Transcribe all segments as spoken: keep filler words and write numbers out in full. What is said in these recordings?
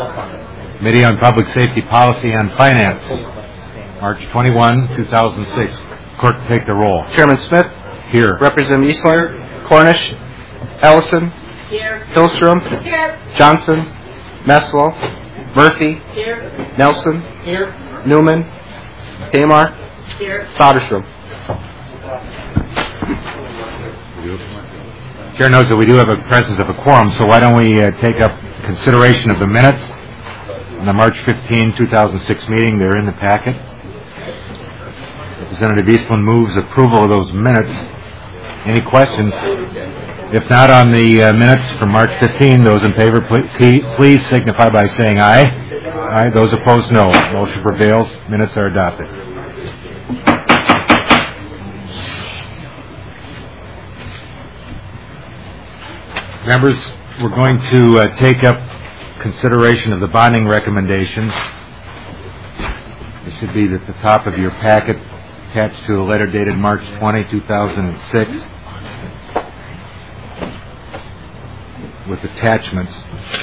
Committee on Public Safety Policy and Finance, March twenty-first, two thousand six. Clerk, take the roll. Chairman Smith. Here. Representative Eastler. Cornish. Ellison. Here. Hillstrom. Here. Johnson. Messlo. Murphy. Here. Nelson. Here. Newman. Tamar. Here. Soderstrom. Chair notes that we do have a presence of a quorum, so why don't we uh, take up consideration of the minutes on the March fifteenth, two thousand six meeting. They're in the packet. Representative Eastland moves approval of those minutes. Any questions? If not, on the uh, minutes from March fifteenth, those in favor, please, please signify by saying aye. Aye. Those opposed, no. Motion prevails. Minutes are adopted. Members, we're going to uh, take up consideration of the bonding recommendations. It should be at the top of your packet, attached to a letter dated March twentieth, two thousand six, with attachments.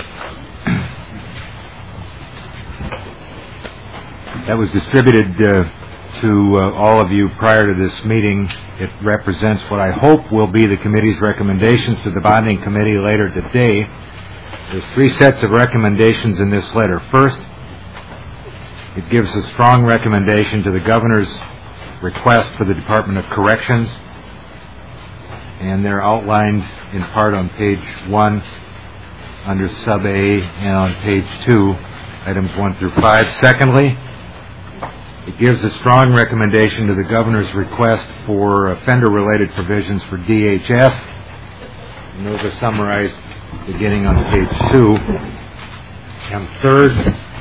That was distributed uh, to uh, all of you prior to this meeting. It represents what I hope will be the committee's recommendations to the bonding committee later today. There's three sets of recommendations in this letter. First, it gives a strong recommendation to the governor's request for the Department of Corrections, and they're outlined in part on page one under sub A and on page two, items one through five. Secondly, it gives a strong recommendation to the governor's request for offender-related provisions for D H S, and those are summarized beginning on page two. And third,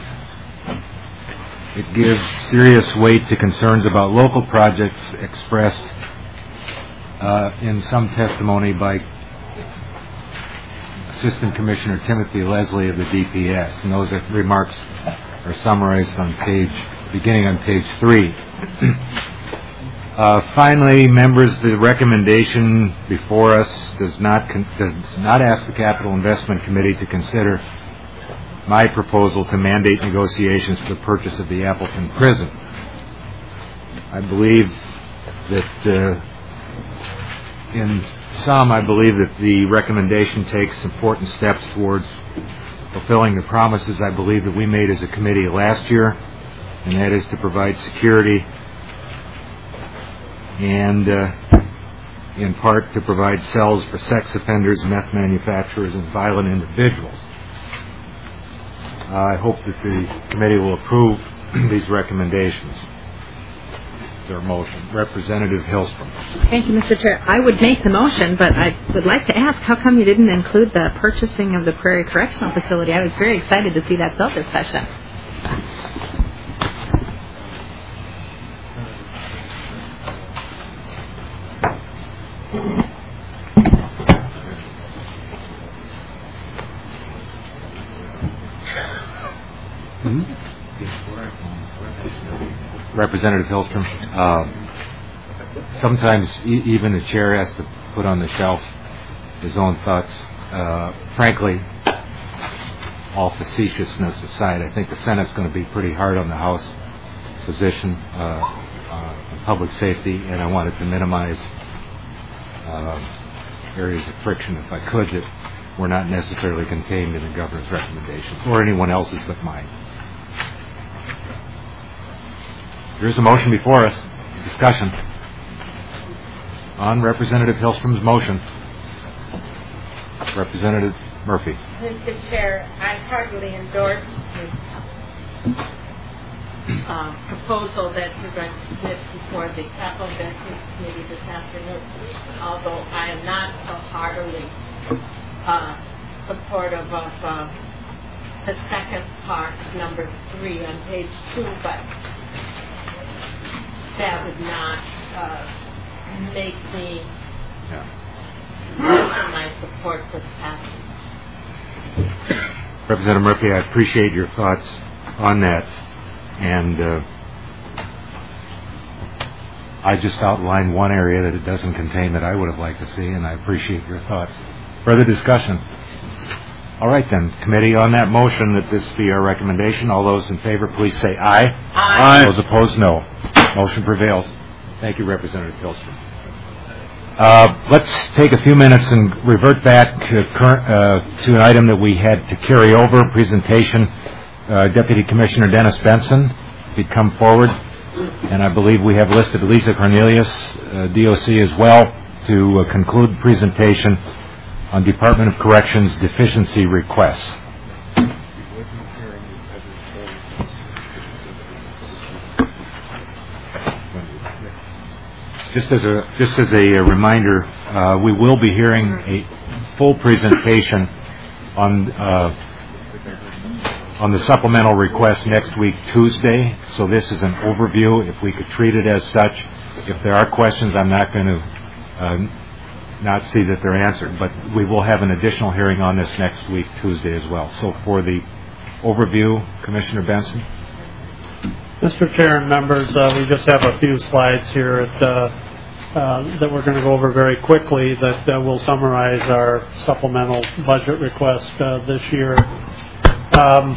it gives serious weight to concerns about local projects expressed uh, in some testimony by Assistant Commissioner Timothy Leslie of the D P S, and those are, remarks are summarized on page beginning on page three. uh, finally, members, the recommendation before us does not con- does not ask the Capital Investment Committee to consider my proposal to mandate negotiations for the purchase of the Appleton prison. I believe that uh, in some, I believe that the recommendation takes important steps towards fulfilling the promises I believe that we made as a committee last year, and that is to provide security and uh, in part to provide cells for sex offenders, meth manufacturers, and violent individuals. Uh, I hope that the committee will approve these recommendations. Their motion. Representative Hillstrom. Thank you, Mister Chair. I would make the motion, but I would like to ask, how come you didn't include the purchasing of the Prairie Correctional Facility? I was very excited to see that bill this session. Mm-hmm. Representative Hillstrom, uh, sometimes e- even the chair has to put on the shelf his own thoughts. Uh, frankly, all facetiousness aside, I think the Senate's going to be pretty hard on the House position uh, uh, on public safety, and I wanted to minimize uh, areas of friction, if I could, that were not necessarily contained in the governor's recommendations or anyone else's but mine. There's a motion before us. Discussion on Representative Hillstrom's motion. Representative Murphy. Mister Chair, I heartily endorse this uh, proposal that you're going to submit before the Capital Investment Committee this afternoon, although I am not so heartily uh, supportive of uh, the second part, number three on page two, but that would not uh, make me lessen my support for the passage. Representative Murphy, I appreciate your thoughts on that, and uh, I just outlined one area that it doesn't contain that I would have liked to see, and I appreciate your thoughts. Further discussion? All right, then. Committee, on that motion that this be our recommendation, all those in favor, please say aye. Aye. Those opposed, no. Motion prevails. Thank you, Representative Pilster. Uh, let's take a few minutes and revert back to, current, uh, to an item that we had to carry over, presentation. Uh, Deputy Commissioner Dennis Benson, if he'd come forward. And I believe we have listed Lisa Cornelius, uh, D O C as well, to uh, conclude the presentation on Department of Corrections deficiency requests. Just as a just as a reminder, uh, we will be hearing a full presentation on uh, on the supplemental request next week, Tuesday. So this is an overview. If we could treat it as such, if there are questions, I'm not going to uh, not see that they're answered. But we will have an additional hearing on this next week, Tuesday, as well. So for the overview, Commissioner Benson. Mister Chair and members, uh, we just have a few slides here at, uh, uh, that we're going to go over very quickly that uh, will summarize our supplemental budget request uh, this year. Um,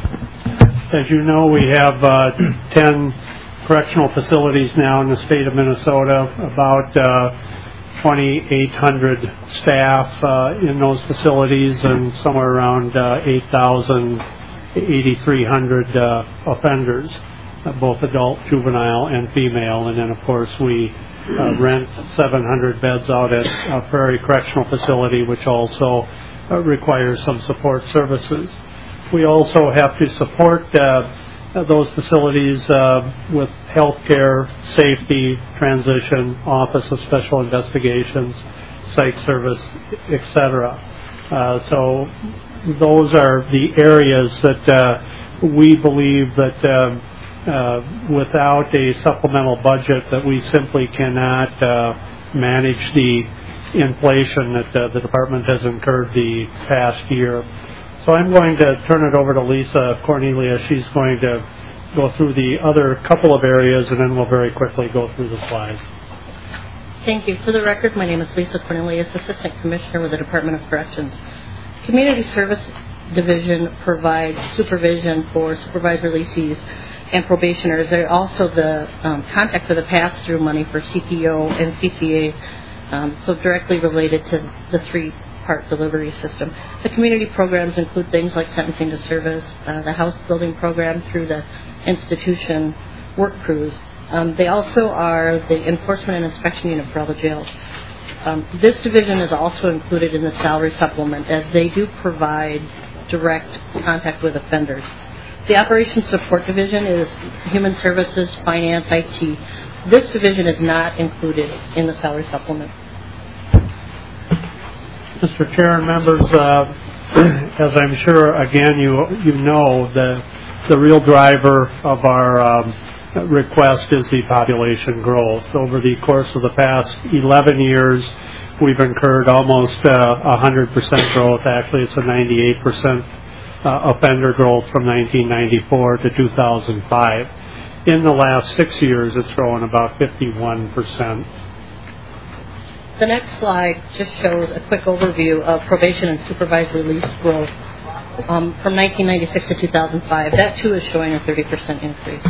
as you know, we have uh, ten correctional facilities now in the state of Minnesota, about uh, twenty-eight hundred staff uh, in those facilities, and somewhere around uh, eight thousand, eighty-three hundred uh, offenders, uh, both adult, juvenile, and female. And then, of course, we uh, rent seven hundred beds out at uh, Prairie Correctional Facility, which also uh, requires some support services. We also have to support uh, those facilities uh, with health care, safety, transition, Office of Special Investigations, psych service, et cetera. Uh, so those are the areas that uh, we believe that uh, uh, without a supplemental budget that we simply cannot uh, manage the inflation that uh, the department has incurred the past year. So I'm going to turn it over to Lisa Cornelius. She's going to go through the other couple of areas, and then we'll very quickly go through the slides. Thank you. For the record, my name is Lisa Cornelius, Assistant Commissioner with the Department of Corrections. Community Service Division provides supervision for supervised releasees and probationers. They're also the um, contact for the pass-through money for C P O and C C A, um, so directly related to the three part delivery system. The community programs include things like sentencing to service, uh, the house building program through the institution work crews. Um, they also are the enforcement and inspection unit for all the jails. Um, this division is also included in the salary supplement as they do provide direct contact with offenders. The operations support division is human services, finance, I T. This division is not included in the salary supplement. Mister Chair and members, uh, as I'm sure, again, you you know, the the real driver of our um, request is the population growth. Over the course of the past eleven years, we've incurred almost uh, one hundred percent growth. Actually, it's a ninety-eight percent uh, offender growth from nineteen ninety-four to two thousand five. In the last six years, it's grown about fifty-one percent. The next slide just shows a quick overview of probation and supervised release growth um, from nineteen ninety-six to two thousand five. That too is showing a thirty percent increase.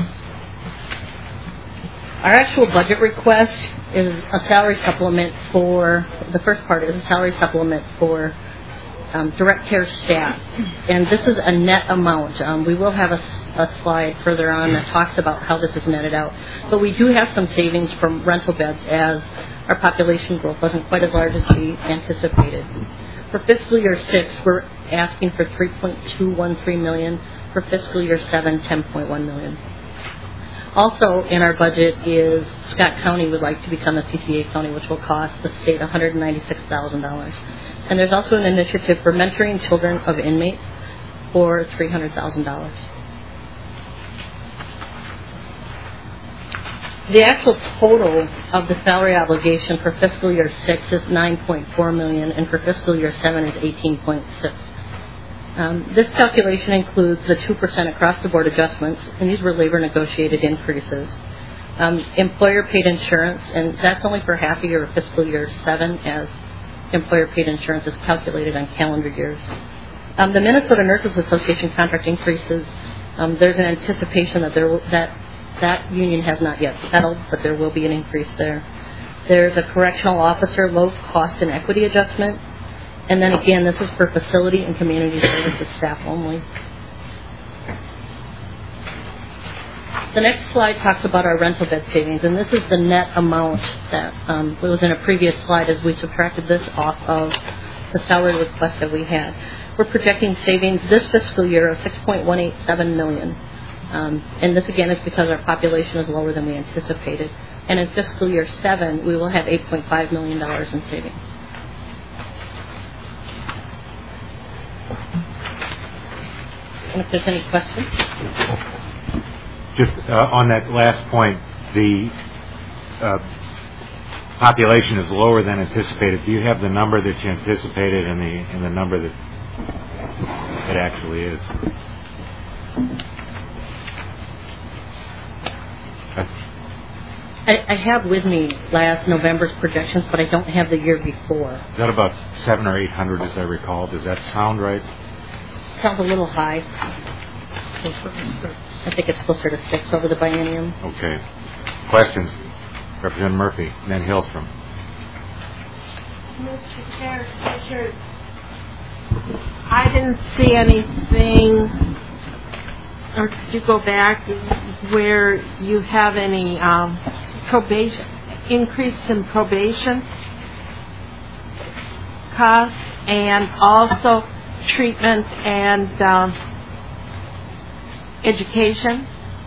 Our actual budget request is a salary supplement for, the first part is a salary supplement for um, direct care staff. And this is a net amount. Um, we will have a, a slide further on that talks about how this is netted out. But we do have some savings from rental beds as our population growth wasn't quite as large as we anticipated. For fiscal year six, we're asking for three point two one three million dollars. For fiscal year seven, ten point one million dollars. Also in our budget is Scott County would like to become a C C A county, which will cost the state one hundred ninety-six thousand dollars. And there's also an initiative for mentoring children of inmates for three hundred thousand dollars. The actual total of the salary obligation for fiscal year six is nine point four million dollars, and for fiscal year seven is eighteen point six. Um, this calculation includes the two percent across-the-board adjustments, and these were labor-negotiated increases. Um, employer-paid insurance, and that's only for half a year of fiscal year seven, as employer-paid insurance is calculated on calendar years. Um, the Minnesota Nurses Association contract increases. Um, there's an anticipation that there will, that that union has not yet settled, but there will be an increase there. There's a correctional officer low cost and equity adjustment. And then again, this is for facility and community services staff only. The next slide talks about our rental bed savings, and this is the net amount that um, was in a previous slide as we subtracted this off of the salary request that we had. We're projecting savings this fiscal year of six point one eight seven million dollars. Um, and this again is because our population is lower than we anticipated. And in fiscal year seven, we will have eight point five million dollars in savings. And if there's any questions? Just uh, on that last point, the uh, population is lower than anticipated. Do you have the number that you anticipated and the and the number that it actually is? I, I have with me last November's projections, but I don't have the year before. Is that about seven or eight hundred, as I recall? Does that sound right? Sounds a little high. I think it's closer to six over the biennium. Okay. Questions? Representative Murphy, then Hillstrom. Mister Chair, Commissioner, I didn't see anything, or could you go back where you have any um, probation, increase in probation costs, and also treatment and um, education?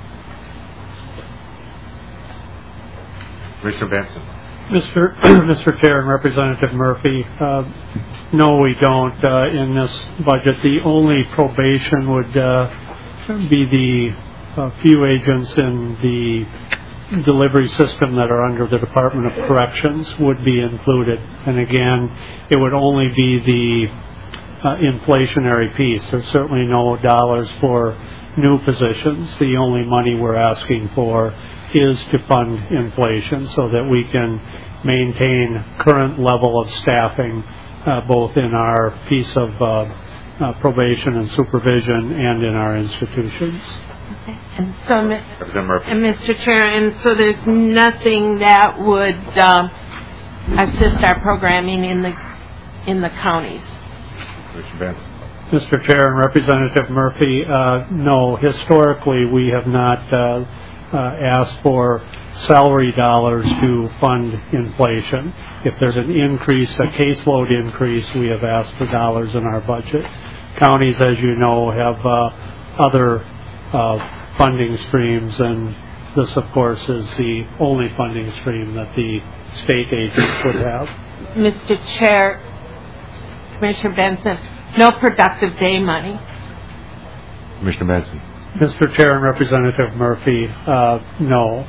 Mister Benson. Mister Mister Chair and Representative Murphy, uh, no, we don't. Uh, in this budget, the only probation would uh, be the uh, few agents in the delivery system that are under the Department of Corrections would be included. And again, it would only be the uh, inflationary piece. There's certainly no dollars for new positions. The only money we're asking for is to fund inflation so that we can maintain current level of staffing uh, both in our piece of uh, uh, probation and supervision and in our institutions. Okay. And so, Representative Murphy. and Mister Chair, and so there's nothing that would um, assist our programming in the in the counties. Mister Benson. Mister Chair and Representative Murphy, uh, no, historically we have not uh, uh, asked for salary dollars to fund inflation. If there's an increase, a caseload increase, we have asked for dollars in our budget. Counties, as you know, have uh, other uh, funding streams, and this, of course, is the only funding stream that the state agents would have. Mister Chair, Commissioner Benson, no productive day money. Commissioner Benson. Mister Chair and Representative Murphy, uh, no.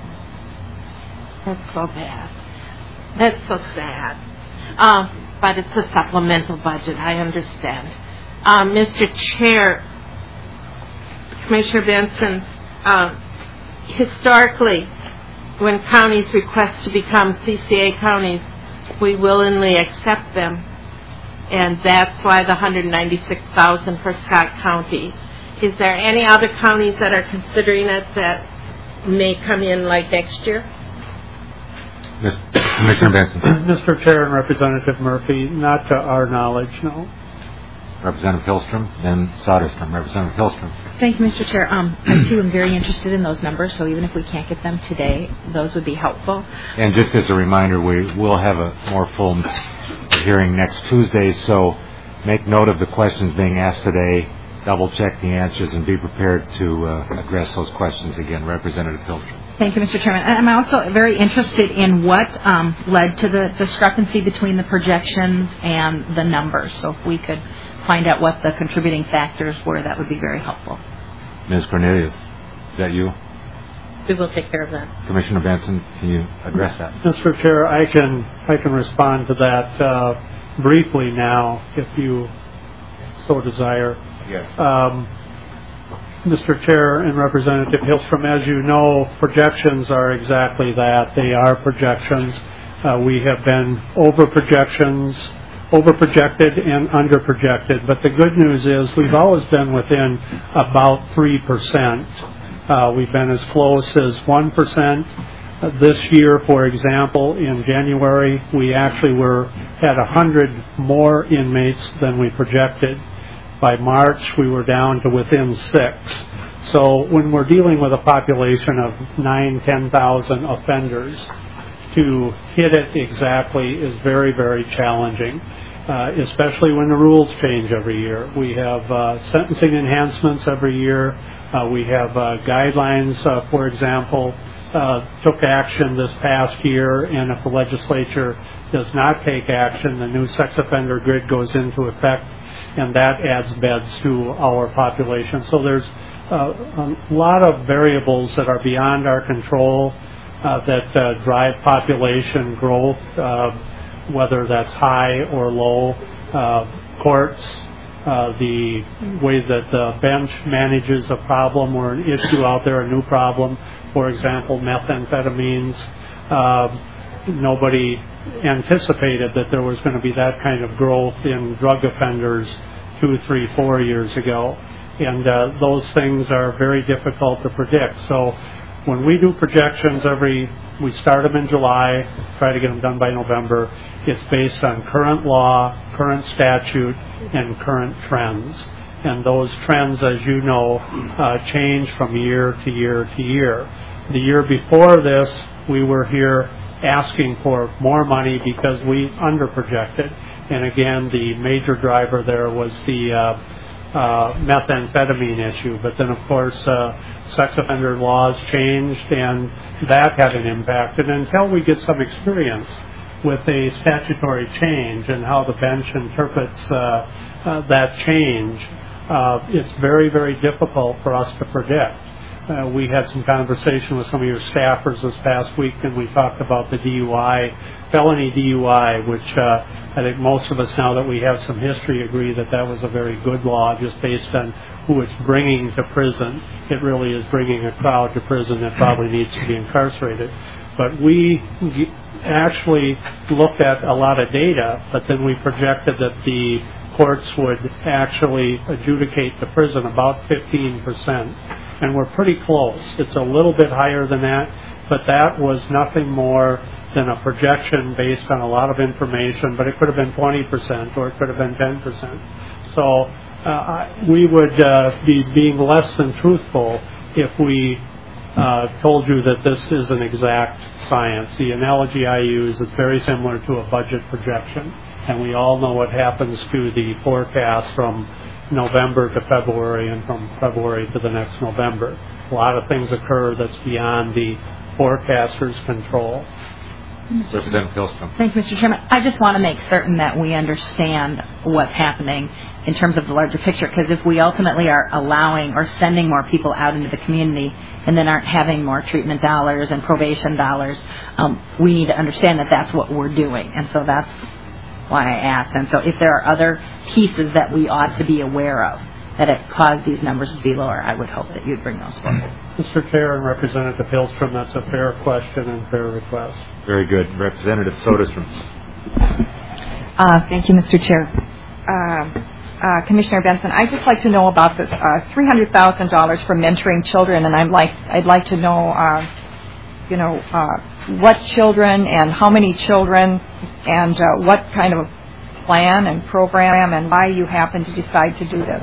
That's so bad. That's so sad. Um, but it's a supplemental budget, I understand. Um, Mister Chair, Commissioner Benson, um, historically, when counties request to become C C A counties, we willingly accept them. And that's why the one hundred ninety-six thousand for Scott County. Is there any other counties that are considering it that may come in like next year? Commissioner Benson. Mister Chair and Representative Murphy, not to our knowledge, no. Representative Hillstrom, then Soderstrom. Representative Hillstrom. Thank you, Mister Chair. Um, I, too, am very interested in those numbers, so even if we can't get them today, those would be helpful. And just as a reminder, we will have a more full hearing next Tuesday, so make note of the questions being asked today, double-check the answers, and be prepared to uh, address those questions again. Representative Hillstrom. Thank you, Mister Chairman. And I'm also very interested in what um, led to the discrepancy between the projections and the numbers. So if we could find out what the contributing factors were, that would be very helpful. Miz Cornelius, is that you? We will take care of that. Commissioner Benson, can you address that? Mister Chair, I can I can respond to that uh, briefly now, if you so desire. Yes. Um, Mister Chair and Representative Hillstrom, as you know, projections are exactly that. They are projections. Uh, we have been over projections over-projected and under-projected. But the good news is we've always been within about three percent. Uh, we've been as close as one percent. Uh, this year, for example, in January, we actually were had one hundred more inmates than we projected. By March, we were down to within six. So when we're dealing with a population of nine, ten thousand offenders, to hit it exactly is very, very challenging, uh, especially when the rules change every year. We have uh, sentencing enhancements every year. Uh, we have uh, guidelines, uh, for example, uh, took action this past year, and if the legislature does not take action, the new sex offender grid goes into effect, and that adds beds to our population. So there's uh, a lot of variables that are beyond our control uh, that uh, drive population growth, uh, whether that's high or low. Uh, courts, uh, the way that the bench manages a problem or an issue out there, a new problem, for example, methamphetamines. Uh, nobody anticipated that there was going to be that kind of growth in drug offenders two, three, four years ago. And uh, those things are very difficult to predict. So when we do projections every, we start them in July, try to get them done by November. It's based on current law, current statute, and current trends. And those trends, as you know, uh, change from year to year to year. The year before this, we were here asking for more money because we underprojected. And again, the major driver there was the uh, uh, methamphetamine issue. But then, of course, uh, sex offender laws changed, and that had an impact. And until we get some experience with a statutory change and how the bench interprets uh, uh, that change, uh, it's very, very difficult for us to predict. Uh, we had some conversation with some of your staffers this past week, and we talked about the D U I, felony D U I, which uh, I think most of us, now that we have some history, agree that that was a very good law just based on who it's bringing to prison. It really is bringing a crowd to prison that probably needs to be incarcerated. But we actually looked at a lot of data, but then we projected that the courts would actually adjudicate the prison about fifteen percent. And we're pretty close. It's a little bit higher than that, but that was nothing more than a projection based on a lot of information, but it could have been twenty percent or it could have been ten percent. So uh, we would uh, be being less than truthful if we uh, told you that this is an exact science. The analogy I use is very similar to a budget projection, and we all know what happens to the forecast from November to February and from February to the next November. A lot of things occur that's beyond the forecaster's control. Representative Hillstrom. Thank you, Mister Chairman. I just want to make certain that we understand what's happening in terms of the larger picture, because if we ultimately are allowing or sending more people out into the community and then aren't having more treatment dollars and probation dollars, um, we need to understand that that's what we're doing. And so that's why I asked. And so if there are other pieces that we ought to be aware of that have caused these numbers to be lower, I would hope that you'd bring those forward. Mister Chair and Representative Hillstrom, that's a fair question and fair request. Very good. Representative Soderstrom. Uh, thank you, Mister Chair. Uh, uh, Commissioner Benson, I'd just like to know about this uh, three hundred thousand dollars for mentoring children, and I'd like, I'd like to know, uh, you know, uh, what children and how many children and uh, what kind of plan and program and why you happen to decide to do this.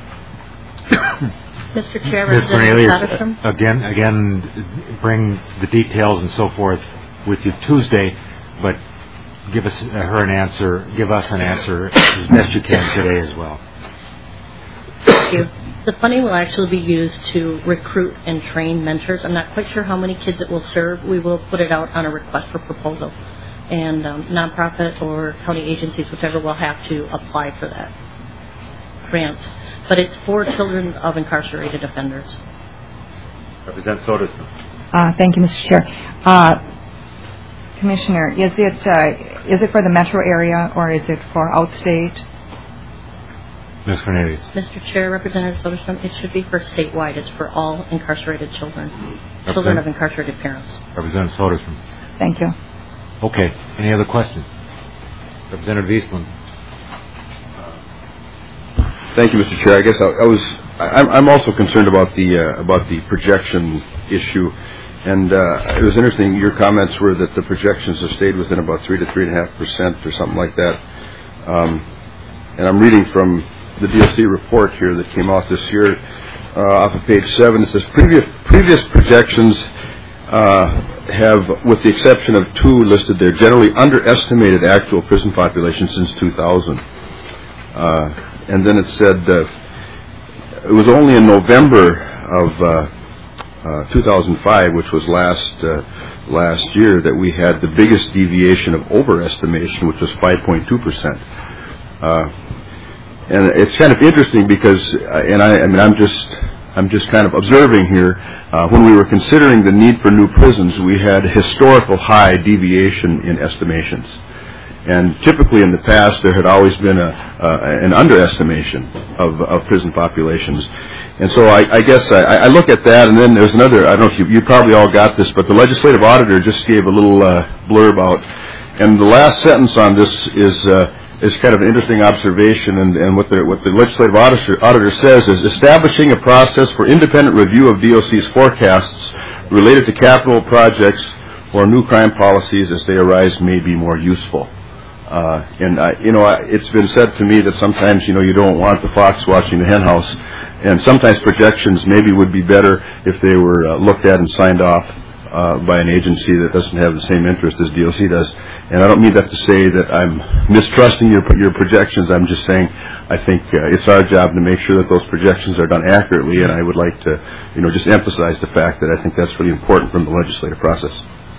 Mister Chair, Miz Representative Cornelius, Soderstrom. again, again, bring the details and so forth with you Tuesday, but give us uh, her an answer, give us an answer as best you can today as well. Thank you. The funding will actually be used to recruit and train mentors. I'm not quite sure how many kids it will serve. We will put it out on a request for proposal. And um, nonprofit or county agencies, whichever, will have to apply for that grant. But it's for children of incarcerated offenders. Representative Soderstrom. Uh, thank you, Mister Chair. Uh, Commissioner, is it uh, is it for the metro area or is it for outstate? Miz Cornelius. Mister Chair, Representative Soderstrom, it should be for statewide. It's for all incarcerated children, children of incarcerated parents. Representative Soderstrom. Thank you. Okay. Any other questions? Representative Eastland. Thank you, Mister Chair. I guess I, I was. I'm, I'm also concerned about the uh, about the projection issue, and uh, it was interesting. Your comments were that the projections have stayed within about three to three and a half percent, or something like that. Um, and I'm reading from the D O C report here that came out this year, uh, off of page seven. It says previous previous projections uh, have, with the exception of two listed there, generally underestimated actual prison population since two thousand. Uh, and then it said uh, it was only in November of uh, uh, two thousand five, which was last uh, last year, that we had the biggest deviation of overestimation, which was five point two percent. Uh, and it's kind of interesting because, uh, and I, I mean, I'm just I'm just kind of observing here. Uh, when we were considering the need for new prisons, we had historical high deviation in estimations. And typically in the past, there had always been a, uh, an underestimation of, of prison populations. And so I, I guess I, I look at that, and then there's another, I don't know if you, you probably all got this, but the legislative auditor just gave a little uh, blurb out. And the last sentence on this is uh, is kind of an interesting observation, and, and what, the, what the legislative auditor, auditor says is establishing a process for independent review of D O C's forecasts related to capital projects or new crime policies as they arise may be more useful. Uh, and, I, you know, I, it's been said to me that sometimes, you know, you don't want the fox watching the hen house. And sometimes projections maybe would be better if they were uh, looked at and signed off uh, by an agency that doesn't have the same interest as D O C does. And I don't mean that to say that I'm mistrusting your your projections. I'm just saying I think uh, it's our job to make sure that those projections are done accurately. And I would like to, you know, just emphasize the fact that I think that's really important from the legislative process.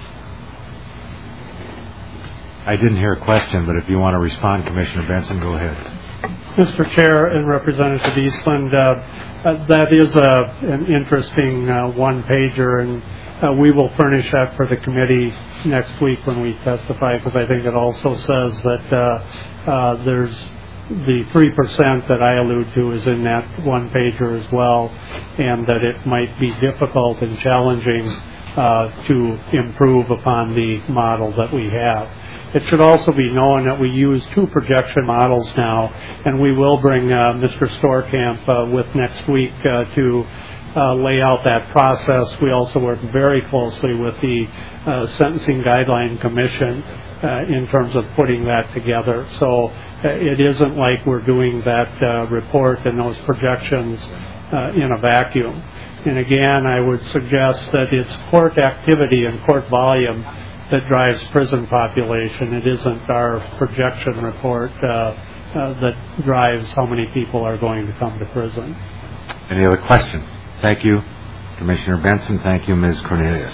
I didn't hear a question, but if you want to respond, Commissioner Benson, go ahead. Mister Chair and Representative Eastland, uh, uh, that is a, an interesting uh, one-pager, and uh, we will furnish that for the committee next week when we testify, because I think it also says that uh, uh, there's the three percent that I allude to is in that one-pager as well, and that it might be difficult and challenging uh, to improve upon the model that we have. It should also be known that we use two projection models now, and we will bring uh, Mister Storkamp uh, with next week uh, to uh, lay out that process. We also work very closely with the uh, Sentencing Guideline Commission uh, in terms of putting that together. So uh, it isn't like we're doing that uh, report and those projections uh, in a vacuum. And again, I would suggest that it's court activity and court volume that drives prison population. It isn't our projection report uh, uh, that drives how many people are going to come to prison. Any other questions? Thank you, Commissioner Benson. Thank you, Miz Cornelius.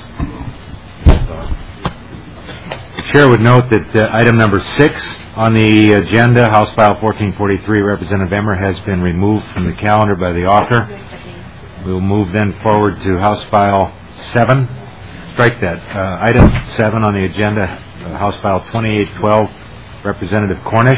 The Chair would note that uh, item number six on the agenda, House File fourteen forty-three, Representative Emmer, has been removed from the calendar by the author. We will move then forward to House File seven. Strike that. Uh, item seven on the agenda, uh, House File twenty-eight twelve, Representative Cornish.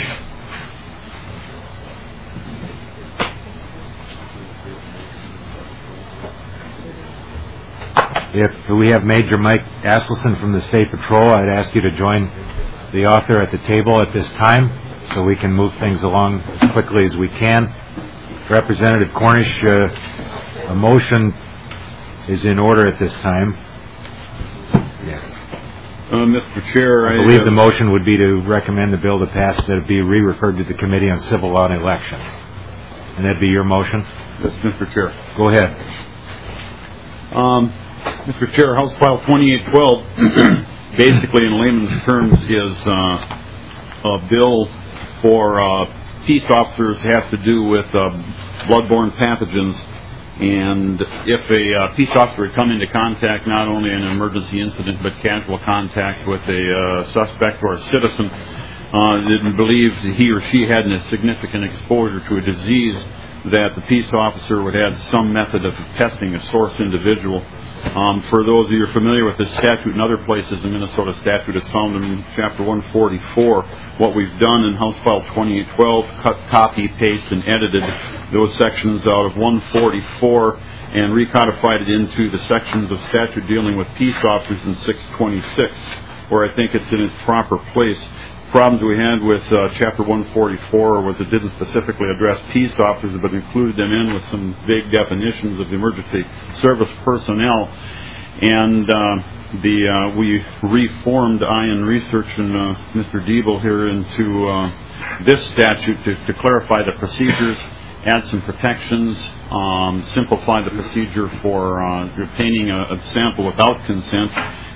If we have Major Mike Askelson from the State Patrol, I'd ask you to join the author at the table at this time so we can move things along as quickly as we can. Representative Cornish, uh, a motion is in order at this time. Yes. Uh, Mister Chair, I believe I, uh, the motion would be to recommend the bill to pass, that it be re-referred to the Committee on Civil Law and Elections. And that'd be your motion? Yes, Mister Chair. Go ahead. Um, Mister Chair, House File twenty-eight twelve, basically in layman's terms, is uh, a bill for uh, peace officers has to do with uh, bloodborne pathogens. And if a uh, peace officer would come into contact, not only in an emergency incident, but casual contact with a uh, suspect or a citizen, uh, and believed he or she had a significant exposure to a disease, that the peace officer would have some method of testing a source individual. Um, for those of you who are familiar with this statute and other places, the Minnesota statute is found in Chapter one forty-four. What we've done in House File twenty-eight twelve, cut, copy, paste, and edited those sections out of one forty-four and recodified it into the sections of statute dealing with peace officers in six twenty-six, where I think it's in its proper place. problems we had with uh, Chapter one forty-four was it didn't specifically address peace officers, but included them in with some vague definitions of emergency service personnel. And uh, the uh, we reformed Ian Research and uh, Mister Diebel here into uh, this statute to, to clarify the procedures, add some protections, um, simplify the procedure for uh, obtaining a, a sample without consent,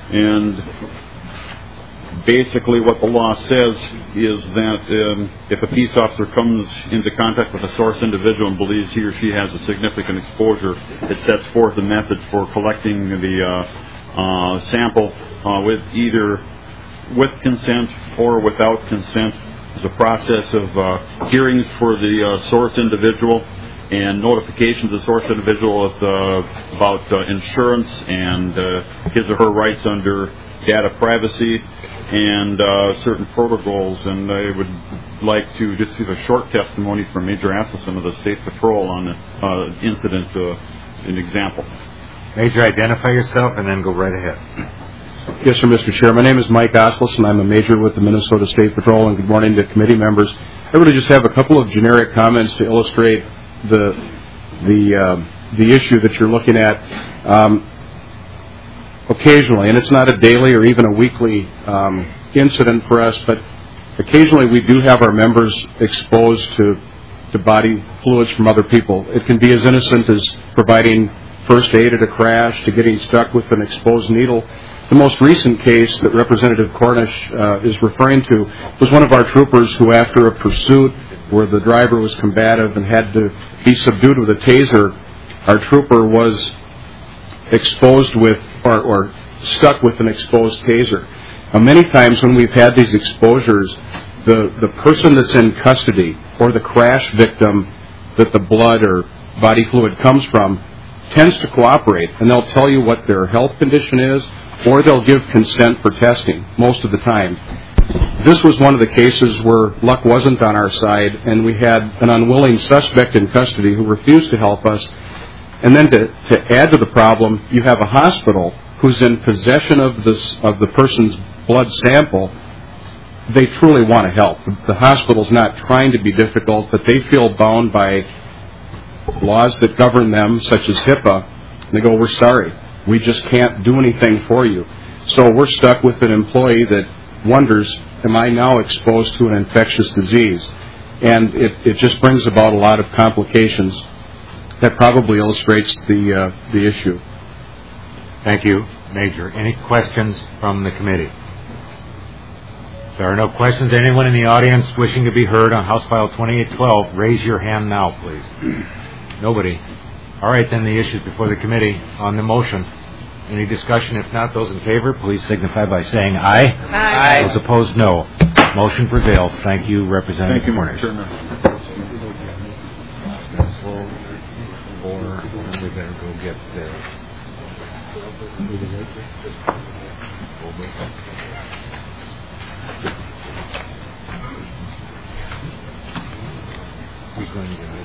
and basically what the law says is that um, if a peace officer comes into contact with a source individual and believes he or she has a significant exposure, it sets forth a method for collecting the uh, uh, sample uh, with either with consent or without consent. There's a process of uh, hearings for the uh, source individual and notification to the source individual of, uh, about uh, insurance and uh, his or her rights under data privacy and uh, certain protocols. And I would like to just give a short testimony from Major Asselson of the State Patrol on an uh, incident, uh, an example. Major, identify yourself and then go right ahead. Yes, sir, Mister Chair. My name is Mike Asselson. I'm a major with the Minnesota State Patrol, and good morning to committee members. I really just have a couple of generic comments to illustrate the the uh, the issue that you're looking at. Um, occasionally, and it's not a daily or even a weekly um, incident for us, but occasionally we do have our members exposed to, to body fluids from other people. It can be as innocent as providing first aid at a crash to getting stuck with an exposed needle. The most recent case that Representative Cornish uh, is referring to was one of our troopers who, after a pursuit where the driver was combative and had to be subdued with a taser, our trooper was exposed with or, or stuck with an exposed taser. Now, many times when we've had these exposures, the, the person that's in custody or the crash victim that the blood or body fluid comes from tends to cooperate, and they'll tell you what their health condition is, or they'll give consent for testing most of the time. This was one of the cases where luck wasn't on our side, and we had an unwilling suspect in custody who refused to help us. And then to, to add to the problem, you have a hospital who's in possession of this of the person's blood sample. They truly want to help. The hospital's not trying to be difficult, but they feel bound by laws that govern them, such as HIPAA. And they go, we're sorry, we just can't do anything for you. So we're stuck with an employee that wonders, am I now exposed to an infectious disease? And it, it just brings about a lot of complications. That probably illustrates the uh, the issue. Thank you, Major. Any questions from the committee? If there are no questions, anyone in the audience wishing to be heard on House File twenty-eight twelve, raise your hand now, please. Nobody. All right, then the issues before the committee on the motion. Any discussion? If not, those in favor, please signify by saying aye. Aye. Those opposed, no. Motion prevails. Thank you, Representative Thank you, Cornish. Mister Chairman. Or we better go get the... Who's going to get it?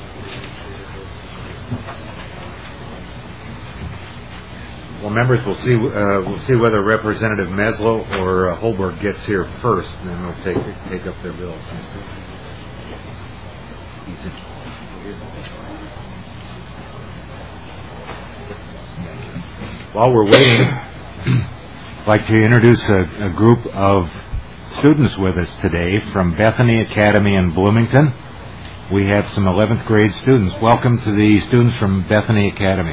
Well, members, we'll see. Uh, we'll see whether Representative Meslow or uh, Holberg gets here first, and then we'll take take up their bills. While we're waiting, I'd like to introduce a, a group of students with us today from Bethany Academy in Bloomington. We have some eleventh grade students. Welcome to the students from Bethany Academy.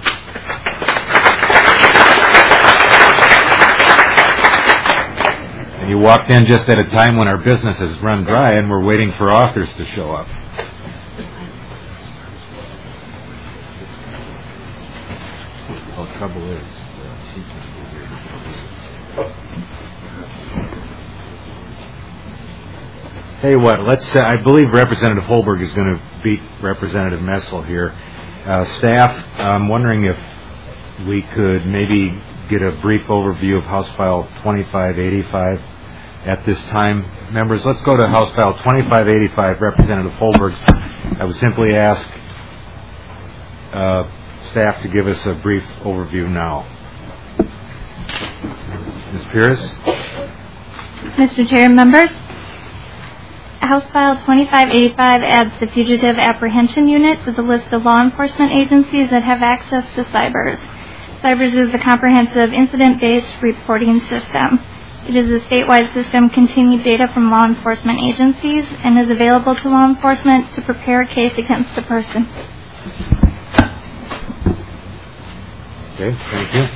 And you walked in just at a time when our business has run dry and we're waiting for authors to show up. Well, the trouble is, uh, she's going to be here. Tell you what, let's. Uh, I believe Representative Holberg is going to beat Representative Messel here. Uh, staff, I'm wondering if we could maybe get a brief overview of House File twenty-five eighty-five at this time. Members, let's go to House File twenty-five eighty-five, Representative Holberg. I would simply ask uh, staff to give us a brief overview now. Miz Pierce? Mister Chair, members, House File twenty-five eighty-five adds the Fugitive Apprehension Unit to the list of law enforcement agencies that have access to CYBERS. CYBERS is a comprehensive incident-based reporting system. It is a statewide system containing data from law enforcement agencies and is available to law enforcement to prepare a case against a person. Okay, thank you.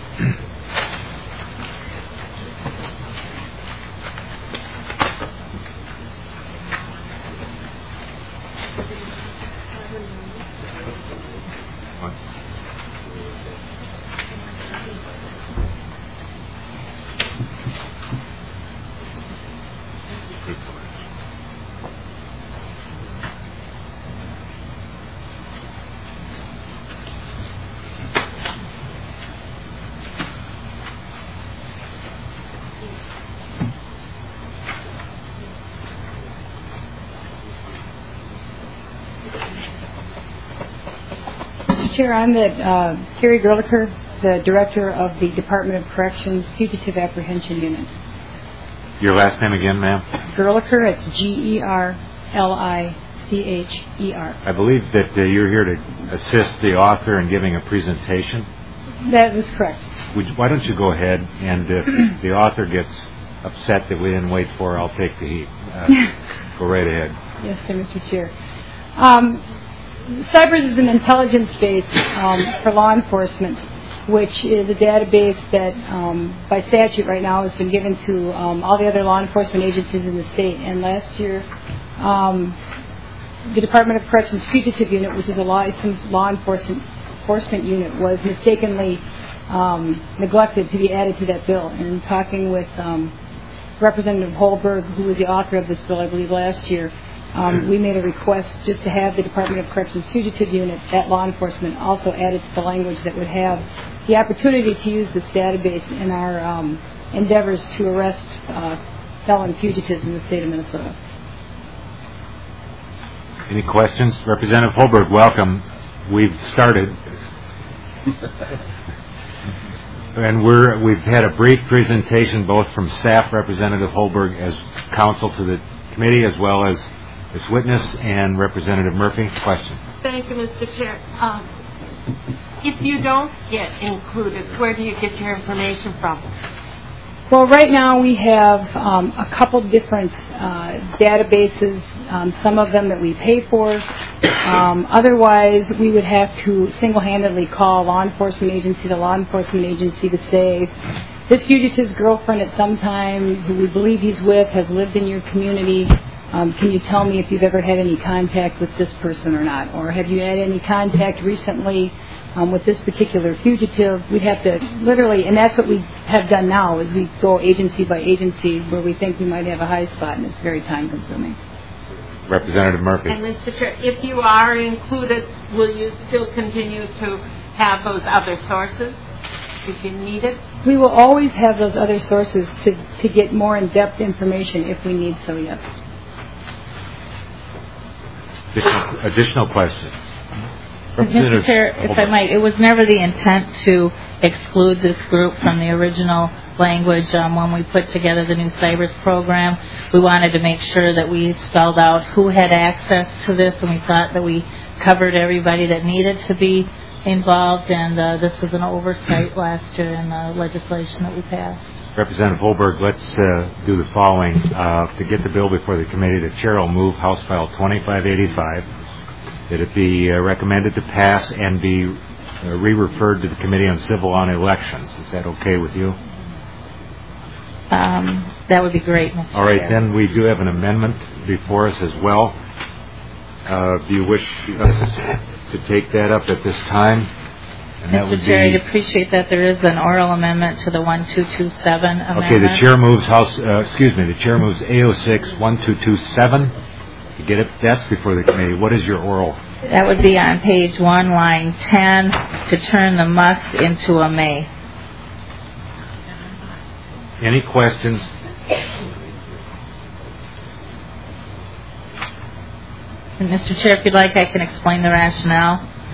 Chair, I'm the uh, Carrie Gerlicher, the Director of the Department of Corrections Fugitive Apprehension Unit. Your last name again, ma'am? Gerlicher, it's G E R L I C H E R. I believe that uh, you're here to assist the author in giving a presentation. That is correct. Would you, why don't you go ahead, and if the author gets upset that we didn't wait for her, I'll take the heat. Uh, go right ahead. Yes, sir, Mister Chair. Um, CYBERS is an intelligence base um, for law enforcement, which is a database that um, by statute right now has been given to um, all the other law enforcement agencies in the state. And last year, um, the Department of Corrections Fugitive Unit, which is a licensed law enforcement, enforcement unit, was mistakenly um, neglected to be added to that bill. And in talking with um, Representative Holberg, who was the author of this bill, I believe, last year, Um, we made a request just to have the Department of Corrections Fugitive Unit at law enforcement also added to the language that would have the opportunity to use this database in our um, endeavors to arrest uh, felon fugitives in the state of Minnesota. Any questions? Representative Holberg, welcome. We've started. And we're, we've had a brief presentation both from staff, Representative Holberg, as counsel to the committee, as well as this witness and Representative Murphy. Question. Thank you, Mister Chair. Um, if you don't get included, where do you get your information from? Well, right now we have um, a couple different uh, databases, um, some of them that we pay for. Um, otherwise, we would have to single-handedly call law enforcement agency to law enforcement agency to say, this fugitive's girlfriend at some time, who we believe he's with, has lived in your community. Um, can you tell me if you've ever had any contact with this person or not? Or have you had any contact recently um, with this particular fugitive? We'd have to literally, and that's what we have done now, is we go agency by agency where we think we might have a high spot, and it's very time consuming. Representative Murphy. And Mister Chair, if you are included, will you still continue to have those other sources if you need it? We will always have those other sources to, to get more in-depth information if we need so, yes. Additional, additional questions? Mister Chair, if I might, it was never the intent to exclude this group from the original language. Um, when we put together the new CYBERS program, we wanted to make sure that we spelled out who had access to this, and we thought that we covered everybody that needed to be involved, and uh, this was an oversight last year in the legislation that we passed. Representative Holberg, let's uh, do the following. Uh, to get the bill before the committee, the chair will move House File twenty-five eighty-five, that it be uh, recommended to pass and be uh, re-referred to the Committee on Civil Law and Elections. Is that okay with you? Um, that would be great, Mister All right, Chair. then we do have an amendment before us as well. Uh, do you wish us to take that up at this time? And that Mister would Chair, be... I'd appreciate that there is an oral amendment to the one two two seven amendment. Okay, the chair moves House, uh, excuse me, the chair moves A O six one two two seven. To get it, that's before the committee. What is your oral? That would be on page one, line ten, to turn the must into a may. Any questions? And Mister Chair, if you'd like, I can explain the rationale.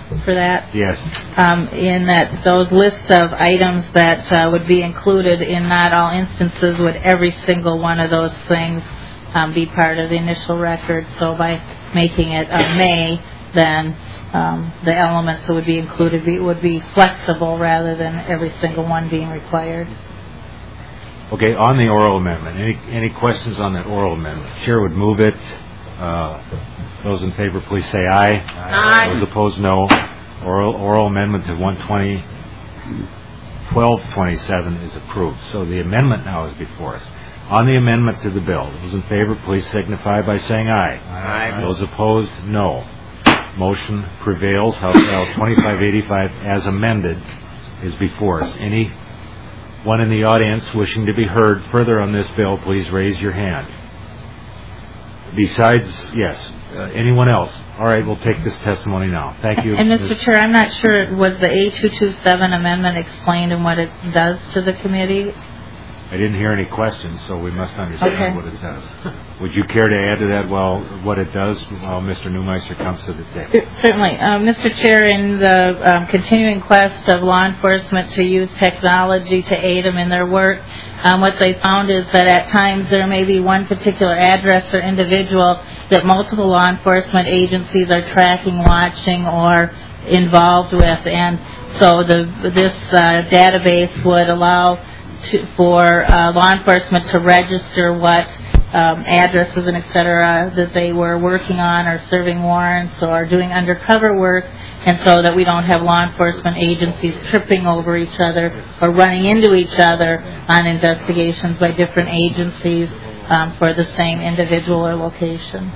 for that? Yes. Um, in that those lists of items that uh, would be included in not all instances would every single one of those things um, be part of the initial record. So by making it a may, then um, the elements that would be included be, would be flexible rather than every single one being required. Okay, on the oral amendment, any any questions on that oral amendment? Chair would move it. Uh, those in favor, please say aye. Aye. Those opposed, no. Oral oral amendment to one twenty, twelve twenty-seven is approved. So the amendment now is before us. On the amendment to the bill, those in favor, please signify by saying aye. Aye. Those opposed, no. Motion prevails. House Bill twenty-five eighty-five, as amended, is before us. Any one in the audience wishing to be heard further on this bill, please raise your hand. Besides, yes, uh, anyone else? All right, we'll take this testimony now. Thank you. And Mister Chair, I'm not sure, was the A two twenty-seven amendment explained and what it does to the committee? I didn't hear any questions, so we must understand Okay. what it does. Would you care to add to that, well, what it does while Mister Newmeister comes to the table? Certainly. Uh, Mister Chair, in the um, continuing quest of law enforcement to use technology to aid them in their work, um, what they found is that at times there may be one particular address or individual that multiple law enforcement agencies are tracking, watching, or involved with. And so the, this uh, database would allow to, for uh, law enforcement to register what Um, addresses and et cetera that they were working on or serving warrants or doing undercover work, and so that we don't have law enforcement agencies tripping over each other or running into each other on investigations by different agencies um, for the same individual or location.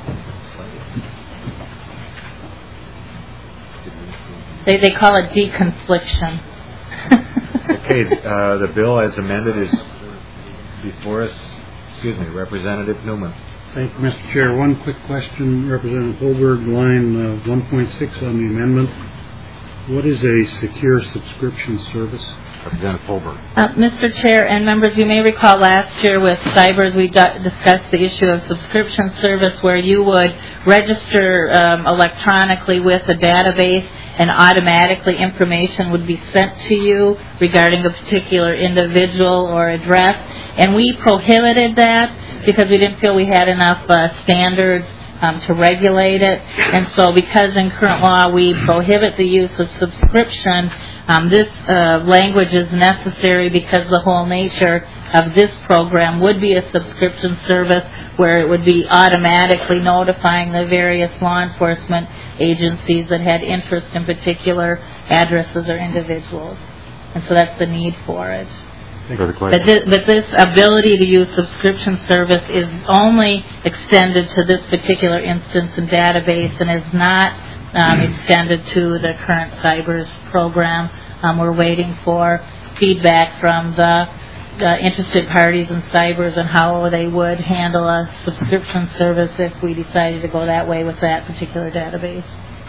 They, they call it deconfliction. Okay, uh, the bill as amended is before us. Excuse me, Representative Newman. Thank you, Mister Chair. One quick question, Representative Holberg, line uh, one point six on the amendment. What is a secure subscription service? Representative Holberg. Uh, Mister Chair and members, you may recall last year with Cybers we d- discussed the issue of subscription service where you would register um, electronically with a database and automatically information would be sent to you regarding a particular individual or address. And we prohibited that because we didn't feel we had enough uh, standards um, to regulate it. And so because in current law we prohibit the use of subscription, um, this uh, language is necessary because the whole nature of this program would be a subscription service where it would be automatically notifying the various law enforcement agencies that had interest in particular addresses or individuals. And so that's the need for it. But this, but this ability to use subscription service is only extended to this particular instance and database and is not um, extended to the current Cybers program. Um, we're waiting for feedback from the uh, interested parties in Cybers on how they would handle a subscription service if we decided to go that way with that particular database.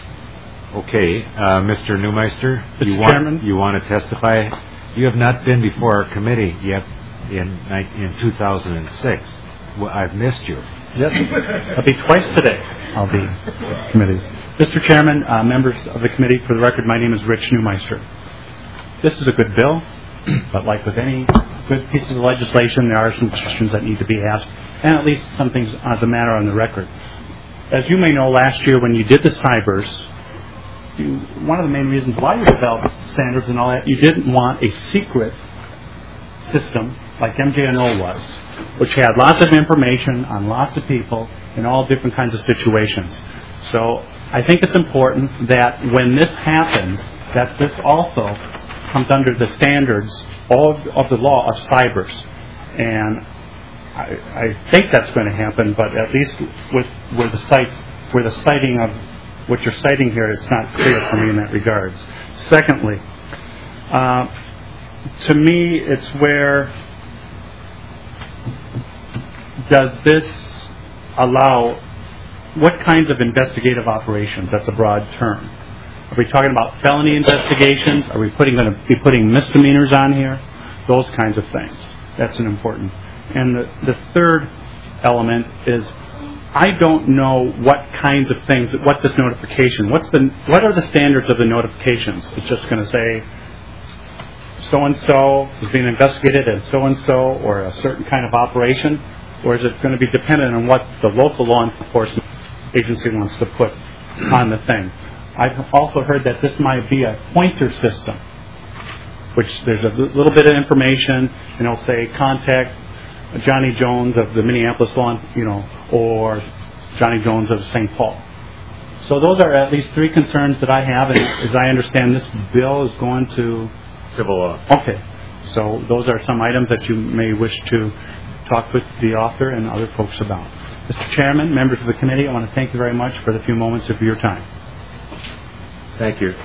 Okay, uh, Mister Newmeister, you Mister want Chairman? you want to testify? You have not been before our committee yet in in two thousand six. Well, I've missed you. Yes, I'll be twice today. I'll be committees. Mister Chairman, uh, members of the committee, for the record, my name is Rich Newmeister. This is a good bill, but like with any good pieces of legislation, there are some questions that need to be asked, and at least some things uh, the matter on the record. As you may know, last year when you did the Cybers, you, one of the main reasons why you developed standards and all that, you didn't want a secret system like M J N O was, which had lots of information on lots of people in all different kinds of situations. So I think it's important that when this happens, that this also comes under the standards of, of the law of Cybers. And I, I think that's going to happen, but at least with where the site, where the citing of what you're citing here, it's not clear for me in that regards. Secondly, uh, to me, it's where does this allow what kinds of investigative operations? That's a broad term. Are we talking about felony investigations? Are we putting going to be putting misdemeanors on here? Those kinds of things. That's an important. And the, the third element is I don't know what kinds of things, what this notification, what's the, what are the standards of the notifications? It's just going to say so-and-so is being investigated as so-and-so or a certain kind of operation, or is it going to be dependent on what the local law enforcement agency wants to put on the thing? I've also heard that this might be a pointer system, which there's a little bit of information, and it'll say contact Johnny Jones of the Minneapolis law, you know, or Johnny Jones of Saint Paul. So those are at least three concerns that I have, and as I understand, this bill is going to civil law. Okay, so those are some items that you may wish to talk with the author and other folks about. Mister Chairman, members of the committee, I want to thank you very much for the few moments of your time. Thank you.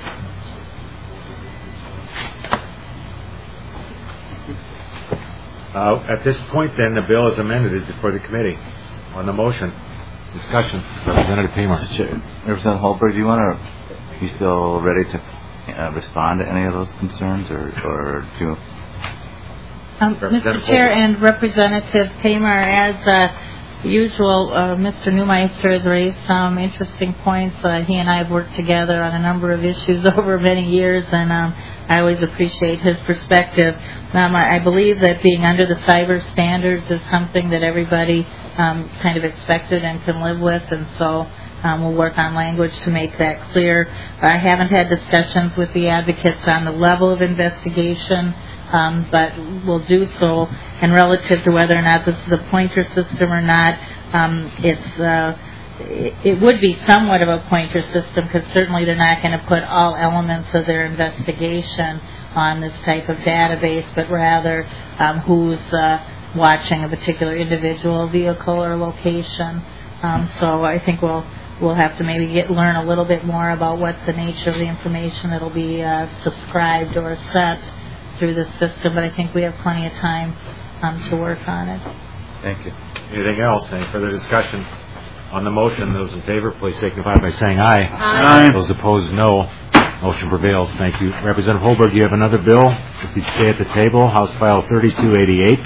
Uh, at this point, then, the bill is amended for the committee. On the motion, discussion. Representative Paymer. Representative Holberg, do you want to, you feel ready to uh, respond to any of those concerns, or, or do you? Um, Mister Chair and Representative Paymer, as uh, usual, uh, Mister Neumeister has raised some interesting points. Uh, he and I have worked together on a number of issues over many years, and um, I always appreciate his perspective. Um, I, I believe that being under the cyber standards is something that everybody um, kind of expected and can live with, and so um, we'll work on language to make that clear. I haven't had discussions with the advocates on the level of investigation, Um, but we'll do so. And relative to whether or not this is a pointer system or not, um, it's uh, it, it would be somewhat of a pointer system, because certainly they're not going to put all elements of their investigation on this type of database, but rather um, who's uh, watching a particular individual, vehicle, or location. Um, so I think we'll we'll have to maybe get learn a little bit more about what the nature of the information that'll be uh, subscribed or sent through this system, but I think we have plenty of time um, to work on it. Thank you. Anything else? Any further discussion? On the motion, those in favor, please signify by saying aye. Aye. Those opposed, no. Motion prevails. Thank you. Representative Holberg, you have another bill. If you'd stay at the table, House File thirty-two eighty-eight.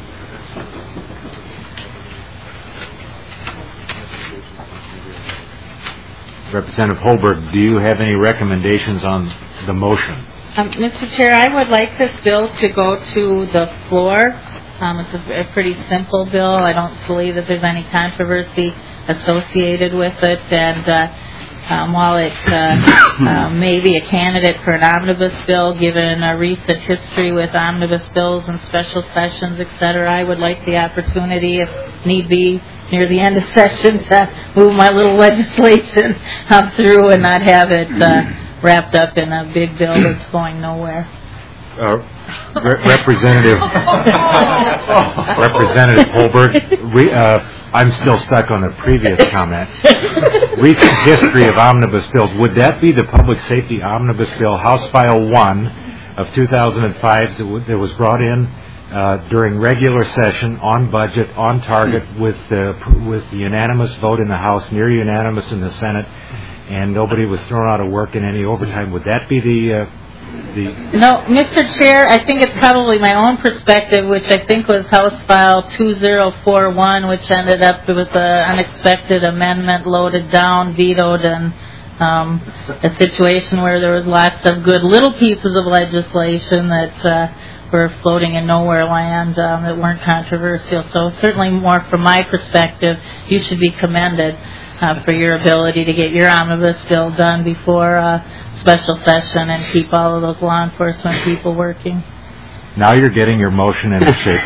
Representative Holberg, do you have any recommendations on the motion? Um, Mister Chair, I would like this bill to go to the floor. Um, it's a, a pretty simple bill. I don't believe that there's any controversy associated with it. And uh, um, while it uh, uh, may be a candidate for an omnibus bill, given a recent history with omnibus bills and special sessions, et cetera, I would like the opportunity, if need be, near the end of session, to move my little legislation um, through and not have it Uh, wrapped up in a big bill that's going nowhere. Uh, Re- Representative Representative Holberg, re, uh, I'm still stuck on the previous comment. Recent history of omnibus bills. Would that be the public safety omnibus bill, House File one of two thousand five, that, w- that was brought in uh, during regular session, on budget, on target, with the, with the unanimous vote in the House, near unanimous in the Senate, and nobody was thrown out of work in any overtime? Would that be the uh, the? No, Mister Chair, I think it's probably my own perspective, which I think was House File two zero four one, which ended up with an unexpected amendment loaded down, vetoed, and um, a situation where there was lots of good little pieces of legislation that uh, were floating in nowhere land um, that weren't controversial. So certainly, more from my perspective, you should be commended Uh, for your ability to get your omnibus bill done before uh, special session and keep all of those law enforcement people working. Now you're getting your motion into shape.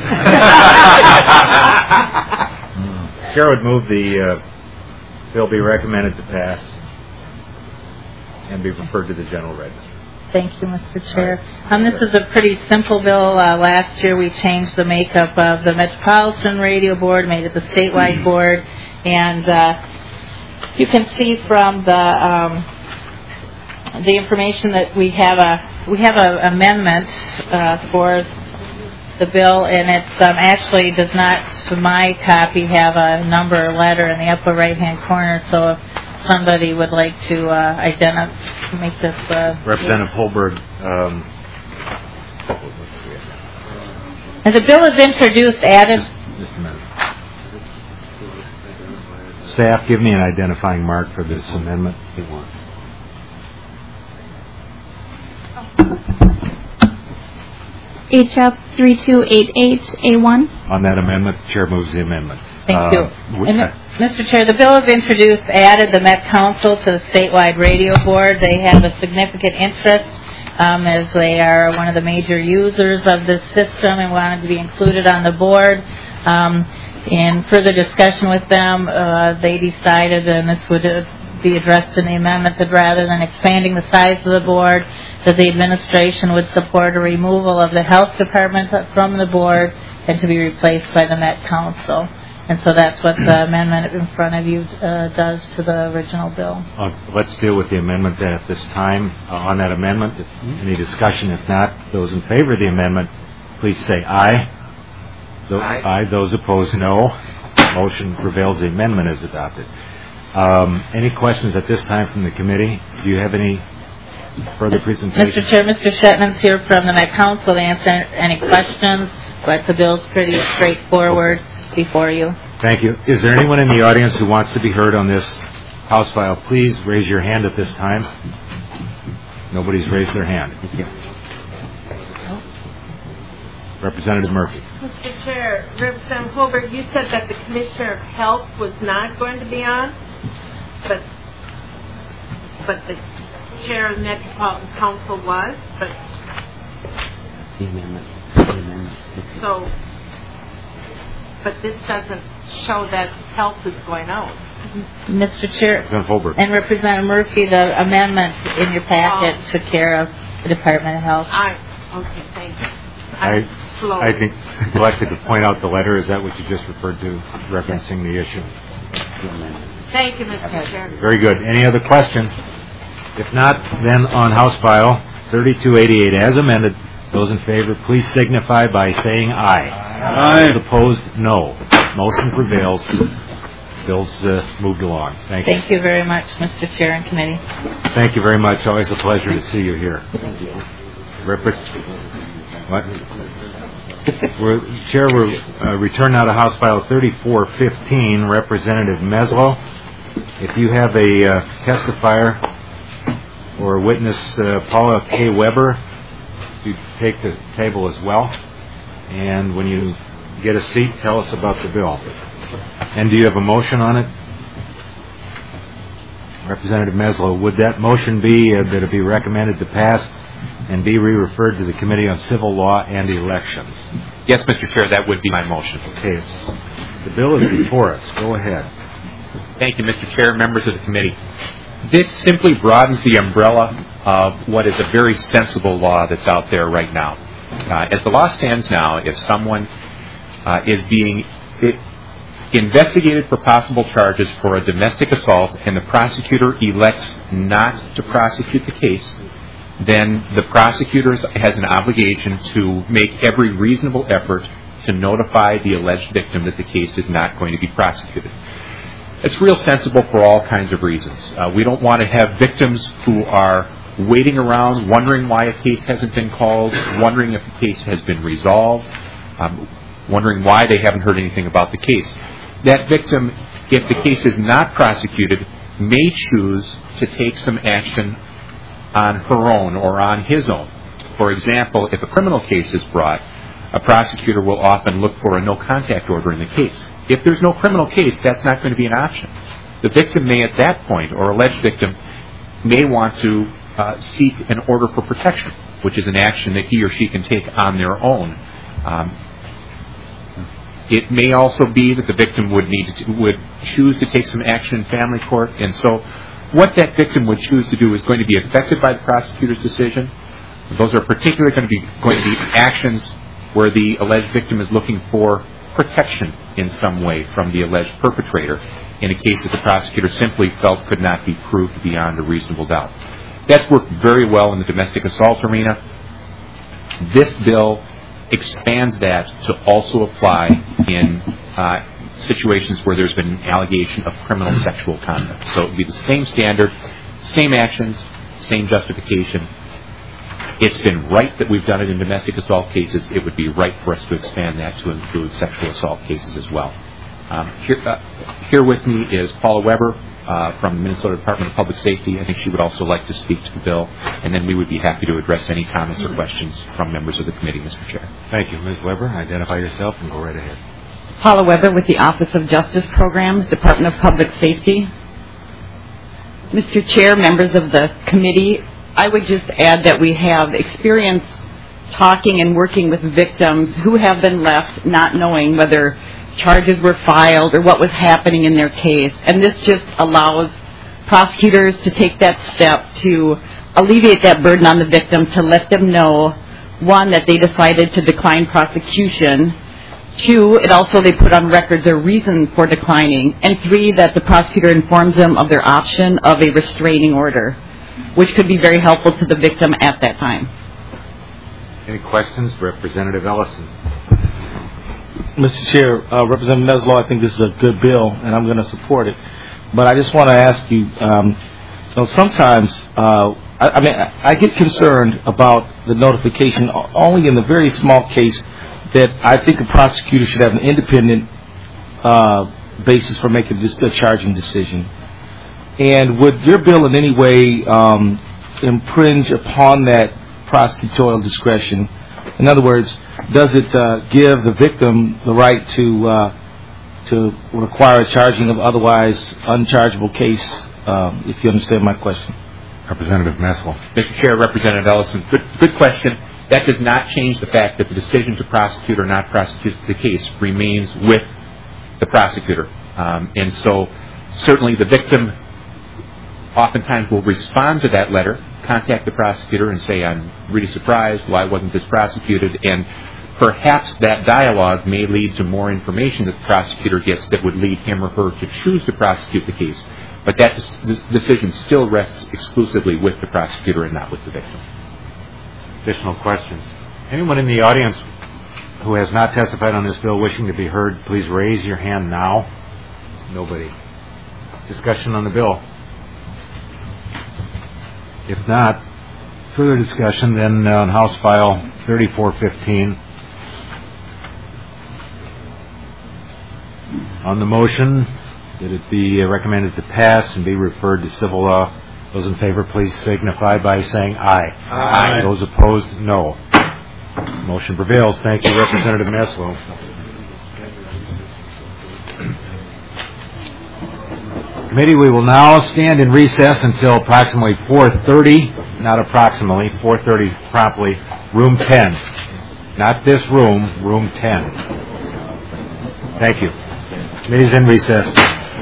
Chair would move the uh, bill be recommended to pass and be referred to the general register. Thank you, Mister Chair. Um, this is a pretty simple bill. Uh, last year we changed the makeup of the Metropolitan Radio Board, made it the statewide board. And uh, you can see from the um, the information that we have a we have an amendment uh, for the bill, and it's um, actually does not, to my copy, have a number or letter in the upper right hand corner. So if somebody would like to uh, identify, make this uh, Representative Holberg. Um, as the bill is introduced, added. Just, just a minute. staff give me an identifying mark for this amendment? H F three two eight eight A one. On that amendment, the chair moves the amendment. Thank Uh, you. we- And, Mister Chair, the bill is introduced, added the Met Council to the statewide radio board. They have a significant interest um, as they are one of the major users of this system and wanted to be included on the board. Um, in further discussion with them, uh, they decided, and this would uh, be addressed in the amendment, that rather than expanding the size of the board, that the administration would support a removal of the health department from the board and to be replaced by the Met Council. And so that's what the amendment in front of you uh, does to the original bill. Uh, let's deal with the amendment then at this time. Uh, on that amendment, any discussion? If not, those in favor of the amendment, please say aye. Tho- Aye. Aye. Those opposed, no. Motion prevails. The amendment is adopted. Um, any questions at this time from the committee? Do you have any further presentation? Mister Chair, Mister Shetman's here from the Met Council to answer any questions, but the bill's pretty straightforward before you. Thank you. Is there anyone in the audience who wants to be heard on this House file? Please raise your hand at this time. Nobody's raised their hand. Thank you. Representative Murphy. Mister Chair, Representative Holbert, you said that the Commissioner of Health was not going to be on, but but the Chair of the Metropolitan Council was, but The amendment. The amendment. so, but this doesn't show that health is going out. Mister Chair Representative Holbert. and Representative Murphy, the amendment in your packet took care of the Department of Health. I, okay, thank you. I, Slow. I think neglected to point out the letter. Is that what you just referred to, referencing the issue? Thank you, Mister Chair. Very good. Any other questions? If not, then on House File thirty-two eighty-eight as amended, those in favor, please signify by saying aye. Aye. Those opposed, no. Motion prevails. Bill's uh, moved along. Thank you. Thank you very much, Mister Chair and Committee. Thank you very much. Always a pleasure to see you here. Repres- what? We're, Chair, we're uh, return now to House File thirty-four fifteen. Representative Meslow, if you have a uh, testifier or a witness, uh, Paula K. Weber, you take the table as well. And when you get a seat, tell us about the bill. And do you have a motion on it? Representative Meslow, would that motion be uh, that it be recommended to pass and be re-referred to the Committee on Civil Law and Elections? Yes, Mister Chair, that would be my motion. Okay, it's, the bill is before us. Go ahead. Thank you, Mister Chair, members of the committee. This simply broadens the umbrella of what is a very sensible law that's out there right now. Uh, as the law stands now, if someone uh, is being it, investigated for possible charges for a domestic assault and the prosecutor elects not to prosecute the case, then the prosecutor has an obligation to make every reasonable effort to notify the alleged victim that the case is not going to be prosecuted. It's real sensible for all kinds of reasons. Uh, we don't want to have victims who are waiting around, wondering why a case hasn't been called, wondering if the case has been resolved, um, wondering why they haven't heard anything about the case. That victim, if the case is not prosecuted, may choose to take some action on her own or on his own. For example, if a criminal case is brought, a prosecutor will often look for a no-contact order in the case. If there's no criminal case, that's not going to be an option. The victim may at that point, or alleged victim, may want to uh, seek an order for protection, which is an action that he or she can take on their own. Um, it may also be that the victim would need to, would choose to take some action in family court, and so what that victim would choose to do is going to be affected by the prosecutor's decision. Those are particularly going to be going to be actions where the alleged victim is looking for protection in some way from the alleged perpetrator in a case that the prosecutor simply felt could not be proved beyond a reasonable doubt. That's worked very well in the domestic assault arena. This bill expands that to also apply in uh, situations where there's been an allegation of criminal sexual conduct. So it would be the same standard, same actions, same justification. It's been right that we've done it in domestic assault cases. It would be right for us to expand that to include sexual assault cases as well. Um, here, uh, here with me is Paula Weber uh, from the Minnesota Department of Public Safety. I think she would also like to speak to the bill, and then we would be happy to address any comments or questions from members of the committee, Mister Chair. Thank you. Miz Weber, identify yourself and go right ahead. Paula Weber with the Office of Justice Programs, Department of Public Safety. Mister Chair, members of the committee, I would just add that we have experience talking and working with victims who have been left not knowing whether charges were filed or what was happening in their case. And this just allows prosecutors to take that step to alleviate that burden on the victim, to let them know, one, that they decided to decline prosecution. Two, it also they put on record their reason for declining. And three, that the prosecutor informs them of their option of a restraining order, which could be very helpful to the victim at that time. Any questions? Representative Ellison. Mister Chair, uh, Representative Meslow, I think this is a good bill, and I'm going to support it. But I just want to ask you, um, you know, sometimes, uh, I, I mean, I, I get concerned about the notification only in the very small case that I think a prosecutor should have an independent uh, basis for making this, a charging decision. And would your bill in any way um, impinge upon that prosecutorial discretion? In other words, does it uh, give the victim the right to uh, to require a charging of otherwise unchargeable case, um, if you understand my question? Representative Messel. Mister Chair, Representative Ellison, good, good question. That does not change the fact that the decision to prosecute or not prosecute the case remains with the prosecutor. Um, and so certainly the victim oftentimes will respond to that letter, contact the prosecutor and say, I'm really surprised, why wasn't this prosecuted? And perhaps that dialogue may lead to more information that the prosecutor gets that would lead him or her to choose to prosecute the case. But that des- decision still rests exclusively with the prosecutor and not with the victim. Additional questions? Anyone in the audience who has not testified on this bill wishing to be heard, please raise your hand now. Nobody. Discussion on the bill? If not, further discussion then uh, on House File thirty-four fifteen. On the motion that it be recommended to pass and be referred to civil law, those in favor please signify by saying aye. Aye. Those opposed, no. Motion prevails. Thank you, Representative Meslow. Committee, we will now stand in recess until approximately four thirty, not approximately, four thirty promptly, room ten. Not this room, room ten. Thank you. Committee's in recess.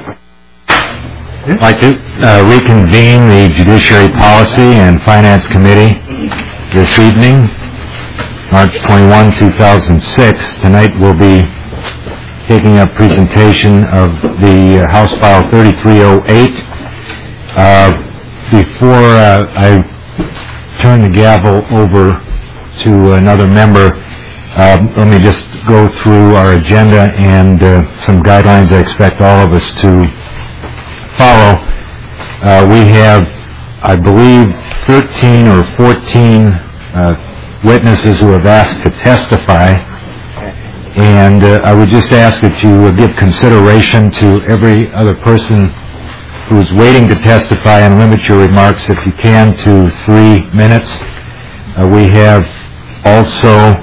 I'd like to uh, reconvene the Judiciary Policy and Finance Committee this evening, March twenty-first, two thousand six. Tonight we'll be taking up presentation of the uh, House File thirty-three oh eight. Uh, before uh, I turn the gavel over to another member, uh, let me just go through our agenda and uh, some guidelines I expect all of us to follow. Uh, we have, I believe, thirteen or fourteen uh, witnesses who have asked to testify. And uh, I would just ask that you uh, give consideration to every other person who's waiting to testify and limit your remarks, if you can, to three minutes. Uh, we have also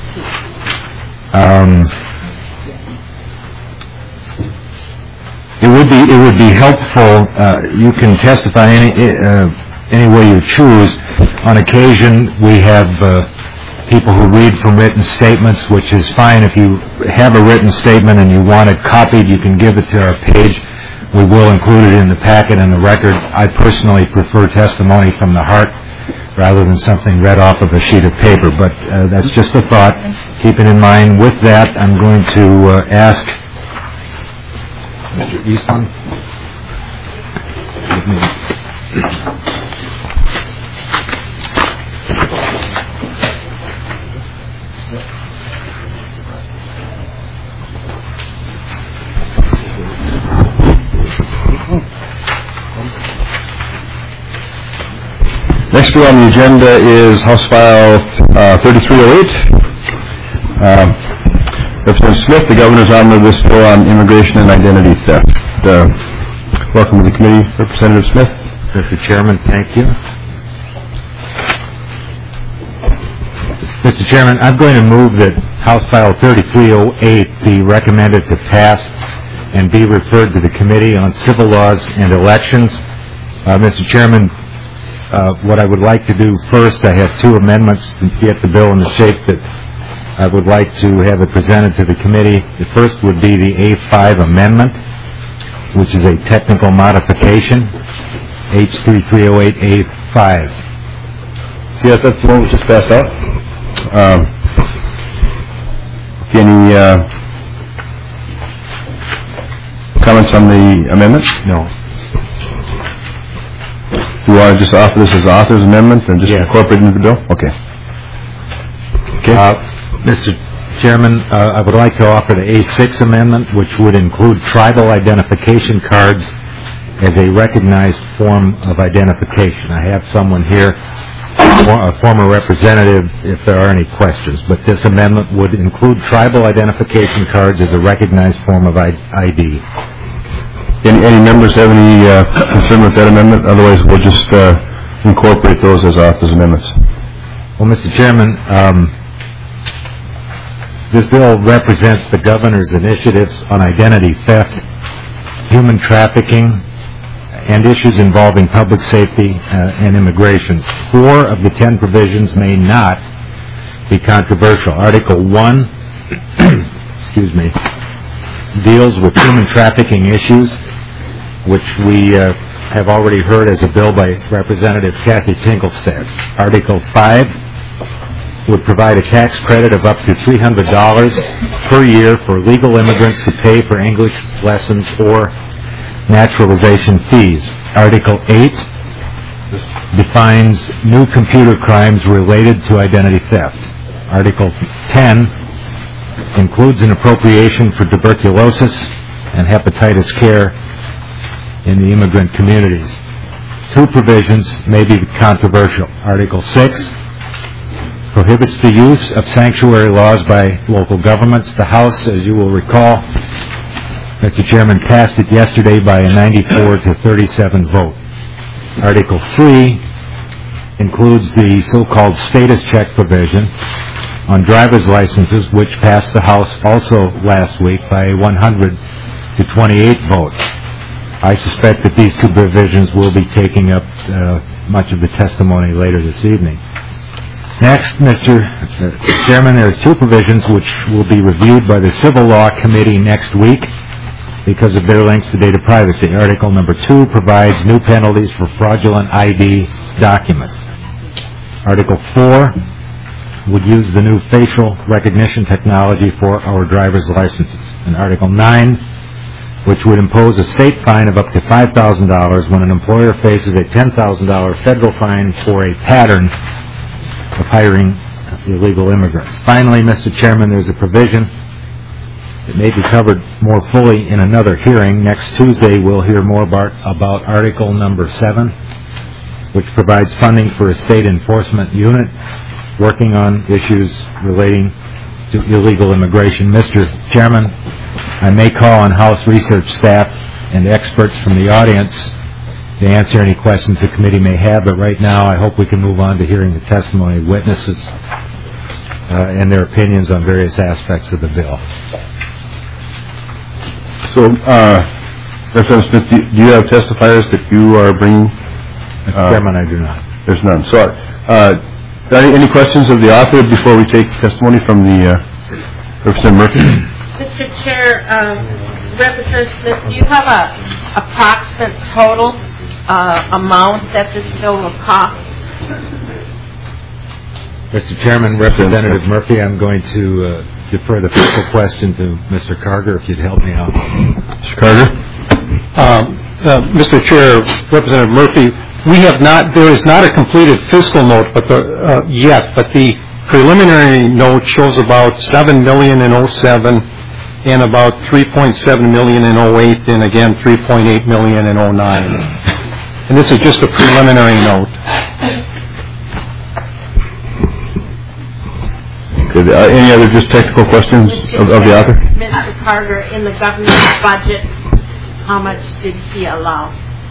um, it would be it would be helpful. Uh, you can testify any uh, any way you choose. On occasion, we have Uh, people who read from written statements, which is fine. If you have a written statement and you want it copied, you can give it to our page. We will include it in the packet and the record. I personally prefer testimony from the heart rather than something read off of a sheet of paper, but uh, that's just a thought. Keep it in mind. With that, I'm going to uh, ask Mister Eastman. Give me. Next bill on the agenda is House File uh, thirty-three oh eight. Uh, Representative Smith, the Governor's Omnibus Bill on Immigration and Identity Theft. Uh, welcome to the committee, Representative Smith. Mister Chairman, thank you. Mister Chairman, I'm going to move that House File thirty-three oh eight be recommended to pass and be referred to the Committee on Civil Laws and Elections. Uh, Mister Chairman, uh, what I would like to do first, I have two amendments to get the bill in the shape that I would like to have it presented to the committee. The first would be the A five amendment, which is a technical modification, H thirty-three oh eight A five. Yes, that's the one we just passed out. Um, any uh, comments on the amendment? No. Do you want to just offer this as author's amendment and just yes. incorporate it into the bill? Okay. Okay. Uh, Mister Chairman, uh, I would like to offer the A six amendment, which would include tribal identification cards as a recognized form of identification. I have someone here, a former representative, if there are any questions, but this amendment would include tribal identification cards as a recognized form of I D. Any, any members have any uh, concern with that amendment? Otherwise, we'll just uh, incorporate those as author's amendments. Well, Mister Chairman, um, this bill represents the governor's initiatives on identity theft, human trafficking, and issues involving public safety uh, and immigration. Four of the ten provisions may not be controversial. Article one, excuse me, deals with human trafficking issues, which we uh, have already heard as a bill by Representative Kathy Tinkelstad. Article five would provide a tax credit of up to three hundred dollars per year for legal immigrants to pay for English lessons or naturalization fees. Article eight defines new computer crimes related to identity theft. Article ten includes an appropriation for tuberculosis and hepatitis care in the immigrant communities. Two provisions may be controversial. Article six prohibits the use of sanctuary laws by local governments. The House, as you will recall, Mister Chairman, passed it yesterday by a ninety-four to thirty-seven vote. Article three includes the so-called status check provision on driver's licenses, which passed the House also last week by a one hundred to twenty-eight vote. I suspect that these two provisions will be taking up uh, much of the testimony later this evening. Next, Mister Chairman, there's two provisions which will be reviewed by the Civil Law Committee next week because of their links to data privacy. Article number two provides new penalties for fraudulent I D documents. Article four would use the new facial recognition technology for our driver's licenses. And Article nine, which would impose a state fine of up to five thousand dollars when an employer faces a ten thousand dollars federal fine for a pattern of hiring illegal immigrants. Finally, Mister Chairman, there's a provision that may be covered more fully in another hearing. Next Tuesday, we'll hear more about, about Article number seven, which provides funding for a state enforcement unit working on issues relating to illegal immigration. Mister Chairman, I may call on House research staff and experts from the audience to answer any questions the committee may have, but right now I hope we can move on to hearing the testimony of witnesses uh, and their opinions on various aspects of the bill. So, uh, Representative Smith, do you have testifiers that you are bringing? Uh, Chairman, I do not. There's none. So, uh, any, any questions of the author before we take testimony from the uh, Representative Murphy? Mister Chair, um, Representative Smith, do you have a approximate total uh, amount that this bill will cost? Mister Chairman, Representative Murphy, I'm going to uh, defer the fiscal question to Mister Carter, if you'd help me out. Mister Carter? Um, uh, Mister Chair, Representative Murphy, we have not, there is not a completed fiscal note but the, uh, yet, but the preliminary note shows about seven million dollars in oh seven and about three point seven million dollars in oh eight and again three point eight million dollars in oh nine. And this is just a preliminary note. Okay, uh, any other just technical questions of, of the author? Mister Carter, in the government budget, how much did he allow?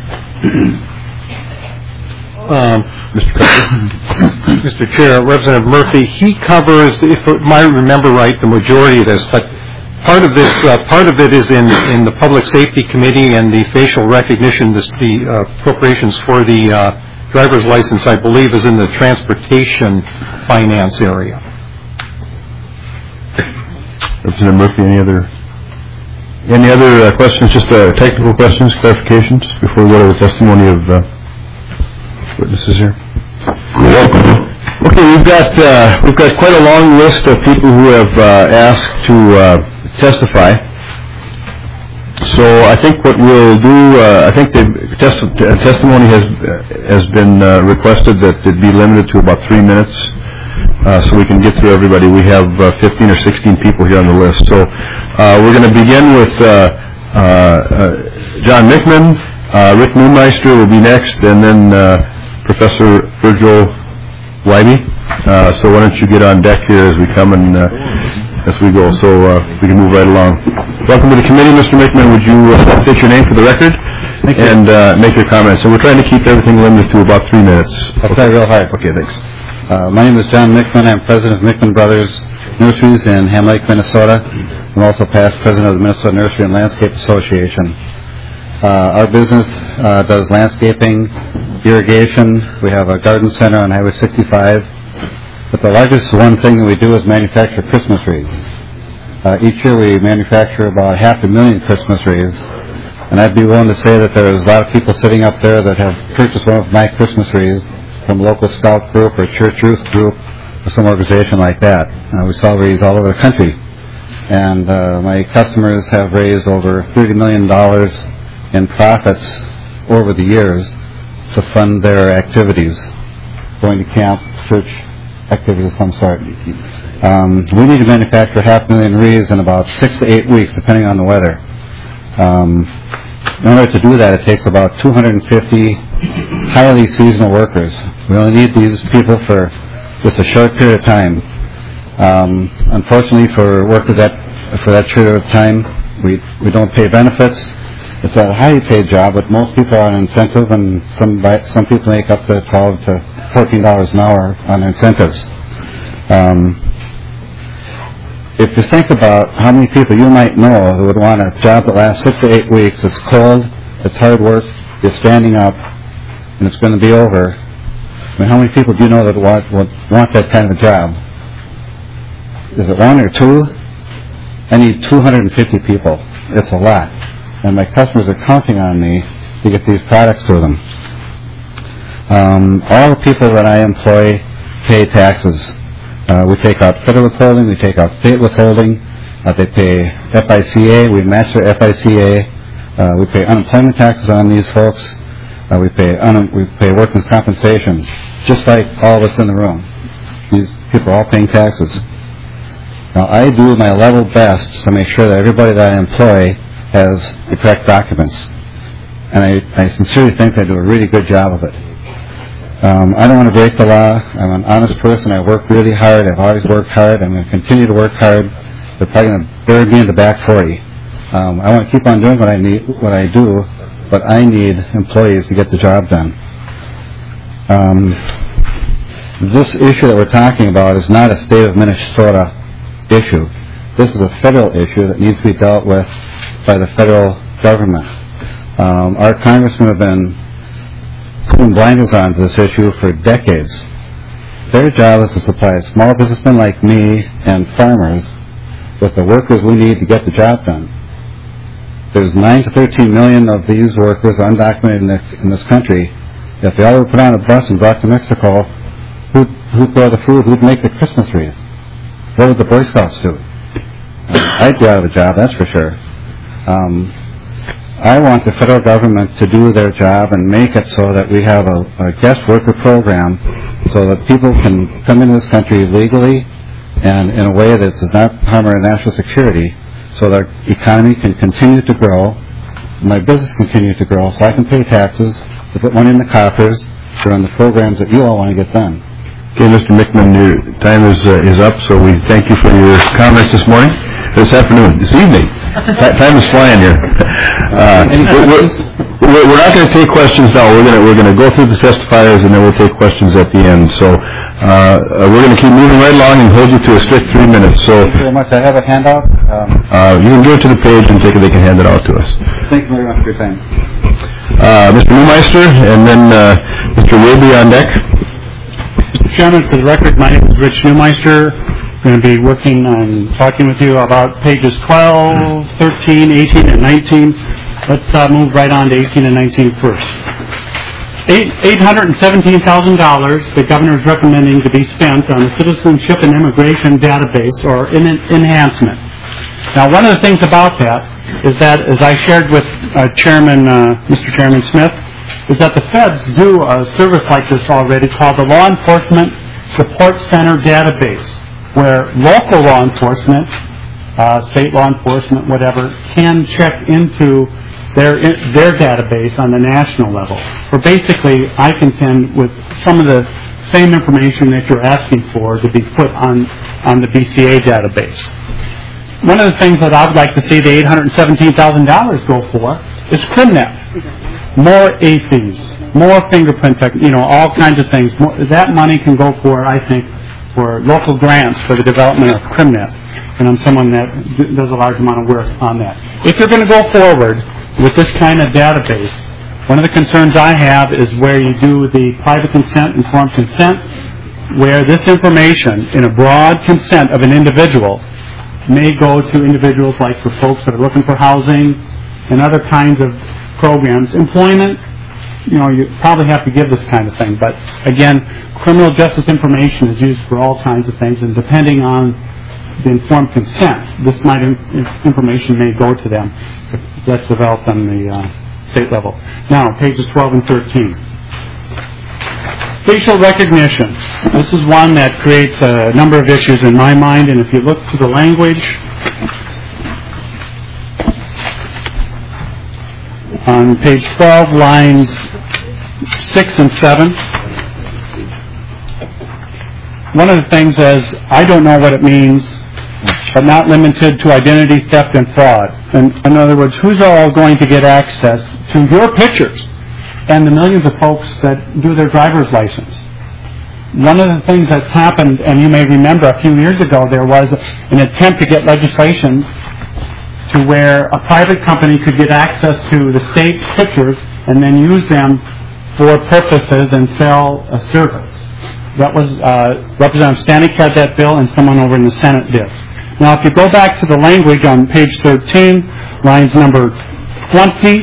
Um, Mister Carter. Mister Chair, Representative Murphy, he covers, if I remember right, the majority of this, but part of this, uh, part of it is in, in the Public Safety Committee and the facial recognition, this, the uh, appropriations for the uh, driver's license, I believe, is in the transportation finance area. Representative Murphy, any other any other uh, questions, just uh, technical questions, clarifications, before we go to the testimony of uh, witnesses here? You're welcome. Okay, we've got uh, we've got quite a long list of people who have uh, asked to uh, testify. So I think what we'll do, uh, I think the testi- uh, testimony has uh, has been uh, requested that it be limited to about three minutes, uh, so we can get through everybody. We have uh, fifteen or sixteen people here on the list. So uh, we're going to begin with uh, uh, uh, John Mickman. Uh, Rick Neumeister will be next, and then uh, Professor Virgil Wybe. Uh, so why don't you get on deck here as we come and uh, as we go, so uh, we can move right along. Welcome to the committee, Mister Mickman. Would you uh, state your name for the record Thank and uh, make your comments? So we're trying to keep everything limited to about three minutes. I'll try real hard. Okay, thanks. Uh, my name is John Mickman. I'm president of Mickman Brothers Nurseries in Ham Lake, Minnesota. I'm also past president of the Minnesota Nursery and Landscape Association. Uh, our business uh, does landscaping, irrigation. We have a garden center on Highway sixty-five. But the largest one thing that we do is manufacture Christmas trees. Uh, each year we manufacture about half a million Christmas trees. And I'd be willing to say that there's a lot of people sitting up there that have purchased one of my Christmas trees from a local scout group or church youth group or some organization like that. Uh, we sell trees all over the country. And uh, my customers have raised over thirty million dollars in profits over the years to fund their activities, going to camp, church activities of some sort. Um, we need to manufacture half a million wreaths in about six to eight weeks, depending on the weather. Um, in order to do that, it takes about two hundred fifty highly seasonal workers. We only need these people for just a short period of time. Um, unfortunately, for workers that for that period of time, we we don't pay benefits. It's a highly paid job, but most people are on incentive, and some some people make up to twelve to fourteen dollars an hour on incentives. Um, if you think about how many people you might know who would want a job that lasts six to eight weeks, it's cold, it's hard work, you're standing up, and it's going to be over. I mean, how many people do you know that want want, want that kind of a job? Is it one or two? I need two hundred fifty people. It's a lot. And my customers are counting on me to get these products to them. Um, all the people that I employ pay taxes. Uh, we take out federal withholding, we take out state withholding. Uh, they pay F I C A, we match their F I C A. Uh, we pay unemployment taxes on these folks. Uh, we pay un- we pay workers' compensation, just like all of us in the room. These people are all paying taxes. Now, I do my level best to make sure that everybody that I employ has the correct documents. And I, I sincerely think I do a really good job of it. Um, I don't want to break the law. I'm an honest person. I work really hard. I've always worked hard. I'm going to continue to work hard. They're probably going to bury me in the back forty. Um, I want to keep on doing what I need, what I do, but I need employees to get the job done. Um, this issue that we're talking about is not a state of Minnesota issue. This is a federal issue that needs to be dealt with by the federal government. Um, our congressmen have been putting blinders on to this issue for decades. Their job is to supply small businessmen like me and farmers with the workers we need to get the job done. There's nine to thirteen million of these workers undocumented in, the, in this country. If they all were put on a bus and brought to Mexico, who'd, who'd grow the food? Who'd make the Christmas trees? What would the Boy Scouts do? Uh, I'd be out of a job, that's for sure. Um, I want the federal government to do their job and make it so that we have a, a guest worker program so that people can come into this country legally and in a way that does not harm our national security, so that our economy can continue to grow, my business continue to grow, so I can pay taxes to put money in the coffers to run the programs that you all want to get done. Okay, Mister Mickman, your time is uh, is up, so we thank you for your comments this morning, this afternoon, this evening. T- time is flying here. Uh, we're, we're, we're not going to take questions now. We're going to we're going to go through the testifiers, and then we'll take questions at the end. So uh, we're going to keep moving right along and hold you to a strict three minutes. So Thank you very much. I have a handout. Um, uh, you can go to the page and take it. They can hand it out to us. thank you very much for your time. Uh, Mister Neumeister, and then uh, Mister Wilby on deck. Mister Chairman, for the record, my name is Rich Neumeister. I'm going to be working on talking with you about pages twelve, thirteen, eighteen, and nineteen. Let's uh, move right on to eighteen and nineteen first. eight hundred seventeen thousand dollars the governor is recommending to be spent on the Citizenship and Immigration Database, or in enhancement. Now, one of the things about that is that, as I shared with uh, Chairman, uh, Mister Chairman Smith, is that the feds do a service like this already called the Law Enforcement Support Center Database, where local law enforcement, uh, state law enforcement, whatever, can check into their their database on the national level. Or basically, I contend with some of the same information that you're asking for to be put on, on the B C A database. One of the things that I would like to see the eight hundred seventeen thousand dollars go for is CrimNet. More A F Is, more fingerprint tech, you know, all kinds of things. More, that money can go for, I think, for local grants for the development of CrimNet. And I'm someone that d- does a large amount of work on that. If you're going to go forward with this kind of database, one of the concerns I have is where you do the private consent, informed consent, where this information in a broad consent of an individual may go to individuals like for folks that are looking for housing and other kinds of programs. Employment, you know, you probably have to give this kind of thing. But again, criminal justice information is used for all kinds of things, and depending on the informed consent, this might information may go to them if that's developed on the uh, state level. Now, pages twelve and thirteen. Facial recognition. This is one that creates a number of issues in my mind, and if you look to the language on page twelve, lines six and seven, one of the things is, I don't know what it means, but not limited to identity theft and fraud. And in other words, who's all going to get access to your pictures and the millions of folks that do their driver's license? One of the things that's happened, and you may remember a few years ago, there was an attempt to get legislation to where a private company could get access to the state's pictures and then use them for purposes and sell a service. That was, uh, Representative Stanek had that bill, and someone over in the Senate did. Now, if you go back to the language on page thirteen, lines number twenty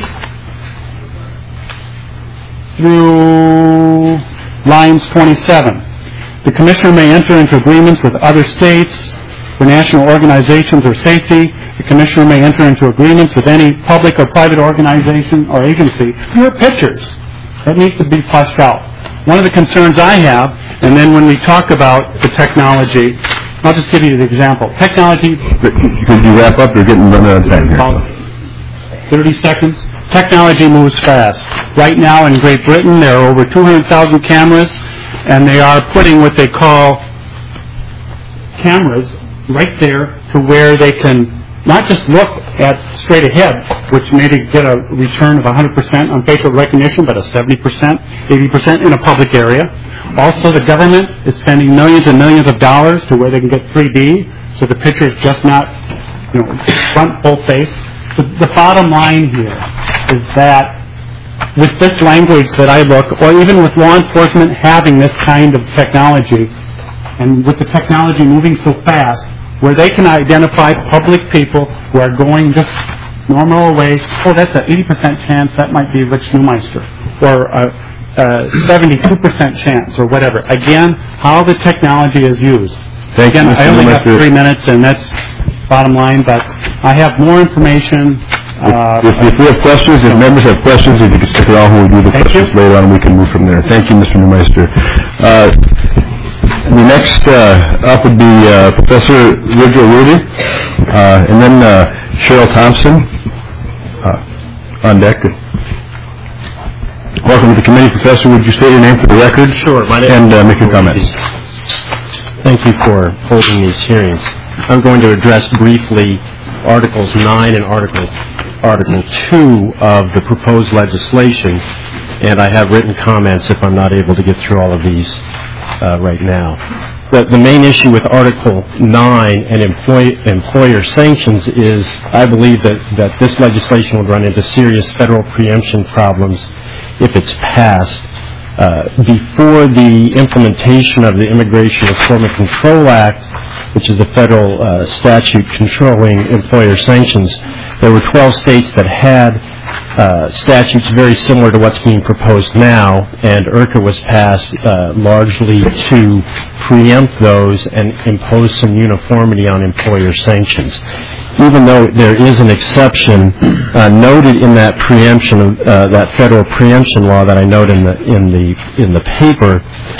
through lines twenty-seven, the Commissioner may enter into agreements with other states for national organizations or safety. The Commissioner may enter into agreements with any public or private organization or agency. Your pictures. That needs to be fleshed out. One of the concerns I have, and then when we talk about the technology, I'll just give you the example. Technology... Could you wrap up? You're getting run out of time here. thirty seconds. Technology moves fast. Right now in Great Britain, there are over two hundred thousand cameras, and they are putting what they call cameras right there to where they can not just look at straight ahead, which may get a return of one hundred percent on facial recognition, but a seventy percent, eighty percent in a public area. Also, the government is spending millions and millions of dollars to where they can get three D, so the picture is just not, you know, front, full face. The, the bottom line here is that with this language that I look, or even with law enforcement having this kind of technology, and with the technology moving so fast, where they can identify public people who are going just normal ways, oh, that's an eighty percent chance that might be Rich Neumeister, or a, a seventy-two percent chance, or whatever. Again, how the technology is used. Thank Again, you, I only have Neumeister. three minutes, and that's bottom line, but I have more information. Uh, if, if we have questions, if members have questions, if you could stick around, we'll do the Thank questions you. later on, and we can move from there. Thank you, Mister Neumeister. Uh, the next uh, up would be uh, Professor Virgil Rudy, uh, and then uh, Cheryl Thompson uh, on deck. Welcome to the committee, Professor. Would you state your name for the record? Sure. My name and uh, make your comments. Thank you for holding these hearings. I'm going to address briefly Articles nine and Article Article two of the proposed legislation, and I have written comments if I'm not able to get through all of these uh, right now. The, the main issue with Article nine and employ, employer sanctions is I believe that, that this legislation would run into serious federal preemption problems if it's passed. Uh, before the implementation of the Immigration Reform and Control Act, which is the federal uh, statute controlling employer sanctions, there were twelve states that had uh, statutes very similar to what's being proposed now, and I R C A was passed uh, largely to preempt those and impose some uniformity on employer sanctions. Even though there is an exception uh, noted in that preemption, uh, that federal preemption law that I note in the in the in the paper,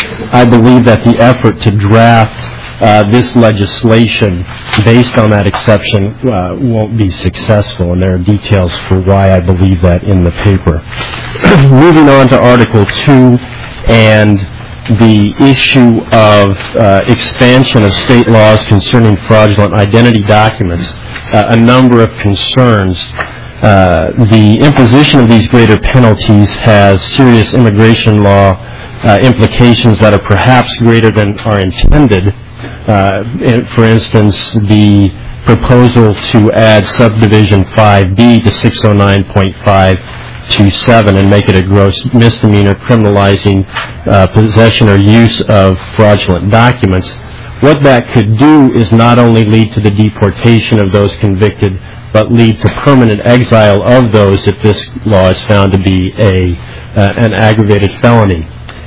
I believe that the effort to draft uh, this legislation based on that exception uh, won't be successful, and there are details for why I believe that in the paper. Moving on to Article two and the issue of uh, expansion of state laws concerning fraudulent identity documents. Uh, a number of concerns. Uh, the imposition of these greater penalties has serious immigration law uh, implications that are perhaps greater than are intended. Uh, for instance, the proposal to add subdivision five B to six oh nine point five two seven and make it a gross misdemeanor criminalizing uh, possession or use of fraudulent documents. What that could do is not only lead to the deportation of those convicted, but lead to permanent exile of those if this law is found to be a uh, an aggravated felony.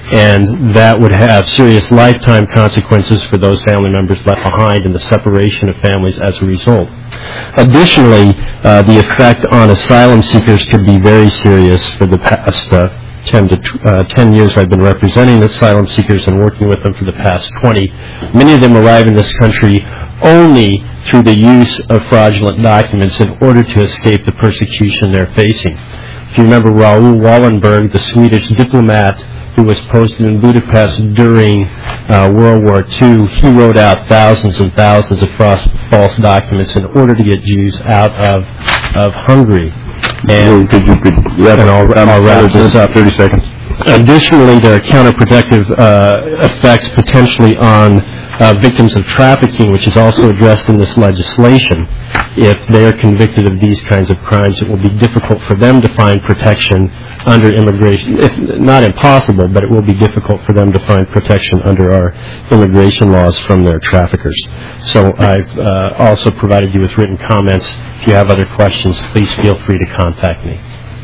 And that would have serious lifetime consequences for those family members left behind and the separation of families as a result. Additionally, uh, the effect on asylum seekers could be very serious. For the past uh, ten to uh, ten years I've been representing asylum seekers and working with them for the past twenty. Many of them arrive in this country only through the use of fraudulent documents in order to escape the persecution they're facing. If you remember Raoul Wallenberg, the Swedish diplomat who was posted in Budapest during uh, World War Two, he wrote out thousands and thousands of false documents in order to get Jews out of of Hungary. And, could you, could you and I'll, I'll wrap this up. thirty seconds. Additionally, there are counterproductive uh, effects potentially on uh, victims of trafficking, which is also addressed in this legislation. If they are convicted of these kinds of crimes, it will be difficult for them to find protection under immigration. If, not impossible, but it will be difficult for them to find protection under our immigration laws from their traffickers. So I've uh, also provided you with written comments. If you have other questions, please feel free to contact me.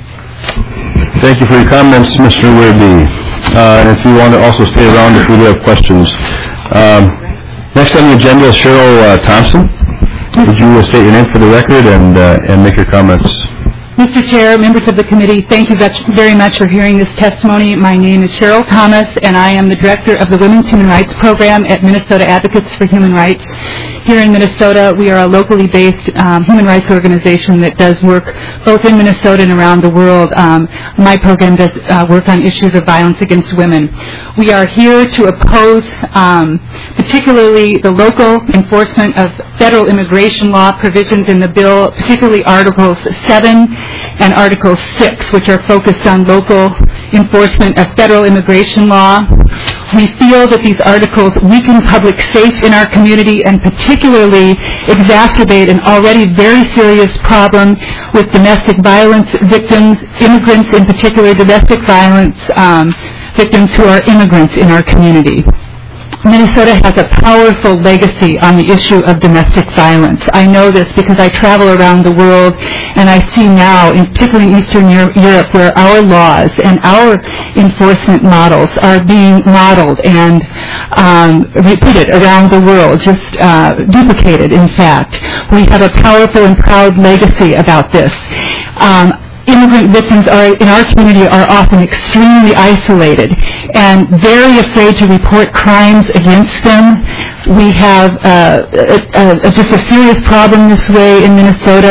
Thank you for your comments, Mister Werby. Uh, and if you want to also stay around if we do have questions. Um, next on the agenda is Cheryl uh, Thompson. Would you uh, state your name for the record and uh, and make your comments? Mister Chair, members of the committee, thank you very much for hearing this testimony. My name is Cheryl Thomas, and I am the director of the Women's Human Rights Program at Minnesota Advocates for Human Rights. Here in Minnesota, we are a locally based um, human rights organization that does work both in Minnesota and around the world. Um, my program does uh, work on issues of violence against women. We are here to oppose um, particularly the local enforcement of federal immigration law provisions in the bill, particularly Articles seven and Article six, which are focused on local enforcement of federal immigration law. We feel that these articles weaken public safety in our community and particularly exacerbate an already very serious problem with domestic violence victims, immigrants in particular, domestic violence um, victims who are immigrants in our community. Minnesota has a powerful legacy on the issue of domestic violence. I know this because I travel around the world and I see now, in particularly in Eastern Europe, where our laws and our enforcement models are being modeled and um, repeated around the world, just uh, duplicated, in fact. We have a powerful and proud legacy about this. Um, Immigrant victims are, in our community are often extremely isolated and very afraid to report crimes against them. We have uh, a, a, a, just a serious problem this way in Minnesota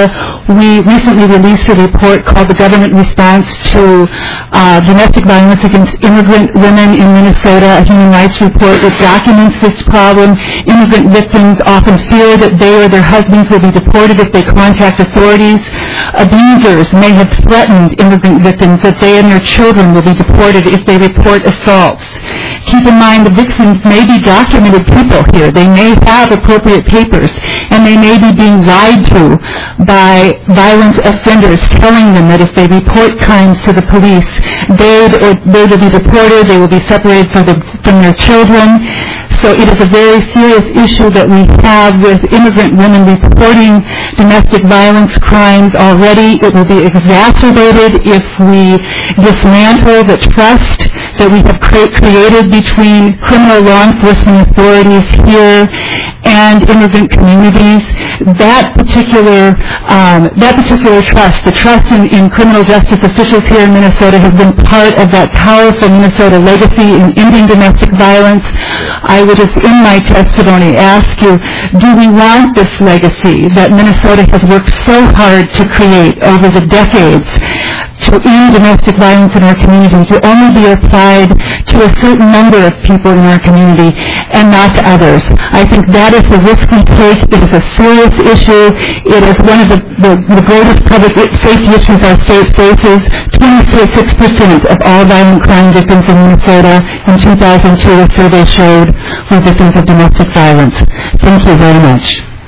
we recently released a report called The Government Response to uh, Domestic Violence Against Immigrant Women in Minnesota, a human rights report that documents this problem. Immigrant victims often fear that they or their husbands will be deported if they contact authorities. Abusers may have threatened immigrant victims that they and their children will be deported if they report assaults. Keep in mind the victims may be documented people here. They may have appropriate papers, and they may be being lied to by violent offenders, telling them that if they report crimes to the police, they, or they will be deported, they will be separated from, the, from their children. So it is a very serious issue that we have with immigrant women reporting domestic violence crimes already. It will be exacerbated if we dismantle the trust that we have cre- created between criminal law enforcement authorities here and immigrant communities. That particular um, that particular trust, the trust in, in criminal justice officials here in Minnesota, has been part of that powerful Minnesota legacy in ending domestic violence. I would just, in my testimony, ask you, do we want this legacy that Minnesota has worked so hard to create over the decades to end domestic violence in our communities will only be applied to a certain number of people in our community and not to others? I think that is the risk we take. It is a serious issue. It is one of the, the, the greatest public safety issues our state faces. twenty-six percent of all violent crime victims in Minnesota in two thousand two, a survey showed, were victims of domestic violence. Thank you very much.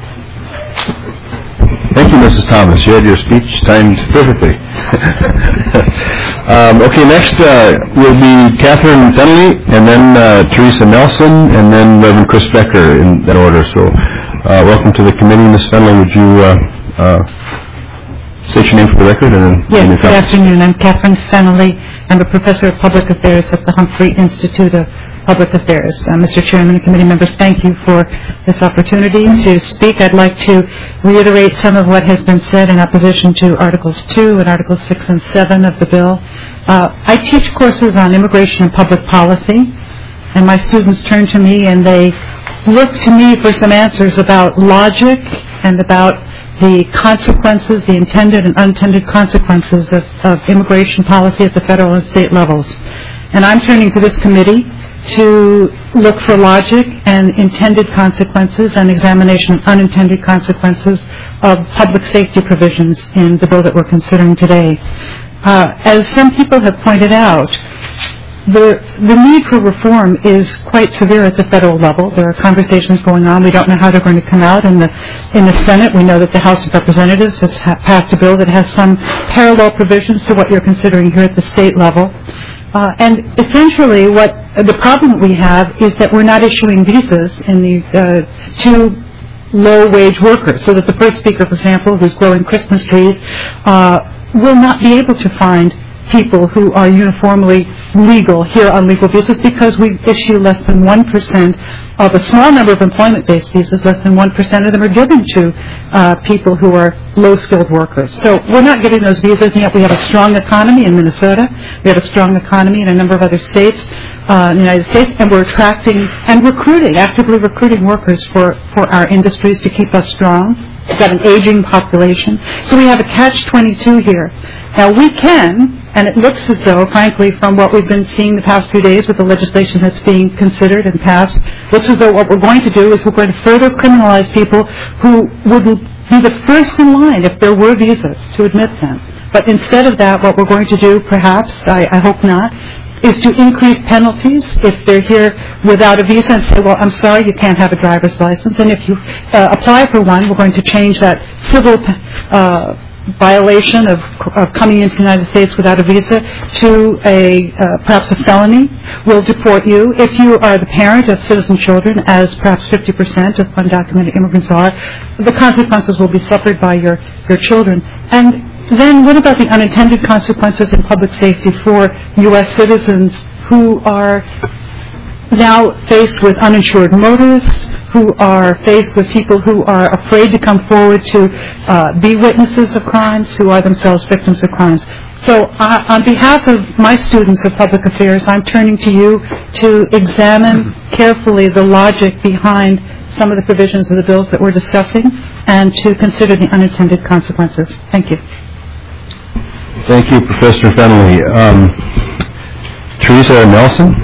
Thank you, Missus Thomas. You had your speech timed perfectly. um, okay, next uh, will be Catherine Fennelly, and then uh, Teresa Nelson, and then Reverend Chris Becker in that order. So, uh, welcome to the committee. Miz Fennelly, would you uh, uh, state your name for the record? And then yes, good afternoon. I'm Catherine Fennelly. I'm a professor of public affairs at the Humphrey Institute of Public Affairs. Uh, Mister Chairman and committee members, thank you for this opportunity to speak. I'd like to reiterate some of what has been said in opposition to Articles two and Articles six and seven of the bill. Uh, I teach courses on immigration and public policy, and my students turn to me and they look to me for some answers about logic and about the consequences, the intended and unintended consequences of, of immigration policy at the federal and state levels. And I'm turning to this committee to look for logic and intended consequences and examination of unintended consequences of public safety provisions in the bill that we're considering today. Uh, as some people have pointed out, the, the need for reform is quite severe at the federal level. There are conversations going on. We don't know how they're going to come out. In the, in the Senate, we know that the House of Representatives has ha- passed a bill that has some parallel provisions to what you're considering here at the state level. Uh, and essentially what uh, the problem we have is that we're not issuing visas in the, uh, to low-wage workers, so that the first speaker, for example, who's growing Christmas trees, uh, will not be able to find people who are uniformly legal here on legal visas because we issue less than one percent of a small number of employment-based visas. Less than one percent of them are given to uh, people who are low-skilled workers. So we're not getting those visas, and yet we have a strong economy in Minnesota. We have a strong economy in a number of other states uh, in the United States, and we're attracting and recruiting, actively recruiting workers for, for our industries to keep us strong. We've got an aging population. So we have a catch twenty-two here. Now we can, and it looks as though, frankly, from what we've been seeing the past few days with the legislation that's being considered and passed, looks as though what we're going to do is we're going to further criminalize people who would be the first in line if there were visas to admit them. But instead of that, what we're going to do, perhaps, I, I hope not, is to increase penalties if they're here without a visa and say, well, I'm sorry, you can't have a driver's license. And if you uh, apply for one, we're going to change that civil uh, violation of, of coming into the United States without a visa to a uh, perhaps a felony. We'll deport you. If you are the parent of citizen children, as perhaps fifty percent of undocumented immigrants are, the consequences will be suffered by your, your children. And then what about the unintended consequences in public safety for U S citizens who are now faced with uninsured motorists, who are faced with people who are afraid to come forward to uh, be witnesses of crimes, who are themselves victims of crimes. So uh, on behalf of my students of public affairs, I'm turning to you to examine carefully the logic behind some of the provisions of the bills that we're discussing and to consider the unintended consequences. Thank you. Thank you, Professor Fennelly. Um, Teresa Nelson.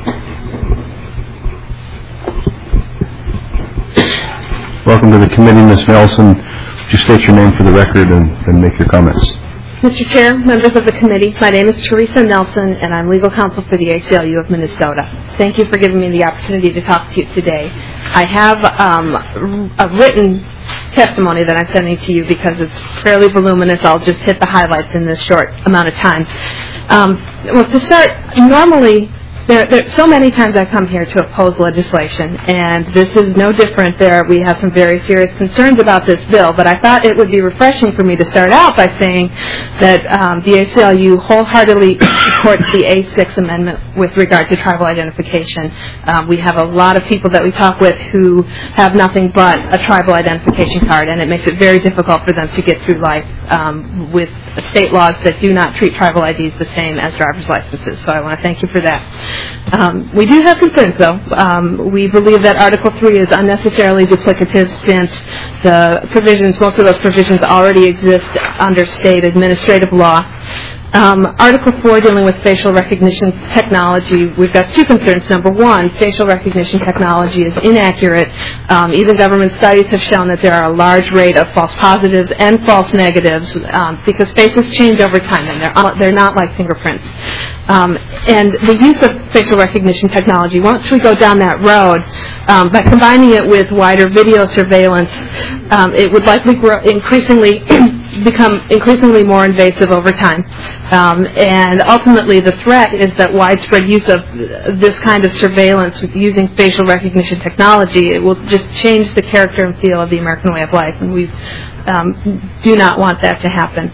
Welcome to the committee, Miz Nelson. Would you state your name for the record and, and make your comments? Mister Chair, members of the committee, my name is Teresa Nelson, and I'm legal counsel for the A C L U of Minnesota. Thank you for giving me the opportunity to talk to you today. I have um, a written testimony that I'm sending to you because it's fairly voluminous. I'll just hit the highlights in this short amount of time. Um, well, to start, normally, There, there, so many times I come here to oppose legislation, and this is no different. There, we have some very serious concerns about this bill, but I thought it would be refreshing for me to start out by saying that um, the A C L U wholeheartedly supports the A six amendment with regard to tribal identification. Um, we have a lot of people that we talk with who have nothing but a tribal identification card, and it makes it very difficult for them to get through life um, with state laws that do not treat tribal I Ds the same as driver's licenses. So I want to thank you for that. Um, we do have concerns, though. Um, we believe that Article three is unnecessarily duplicative since the provisions, most of those provisions already exist under state administrative law. Um, Article four, dealing with facial recognition technology, we've got two concerns. Number one, facial recognition technology is inaccurate. Um, even government studies have shown that there are a large rate of false positives and false negatives um, because faces change over time, and they're, they're not like fingerprints. Um, and the use of facial recognition technology, once we go down that road, um, by combining it with wider video surveillance, um, it would likely grow increasingly become increasingly more invasive over time. Um, and ultimately, the threat is that widespread use of this kind of surveillance using facial recognition technology, it will just change the character and feel of the American way of life, and we um, do not want that to happen.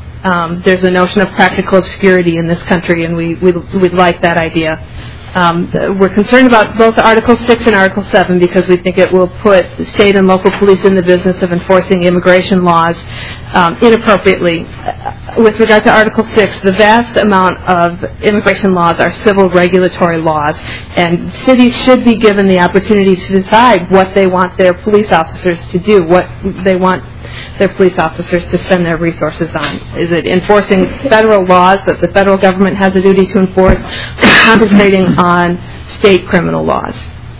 Um, there's a notion of practical obscurity in this country, and we we we'd like that idea. Um, we're concerned about both Article six and Article seven because we think it will put state and local police in the business of enforcing immigration laws um, inappropriately. With regard to Article six, the vast amount of immigration laws are civil regulatory laws, and cities should be given the opportunity to decide what they want their police officers to do, what they want their police officers to spend their resources on. Is it enforcing federal laws that the federal government has a duty to enforce, or concentrating on state criminal laws?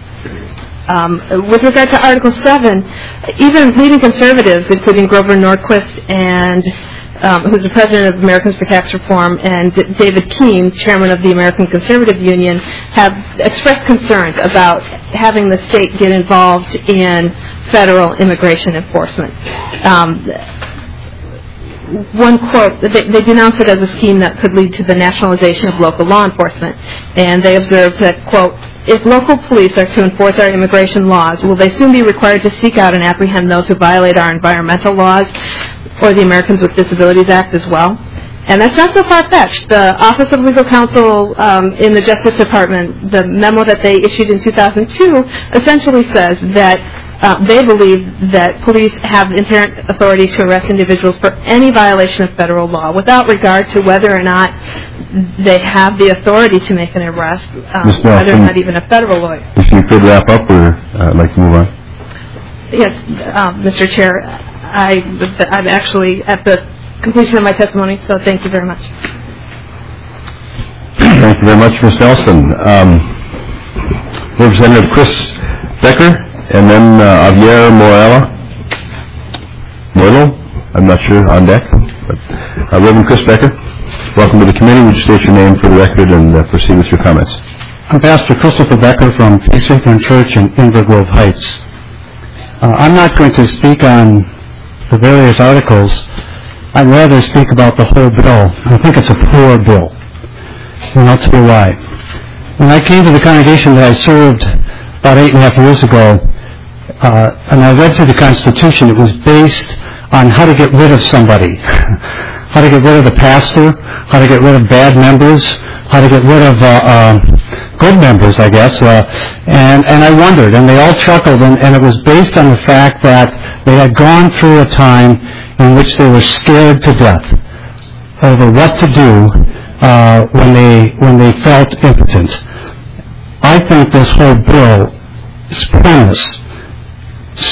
Um, with regard to Article seven, even leading conservatives, including Grover Norquist and Um, who's the president of Americans for Tax Reform, and David Keene, chairman of the American Conservative Union, have expressed concerns about having the state get involved in federal immigration enforcement. Um, one quote, they, they denounce it as a scheme that could lead to the nationalization of local law enforcement, and they observed that, quote, if local police are to enforce our immigration laws, will they soon be required to seek out and apprehend those who violate our environmental laws or the Americans with Disabilities Act as well? And that's not so far-fetched. The Office of Legal Counsel um, in the Justice Department, the memo that they issued in two thousand two, essentially says that uh, they believe that police have inherent authority to arrest individuals for any violation of federal law without regard to whether or not they have the authority to make an arrest, um, whether or not even a federal lawyer. If you could wrap up, or uh, I'd like to move on. Yes, um, Mister Chair. I, I'm actually at the completion of my testimony, so thank you very much. Thank you very much, Miz Nelson. Um, Representative Chris Becker, and then uh, Javier Morella. Morello, I'm not sure, on deck. But, uh, Reverend Chris Becker, welcome to the committee. Would you state your name for the record and uh, proceed with your comments? I'm Pastor Christopher Becker from Peace Lutheran Church in Inver Grove Heights. Uh, I'm not going to speak on the various articles. I'd rather speak about the whole bill. I think it's a poor bill, and I'll tell you why. When I came to the congregation that I served about eight and a half years ago, uh, and I read through the Constitution, it was based on how to get rid of somebody, how to get rid of the pastor, how to get rid of bad members, how to get rid of uh, uh, good members, I guess. Uh, and, and I wondered, and they all chuckled, and, and it was based on the fact that they had gone through a time in which they were scared to death over what to do uh, when they when they felt impotent. I think this whole bill's premise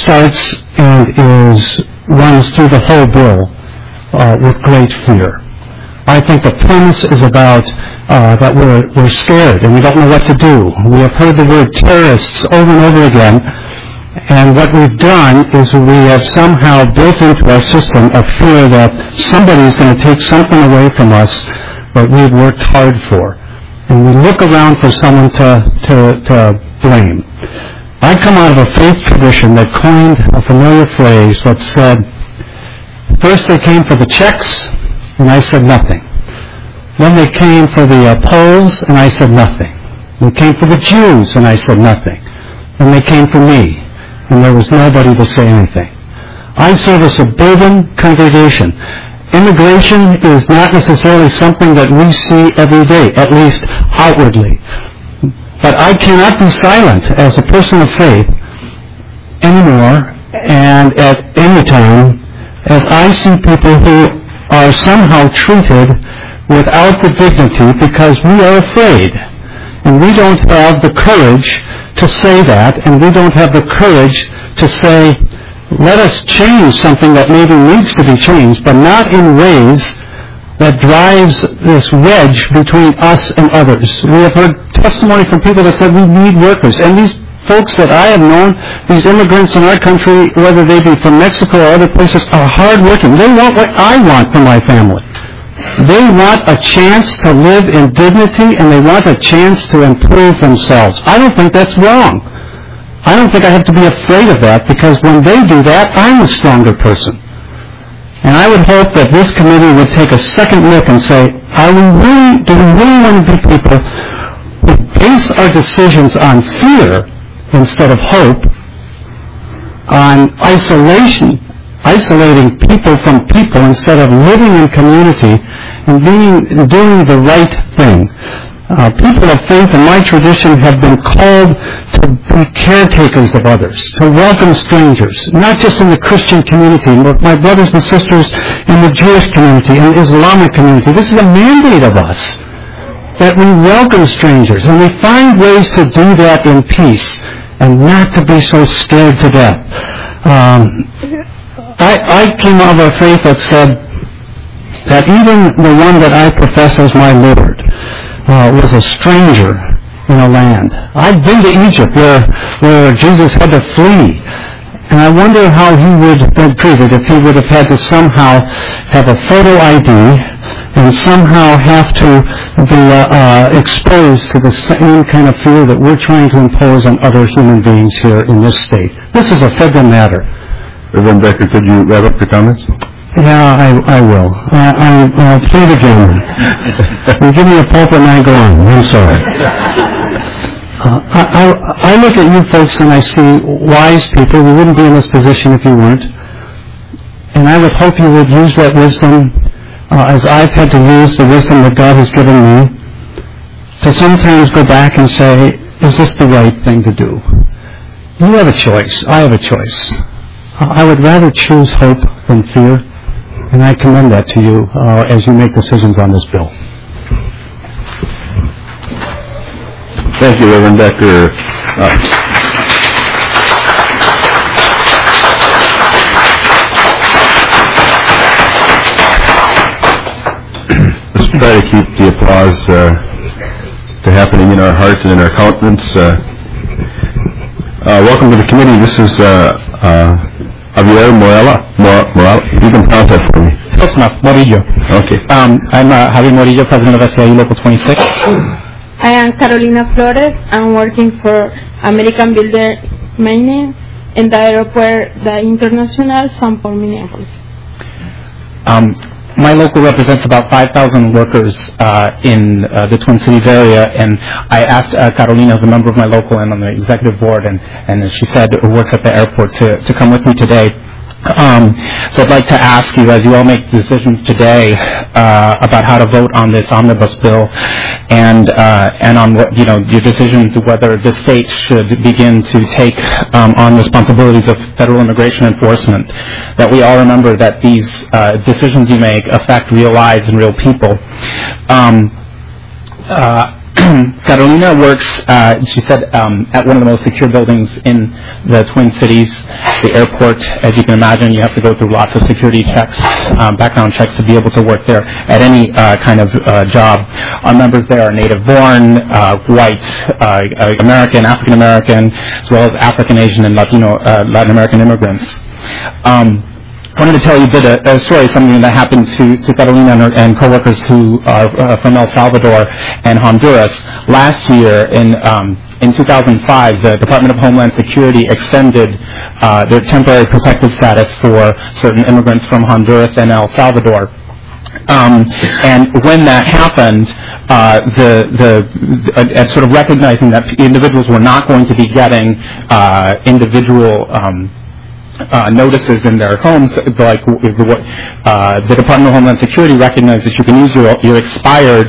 starts and is runs through the whole bill uh, with great fear. I think the premise is about uh, that we're, we're scared and we don't know what to do. We have heard the word terrorists over and over again, and what we've done is we have somehow built into our system a fear that somebody's going to take something away from us that we've worked hard for. And we look around for someone to, to, to blame. I come out of a faith tradition that coined a familiar phrase that said, first they came for the checks, and I said nothing. Then they came for the uh, Poles, and I said nothing. They came for the Jews, and I said nothing. Then they came for me, and there was nobody to say anything. I serve a suburban congregation. Immigration is not necessarily something that we see every day, at least outwardly. But I cannot be silent as a person of faith anymore, and at any time, as I see people who are somehow treated without the dignity because we are afraid. And we don't have the courage to say that, and we don't have the courage to say, let us change something that maybe needs to be changed, but not in ways that drives this wedge between us and others. We have heard testimony from people that said we need workers, and these folks that I have known, these immigrants in our country, whether they be from Mexico or other places, are hardworking. They want what I want for my family. They want a chance to live in dignity, and they want a chance to improve themselves. I don't think that's wrong. I don't think I have to be afraid of that, because when they do that, I'm a stronger person. And I would hope that this committee would take a second look and say, are we really, do we really want to be people who base our decisions on fear instead of hope, on isolation, isolating people from people instead of living in community and being, doing the right thing? Uh, people of faith in my tradition have been called to be caretakers of others, to welcome strangers, not just in the Christian community, but my brothers and sisters in the Jewish community and the Islamic community. This is a mandate of us, that we welcome strangers, and we find ways to do that in peace and not to be so scared to death. Um, I, I came out of a faith that said that even the one that I profess as my Lord Uh, was a stranger in a land. I've been to Egypt where where Jesus had to flee, and I wonder how he would have been treated if he would have had to somehow have a photo I D and somehow have to be uh, uh, exposed to the same kind of fear that we're trying to impose on other human beings here in this state. This is a federal matter. Reverend Becker, could you wrap up the comments? Yeah, I, I will. I, I, I'll plead again. You give me a pulpit and I go on. I'm sorry. Uh, I, I, I look at you folks and I see wise people. You wouldn't be in this position if you weren't. And I would hope you would use that wisdom uh, as I've had to use the wisdom that God has given me to sometimes go back and say, is this the right thing to do? You have a choice. I have a choice. Uh, I would rather choose hope than fear. And I commend that to you uh, as you make decisions on this bill. Thank you, Reverend Becker. Uh, let's try to keep the applause uh, to happening in our heart and in our countenance. Uh, uh, welcome to the committee. This is uh, uh, Javier Morella. Mor- Morella. You can pronounce that for me. Close enough. Morillo. Okay. Um, I'm uh, Javier Morillo, president of S C I U Local twenty-six. I am Carolina Flores. I'm working for American Builder Maine in the airport, the International San Paul, Minneapolis. Um, my local represents about five thousand workers uh, in uh, the Twin Cities area, and I asked uh, Carolina, as a member of my local and on the executive board, and, and she said works at the airport, to, to come with me today. Um, so I'd like to ask you, as you all make decisions today uh, about how to vote on this omnibus bill, and uh, and on what you know your decision to whether the state should begin to take um, on responsibilities of federal immigration enforcement, that we all remember that these uh, decisions you make affect real lives and real people. Um, uh, Carolina works, uh, she said, um, at one of the most secure buildings in the Twin Cities, the airport. As you can imagine, you have to go through lots of security checks, um, background checks to be able to work there at any uh, kind of uh, job. Our members there are native-born, uh, white, uh, American, African-American, as well as African, Asian, and Latino, uh, Latin American immigrants. Um, I wanted to tell you a bit of a story, something that happened to, to Carolina and, her, and coworkers who are uh, from El Salvador and Honduras. Last year, in um, in two thousand five, the Department of Homeland Security extended uh, their temporary protected status for certain immigrants from Honduras and El Salvador. Um, and when that happened, uh, the the uh, uh, sort of recognizing that individuals were not going to be getting uh, individual um, Uh, notices in their homes, like uh, the Department of Homeland Security recognizes that you can use your, your expired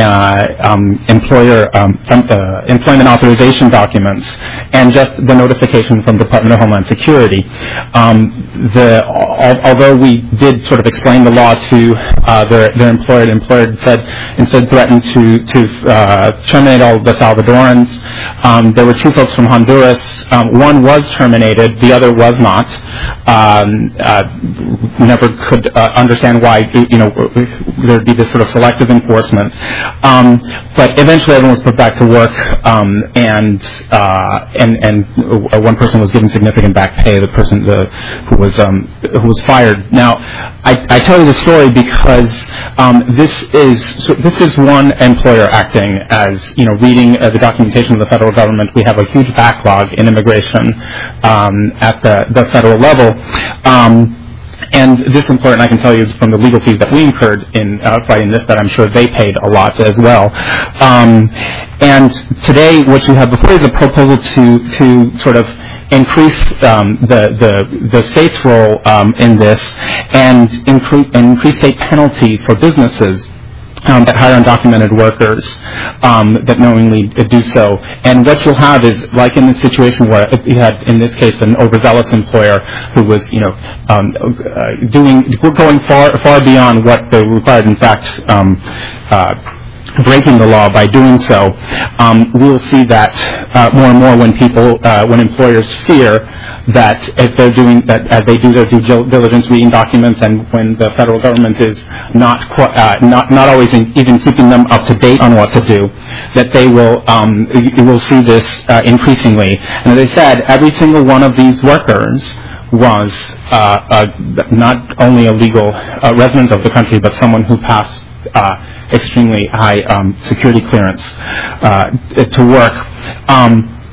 uh, um, employer um, uh, employment authorization documents and just the notification from the Department of Homeland Security. Um, the, al- although we did sort of explain the law to uh, their, their employer, the employer said instead threatened to to uh, terminate all the Salvadorans. Um, there were two folks from Honduras. Um, one was terminated, the other was not. Um, uh, never could uh, understand why, you know, there would be this sort of selective enforcement. Um, but eventually everyone was put back to work, um, and, uh, and and one person was given significant back pay, the person the, who was um, who was fired. Now, I, I tell you the story because um, this is so this is one employer acting as, you know, reading uh, the documentation of the federal government. We have a huge backlog in immigration um, at the, the federal level. Um, and this employer, and I can tell you from the legal fees that we incurred in uh, fighting this, that I'm sure they paid a lot as well. Um, and today, what you have before is a proposal to to sort of increase um, the, the the state's role um, in this and increase increase state penalties for businesses Um, that hire undocumented workers um, that knowingly do so. And what you'll have is, like in the situation where you had, in this case, an overzealous employer who was, you know, um, uh, doing, going far, far beyond what they required. In fact, um, uh, breaking the law by doing so. Um, we'll see that uh, more and more when people, uh, when employers fear that if they're doing that, as they do their due diligence reading documents, and when the federal government is not qu- uh, not not always in, even keeping them up to date on what to do, that they will um, you will see this uh, increasingly. And as I said, every single one of these workers was uh, uh, not only a legal uh, resident of the country, but someone who passed uh, extremely high um, security clearance uh, to work. Um,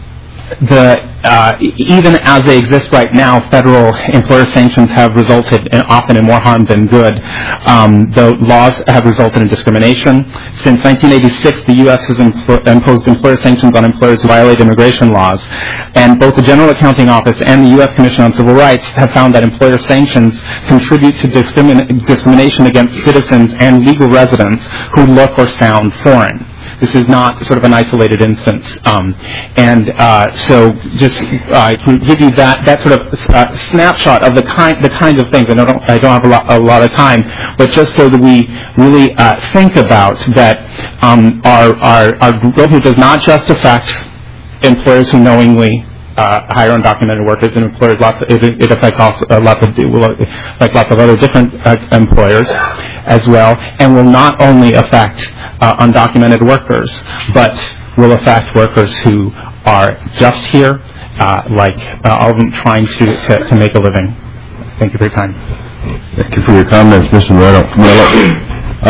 the uh, even as they exist right now, federal employer sanctions have resulted in, often in more harm than good. Um, the laws have resulted in discrimination. Since nineteen eighty-six, the U S has impl- imposed employer sanctions on employers who violate immigration laws. And both the General Accounting Office and the U S Commission on Civil Rights have found that employer sanctions contribute to discrimin- discrimination against citizens and legal residents who look or sound foreign. This is not sort of an isolated instance. Um, and uh, so just uh, to give you that, that sort of uh, snapshot of the kind the kinds of things, and I don't, I don't have a lot, a lot of time, but just so that we really uh, think about that um, our, our, our group does not just affect employers who knowingly uh, hire undocumented workers, and employers lots of, it, it affects also uh, lots of like lots of other different uh, employers as well, and will not only affect Uh, undocumented workers, but will affect workers who are just here, uh, like uh, all of them trying to, to, to make a living. Thank you for your time. Thank you for your comments, Mister Morello. Uh,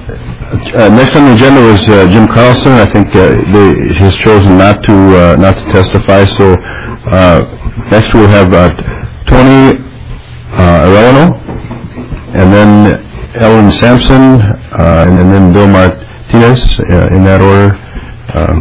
uh, next on the agenda was uh, Jim Carlson. I think uh, they, he's chosen not to uh, not to testify. So uh, next we'll have uh, Tony uh, Arellano, and then Ellen Sampson, uh, and, and then Bill Martinez. Uh, in that order. Um,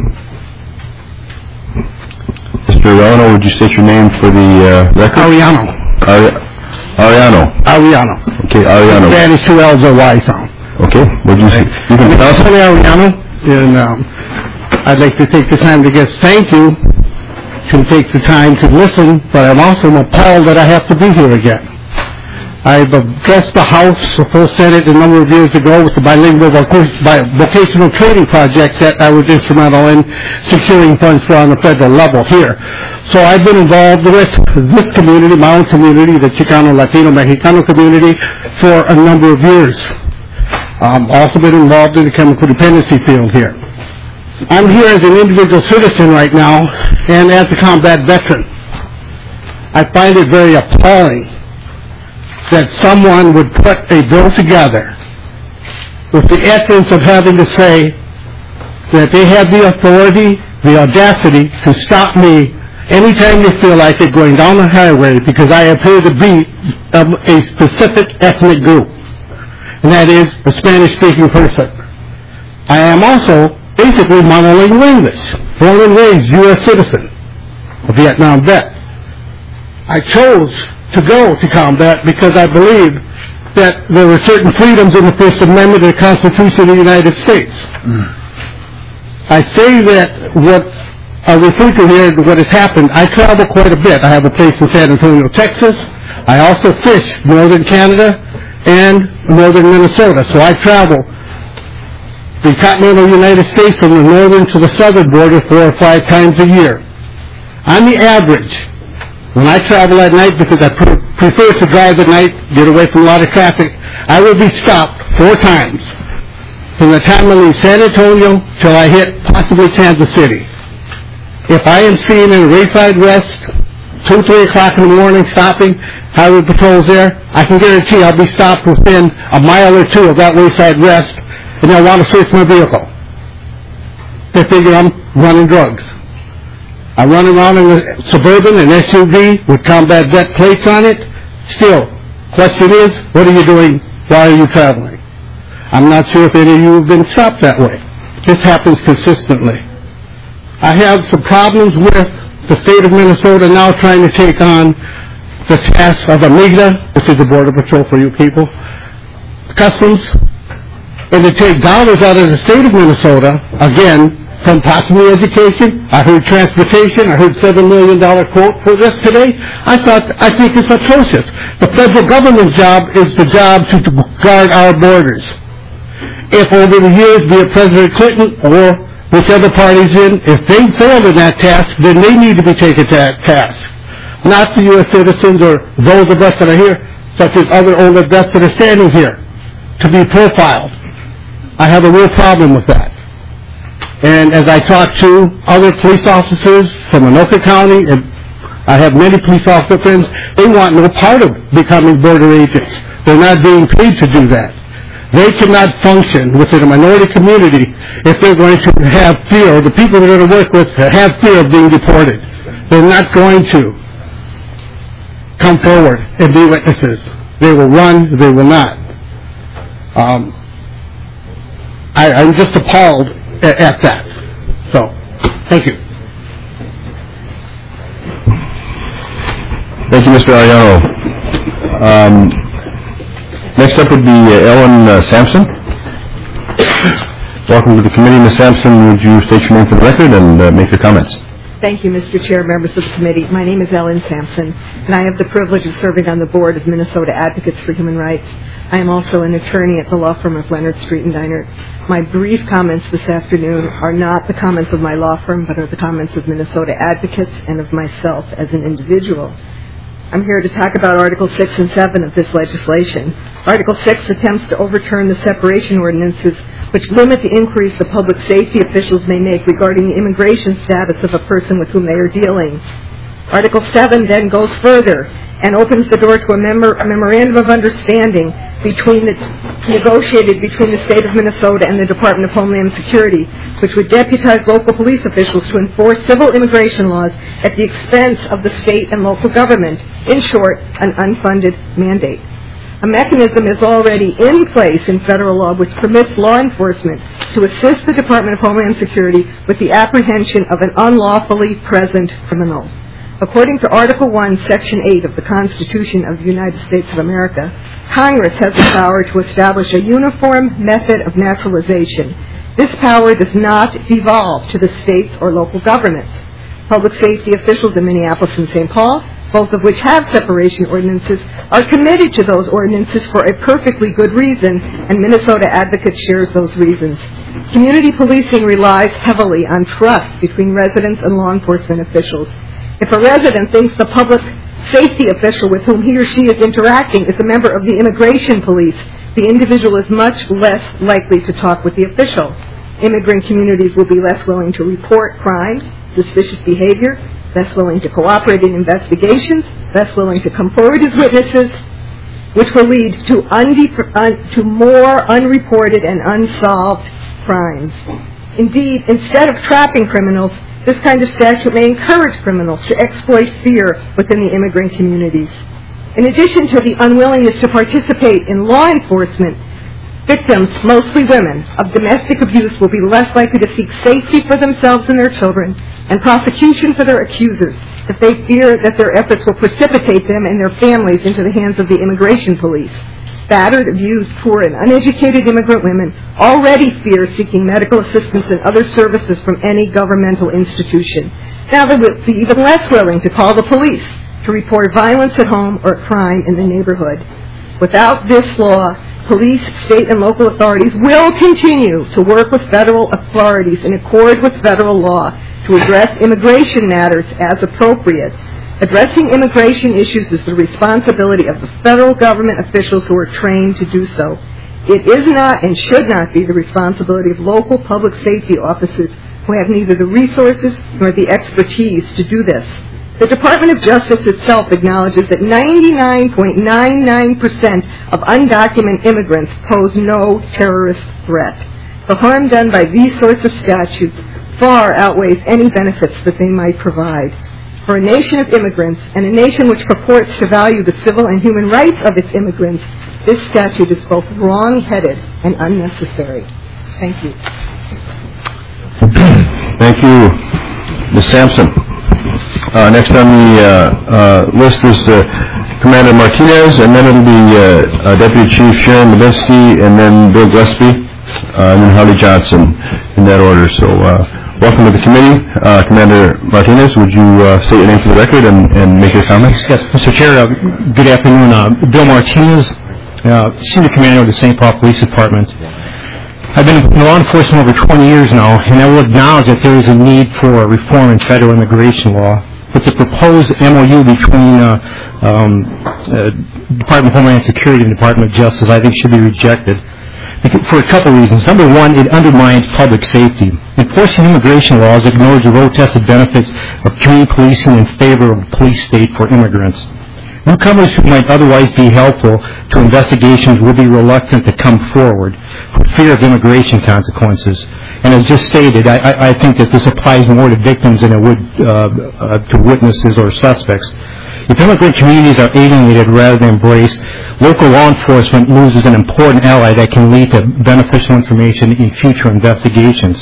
Mister Arellano, would you state your name for the uh, record? Ariano. Ari- Ariano. Ariano. Okay, Ariano. That is two L's or Y sound. Okay, would you say? You can pronounce it? Ariano, and um, I'd like to take the time to get thank you, to take the time to listen, but I'm also appalled that I have to be here again. I've addressed the House, the full Senate, a number of years ago with the bilingual voc- vocational training project that I was instrumental in securing funds for on the federal level here. So I've been involved with this community, my own community, the Chicano, Latino, Mexicano community, for a number of years. Um, also been involved in the chemical dependency field here. I'm here as an individual citizen right now and as a combat veteran. I find it very appalling that someone would put a bill together with the essence of having to say that they have the authority, the audacity to stop me anytime they feel like it going down the highway because I appear to be of a specific ethnic group, and that is a Spanish-speaking person. I am also basically monolingual English, born and raised U S citizen, a Vietnam vet. I chose to go to combat because I believe that there were certain freedoms in the First Amendment of the Constitution of the United States. Mm. I say that what I refer to here, what has happened, I travel quite a bit. I have a place in San Antonio, Texas. I also fish northern Canada and northern Minnesota. So I travel the continental United States from the northern to the southern border four or five times a year. On the average, when I travel at night, because I pre- prefer to drive at night, get away from a lot of traffic, I will be stopped four times from the time I leave San Antonio till I hit possibly Kansas City. If I am seen in a Wayside West, two, three o'clock in the morning, stopping, highway patrols there, I can guarantee I'll be stopped within a mile or two of that Wayside West, and they'll want to search my vehicle. They figure I'm running drugs. I run around in a Suburban, an S U V with combat vet plates on it. Still, question is, what are you doing? Why are you traveling? I'm not sure if any of you have been stopped that way. This happens consistently. I have some problems with the state of Minnesota now trying to take on the task of AMIGDA, which is the Border Patrol for you people, Customs, and to take dollars out of the state of Minnesota, again, from possibly education. I heard transportation. I heard seven million dollars quote for this today. I thought, I think it's atrocious. The federal government's job is the job to, to guard our borders. If over the years, be it President Clinton or whichever party's in, if they failed in that task, then they need to be taken to that task. Not the U S citizens or those of us that are here, such as other older vets that are standing here, to be profiled. I have a real problem with that. And as I talk to other police officers from Anoka County, and I have many police officer friends, they want no part of becoming border agents. They're not being paid to do that. They cannot function within a minority community if they're going to have fear, or the people they're going to work with have fear of being deported. They're not going to come forward and be witnesses. They will run, they will not. Um, I, I'm just appalled at, at that. So, thank you. Thank you, Mister Ariano. Um, next up would be uh, Ellen uh, Sampson. Welcome to the committee, Miz Sampson. Would you state your name for the record and uh, make your comments? Thank you, Mister Chair, members of the committee. My name is Ellen Sampson, and I have the privilege of serving on the board of Minnesota Advocates for Human Rights. I am also an attorney at the law firm of Leonard Street and Diner. My brief comments this afternoon are not the comments of my law firm, but are the comments of Minnesota Advocates and of myself as an individual. I'm here to talk about Article six and seven of this legislation. Article six attempts to overturn the separation ordinances which limit the inquiries the public safety officials may make regarding the immigration status of a person with whom they are dealing. Article seven then goes further and opens the door to a, memor- a memorandum of understanding between the, negotiated between the state of Minnesota and the Department of Homeland Security, which would deputize local police officials to enforce civil immigration laws at the expense of the state and local government. In short, an unfunded mandate. A mechanism is already in place in federal law which permits law enforcement to assist the Department of Homeland Security with the apprehension of an unlawfully present criminal. According to Article one, Section eight of the Constitution of the United States of America, Congress has the power to establish a uniform method of naturalization. This power does not devolve to the states or local governments. Public safety officials in Minneapolis and Saint Paul both of which have separation ordinances, are committed to those ordinances for a perfectly good reason, and Minnesota Advocates shares those reasons. Community policing relies heavily on trust between residents and law enforcement officials. If a resident thinks the public safety official with whom he or she is interacting is a member of the immigration police, the individual is much less likely to talk with the official. Immigrant communities will be less willing to report crimes, suspicious behavior, less willing to cooperate in investigations, less willing to come forward as witnesses, which will lead to, unde- un- to more unreported and unsolved crimes. Indeed, instead of trapping criminals, this kind of statute may encourage criminals to exploit fear within the immigrant communities. In addition to the unwillingness to participate in law enforcement, victims, mostly women, of domestic abuse will be less likely to seek safety for themselves and their children and prosecution for their accusers if they fear that their efforts will precipitate them and their families into the hands of the immigration police. Battered, abused, poor, and uneducated immigrant women already fear seeking medical assistance and other services from any governmental institution. Now they will be even less willing to call the police to report violence at home or crime in the neighborhood. Without this law, police, state, and local authorities will continue to work with federal authorities in accord with federal law to address immigration matters as appropriate. Addressing immigration issues is the responsibility of the federal government officials who are trained to do so. It is not and should not be the responsibility of local public safety officers who have neither the resources nor the expertise to do this. The Department of Justice itself acknowledges that ninety-nine point nine nine percent of undocumented immigrants pose no terrorist threat. The harm done by these sorts of statutes far outweighs any benefits that they might provide. For a nation of immigrants, and a nation which purports to value the civil and human rights of its immigrants, this statute is both wrong-headed and unnecessary. Thank you. Thank you, Miz Sampson. Uh, next on the uh, uh, list is uh, Commander Martinez, and then it'll be uh, uh, Deputy Chief Sharon Levinsky, and then Bill Gillespie, uh, and then Harley Johnson, in that order. So, uh, welcome to the committee. Uh, Commander Martinez, would you uh, state your name for the record and, and make your comments? Yes, Mister Chair, uh, good afternoon. Uh, Bill Martinez, uh, Senior Commander of the Saint Paul Police Department. I've been in law enforcement over twenty years now, and I will acknowledge that there is a need for reform in federal immigration law. But the proposed M O U between uh, um, uh, Department of Homeland Security and Department of Justice, I think, should be rejected for a couple of reasons. Number one, it undermines public safety. Enforcing immigration laws ignores the road-tested benefits of community policing in favor of a police state for immigrants. Newcomers who might otherwise be helpful to investigations will be reluctant to come forward for fear of immigration consequences. And as just stated, I, I, I think that this applies more to victims than it would uh, uh, to witnesses or suspects. If immigrant communities are alienated rather than embraced, local law enforcement loses an important ally that can lead to beneficial information in future investigations.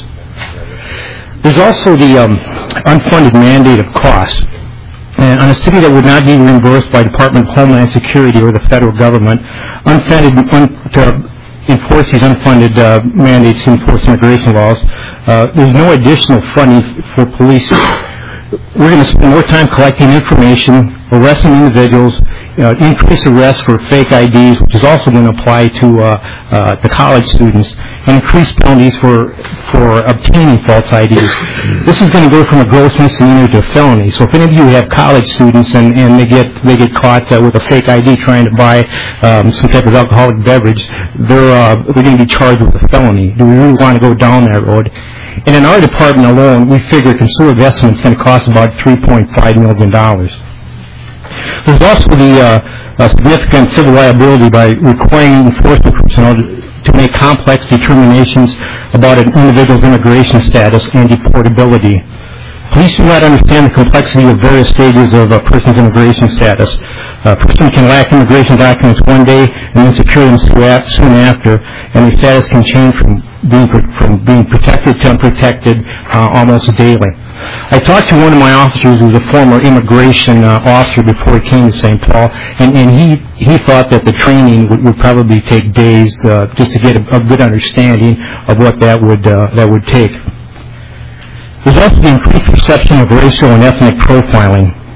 There's also the um, unfunded mandate of costs. And on a city that would not be reimbursed by Department of Homeland Security or the federal government, unfunded, un, to enforce these unfunded uh, mandates to enforce immigration laws, uh, there's no additional funding for police. We're going to spend more time collecting information, arresting individuals, uh, increase arrests for fake I Ds, which is also going to apply to uh, uh, the college students, and increase penalties for for obtaining false I Ds. This is going to go from a gross misdemeanor to a felony. So if any of you have college students and, and they get they get caught uh, with a fake I D trying to buy um, some type of alcoholic beverage, they're uh, they're going to be charged with a felony. Do we really want to go down that road? And in our department alone, we figure consumer investment is going to cost about three point five million dollars. There's also the uh, uh, significant civil liability by requiring enforcement personnel to, to make complex determinations about an individual's immigration status and deportability. Police do not understand the complexity of various stages of a person's immigration status. A person can lack immigration documents one day and then secure them soon after, and their status can change from being from being protected to unprotected uh, almost daily. I talked to one of my officers who was a former immigration uh, officer before he came to Saint Paul, and, and he, he thought that the training would, would probably take days uh, just to get a, a good understanding of what that would uh, that would take. There's also the increased perception of racial and ethnic profiling.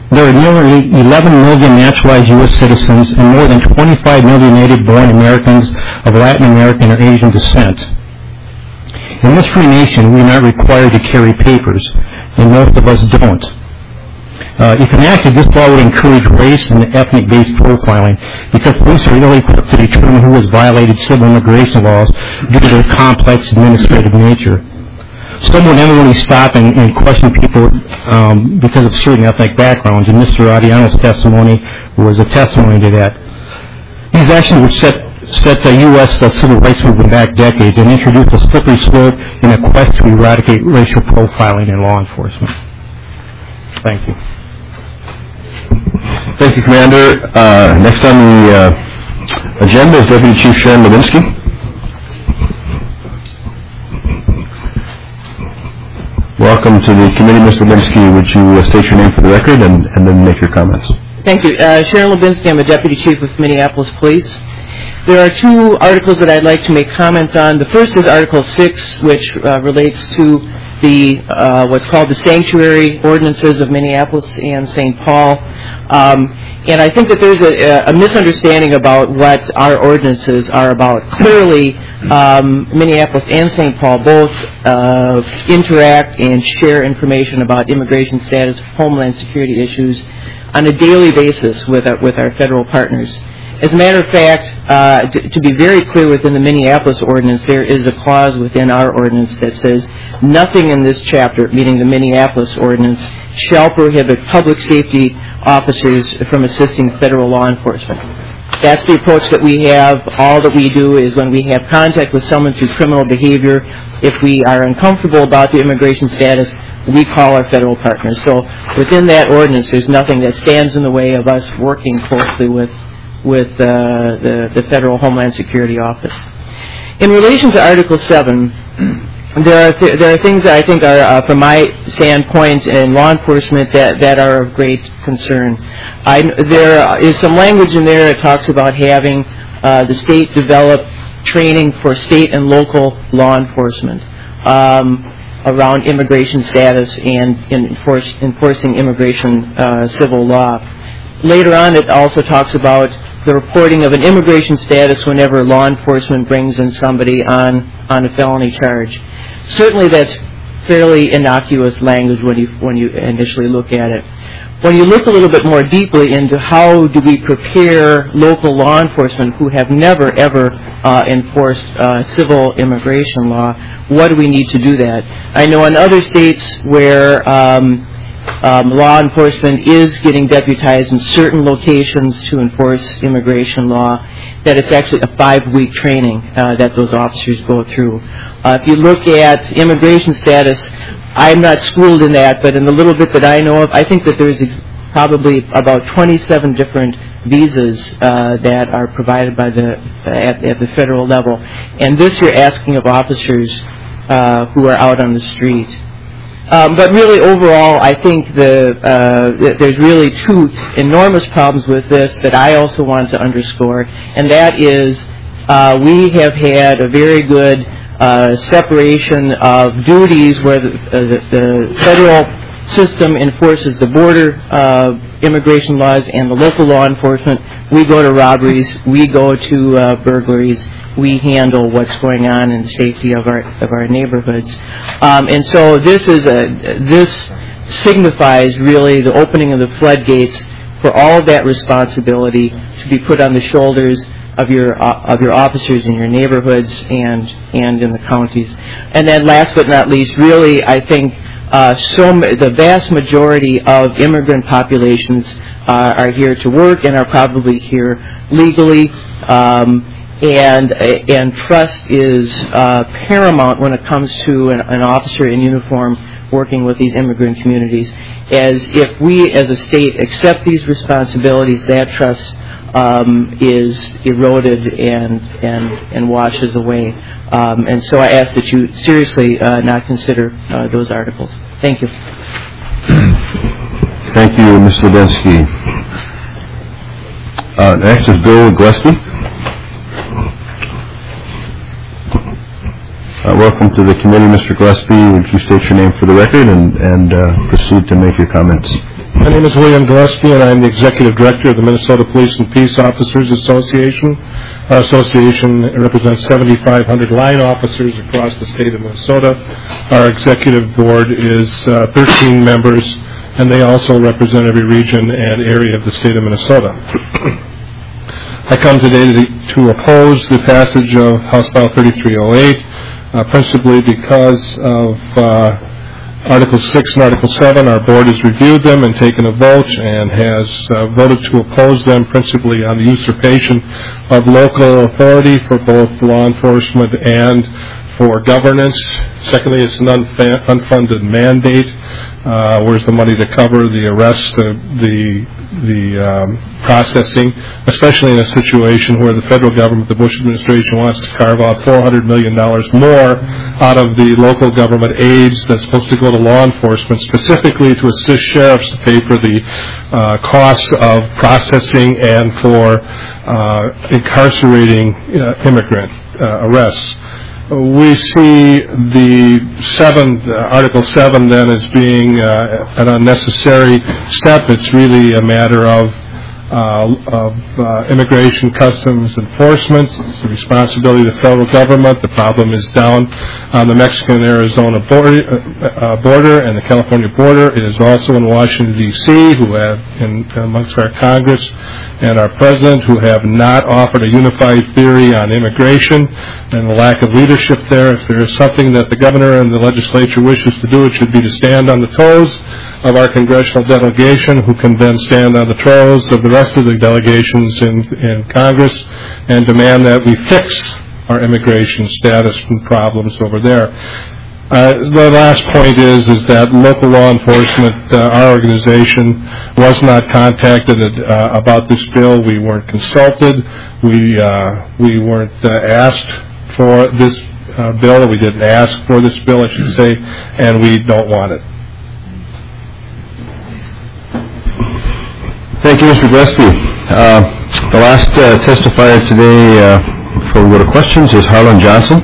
There are nearly eleven million naturalized U S citizens and more than twenty-five million native-born Americans of Latin American or Asian descent. In this free nation, we are not required to carry papers, and most of us don't. Uh, if enacted, this law would encourage race and ethnic-based profiling because police are ill-equipped to determine who has violated civil immigration laws due to their complex administrative nature. Some would never really stop and, and question people um, because of certain ethnic backgrounds, and Mister Arellano's testimony was a testimony to that. These actions would set, set the U S Uh, civil rights movement back decades and introduce a slippery slope in a quest to eradicate racial profiling in law enforcement. Thank you. Thank you, Commander. Uh, next on the uh, agenda is Deputy Chief Sharon Levinsky. Welcome to the committee, Mister Levinsky. Would you uh, state your name for the record and, and then make your comments? Thank you. Uh, Sharon Levinsky. I'm a Deputy Chief of Minneapolis Police. There are two articles that I'd like to make comments on. The first is Article six, which uh, relates to the uh, what's called the sanctuary ordinances of Minneapolis and Saint Paul. Um, and I think that there's a, a misunderstanding about what our ordinances are about. Clearly, um, Minneapolis and Saint Paul both uh, interact and share information about immigration status, homeland security issues on a daily basis with our, with our federal partners. As a matter of fact, uh, to, to be very clear, within the Minneapolis ordinance, there is a clause within our ordinance that says nothing in this chapter, meaning the Minneapolis ordinance, shall prohibit public safety officers from assisting federal law enforcement. That's the approach that we have. All that we do is when we have contact with someone through criminal behavior, if we are uncomfortable about the immigration status, we call our federal partners. So within that ordinance, there's nothing that stands in the way of us working closely with with uh, the, the Federal Homeland Security Office. In relation to Article seven, there are th- there are things that I think are, uh, from my standpoint in law enforcement, that, that are of great concern. I, there is some language in there that talks about having uh, the state develop training for state and local law enforcement um, around immigration status and enforce, enforcing immigration uh, civil law. Later on, it also talks about the reporting of an immigration status whenever law enforcement brings in somebody on, on a felony charge. Certainly that's fairly innocuous language when you, when you initially look at it. When you look a little bit more deeply into how do we prepare local law enforcement who have never, ever uh, enforced uh, civil immigration law, what do we need to do that? I know in other states where um, Um, law enforcement is getting deputized in certain locations to enforce immigration law, that it's actually a five-week training uh, that those officers go through. Uh, if you look at immigration status, I'm not schooled in that, but in the little bit that I know of, I think that there's ex- probably about twenty-seven different visas uh, that are provided by the at, at the federal level. And this you're asking of officers uh, who are out on the street. Um, but really, overall, I think the, uh, there's really two enormous problems with this that I also want to underscore, and that is uh, we have had a very good uh, separation of duties where the, uh, the, the federal system enforces the border uh, immigration laws and the local law enforcement. We go to robberies, we go to uh, burglaries. We handle what's going on in the safety of our of our neighborhoods, um, and so this is a this signifies really the opening of the floodgates for all of that responsibility to be put on the shoulders of your uh, of your officers in your neighborhoods and and in the counties. And then, last but not least, really, I think uh, so the vast majority of immigrant populations uh, are here to work and are probably here legally. Um, And and trust is uh, paramount when it comes to an, an officer in uniform working with these immigrant communities. As if we, as a state, accept these responsibilities, that trust um, is eroded and and and washes away. Um, and so I ask that you seriously uh, not consider uh, those articles. Thank you. Thank you, Mister Levinsky. Uh, next is Bill Gillespie. Uh, welcome to the committee, Mister Gillespie. Would you state your name for the record and, and uh, proceed to make your comments? My name is William Gillespie, and I'm the Executive Director of the Minnesota Police and Peace Officers Association. Our association represents seventy-five hundred line officers across the state of Minnesota. Our executive board is uh, thirteen members, and they also represent every region and area of the state of Minnesota. I come today to, to oppose the passage of House File thirty-three oh eight, uh, principally because of uh, Article six and Article seven. Our board has reviewed them and taken a vote and has uh, voted to oppose them principally on the usurpation of local authority for both law enforcement and for governance. Secondly, it's an unfa- unfunded mandate. Uh, where's the money to cover the arrests, the the, the um, processing, especially in a situation where the federal government, the Bush administration, wants to carve out four hundred million dollars more out of the local government aids that's supposed to go to law enforcement, specifically to assist sheriffs to pay for the uh, cost of processing and for uh, incarcerating uh, immigrant uh, arrests. We see the seven, uh, Article seven then as being uh, an unnecessary step. It's really a matter of uh, of uh, immigration customs enforcement. It's the responsibility of the federal government. The problem is down on the Mexican-Arizona border, uh, border and the California border. It is also in Washington, D C, who have, in, amongst our Congress and our President, who have not offered a unified theory on immigration, and the lack of leadership there. If there is something that the governor and the legislature wishes to do, it should be to stand on the toes of our congressional delegation, who can then stand on the toes of the rest of the delegations in, in Congress and demand that we fix our immigration status and problems over there. Uh, the last point is is that local law enforcement, uh, our organization, was not contacted uh, about this bill. We weren't consulted. We uh, we weren't uh, asked for this uh, bill. We didn't ask for this bill, I should say, and we don't want it. Thank you, Mister Gillespie. Uh, the last uh, testifier today, uh, before we go to questions, is Harlan Johnson.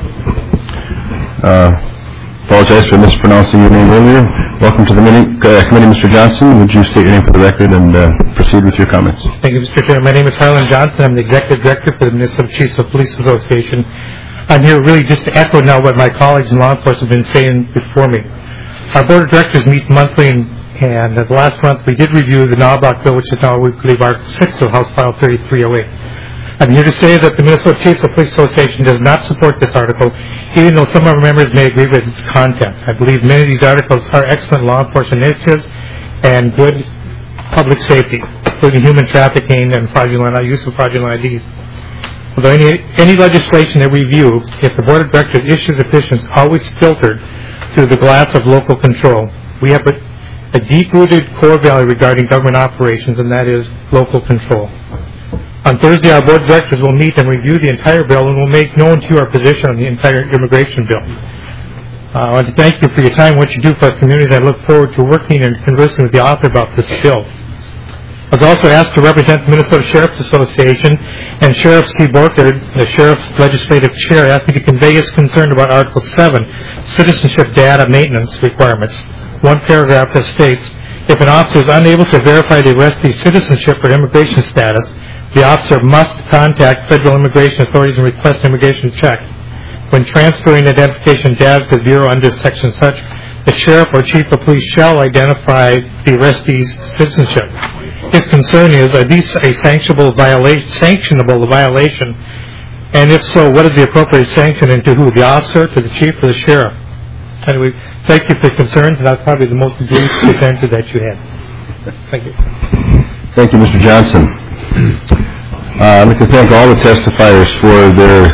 Uh, apologize for mispronouncing your name earlier. Welcome to the meeting, uh, committee, Mister Johnson. Would you state your name for the record and uh, proceed with your comments? Thank you, Mister Chairman. My name is Harlan Johnson. I'm the Executive Director for the Minnesota Chiefs of Police Association. I'm here really just to echo now what my colleagues in law enforcement have been saying before me. Our Board of Directors meet monthly, and, and uh, the last month we did review the Knobloch bill, which is now, we believe, Article six of House File thirty-three oh eight. I'm here to say that the Minnesota Chiefs of Police Association does not support this article, even though some of our members may agree with its content. I believe many of these articles are excellent law enforcement initiatives and good public safety, including human trafficking and fraudulent use of fraudulent I Ds. Although any, any legislation that we view, if the Board of Directors issues a petition, it's always filtered through the glass of local control. We have a, a deep-rooted core value regarding government operations, and that is local control. On Thursday, our Board of Directors will meet and review the entire bill and will make known to you our position on the entire immigration bill. Uh, I want to thank you for your time, what you do for our communities. I look forward to working and conversing with the author about this bill. I was also asked to represent the Minnesota Sheriff's Association, and Sheriff Steve Borchard, the Sheriff's Legislative Chair, asked me to convey his concern about Article seven, citizenship data maintenance requirements. One paragraph that states, if an officer is unable to verify the arrestee's citizenship or immigration status, the officer must contact federal immigration authorities and request an immigration check. When transferring identification data to the Bureau under section such, the sheriff or chief of police shall identify the arrestee's citizenship. His concern is, are these a sanctionable violation, sanctionable violation? And if so, what is the appropriate sanction, and to who? The officer, to the chief, or the sheriff? Anyway, thank you for your concerns, and that's probably the most brief answer that you had. Thank you. Thank you, Mister Johnson. Uh, I'd like to thank all the testifiers for their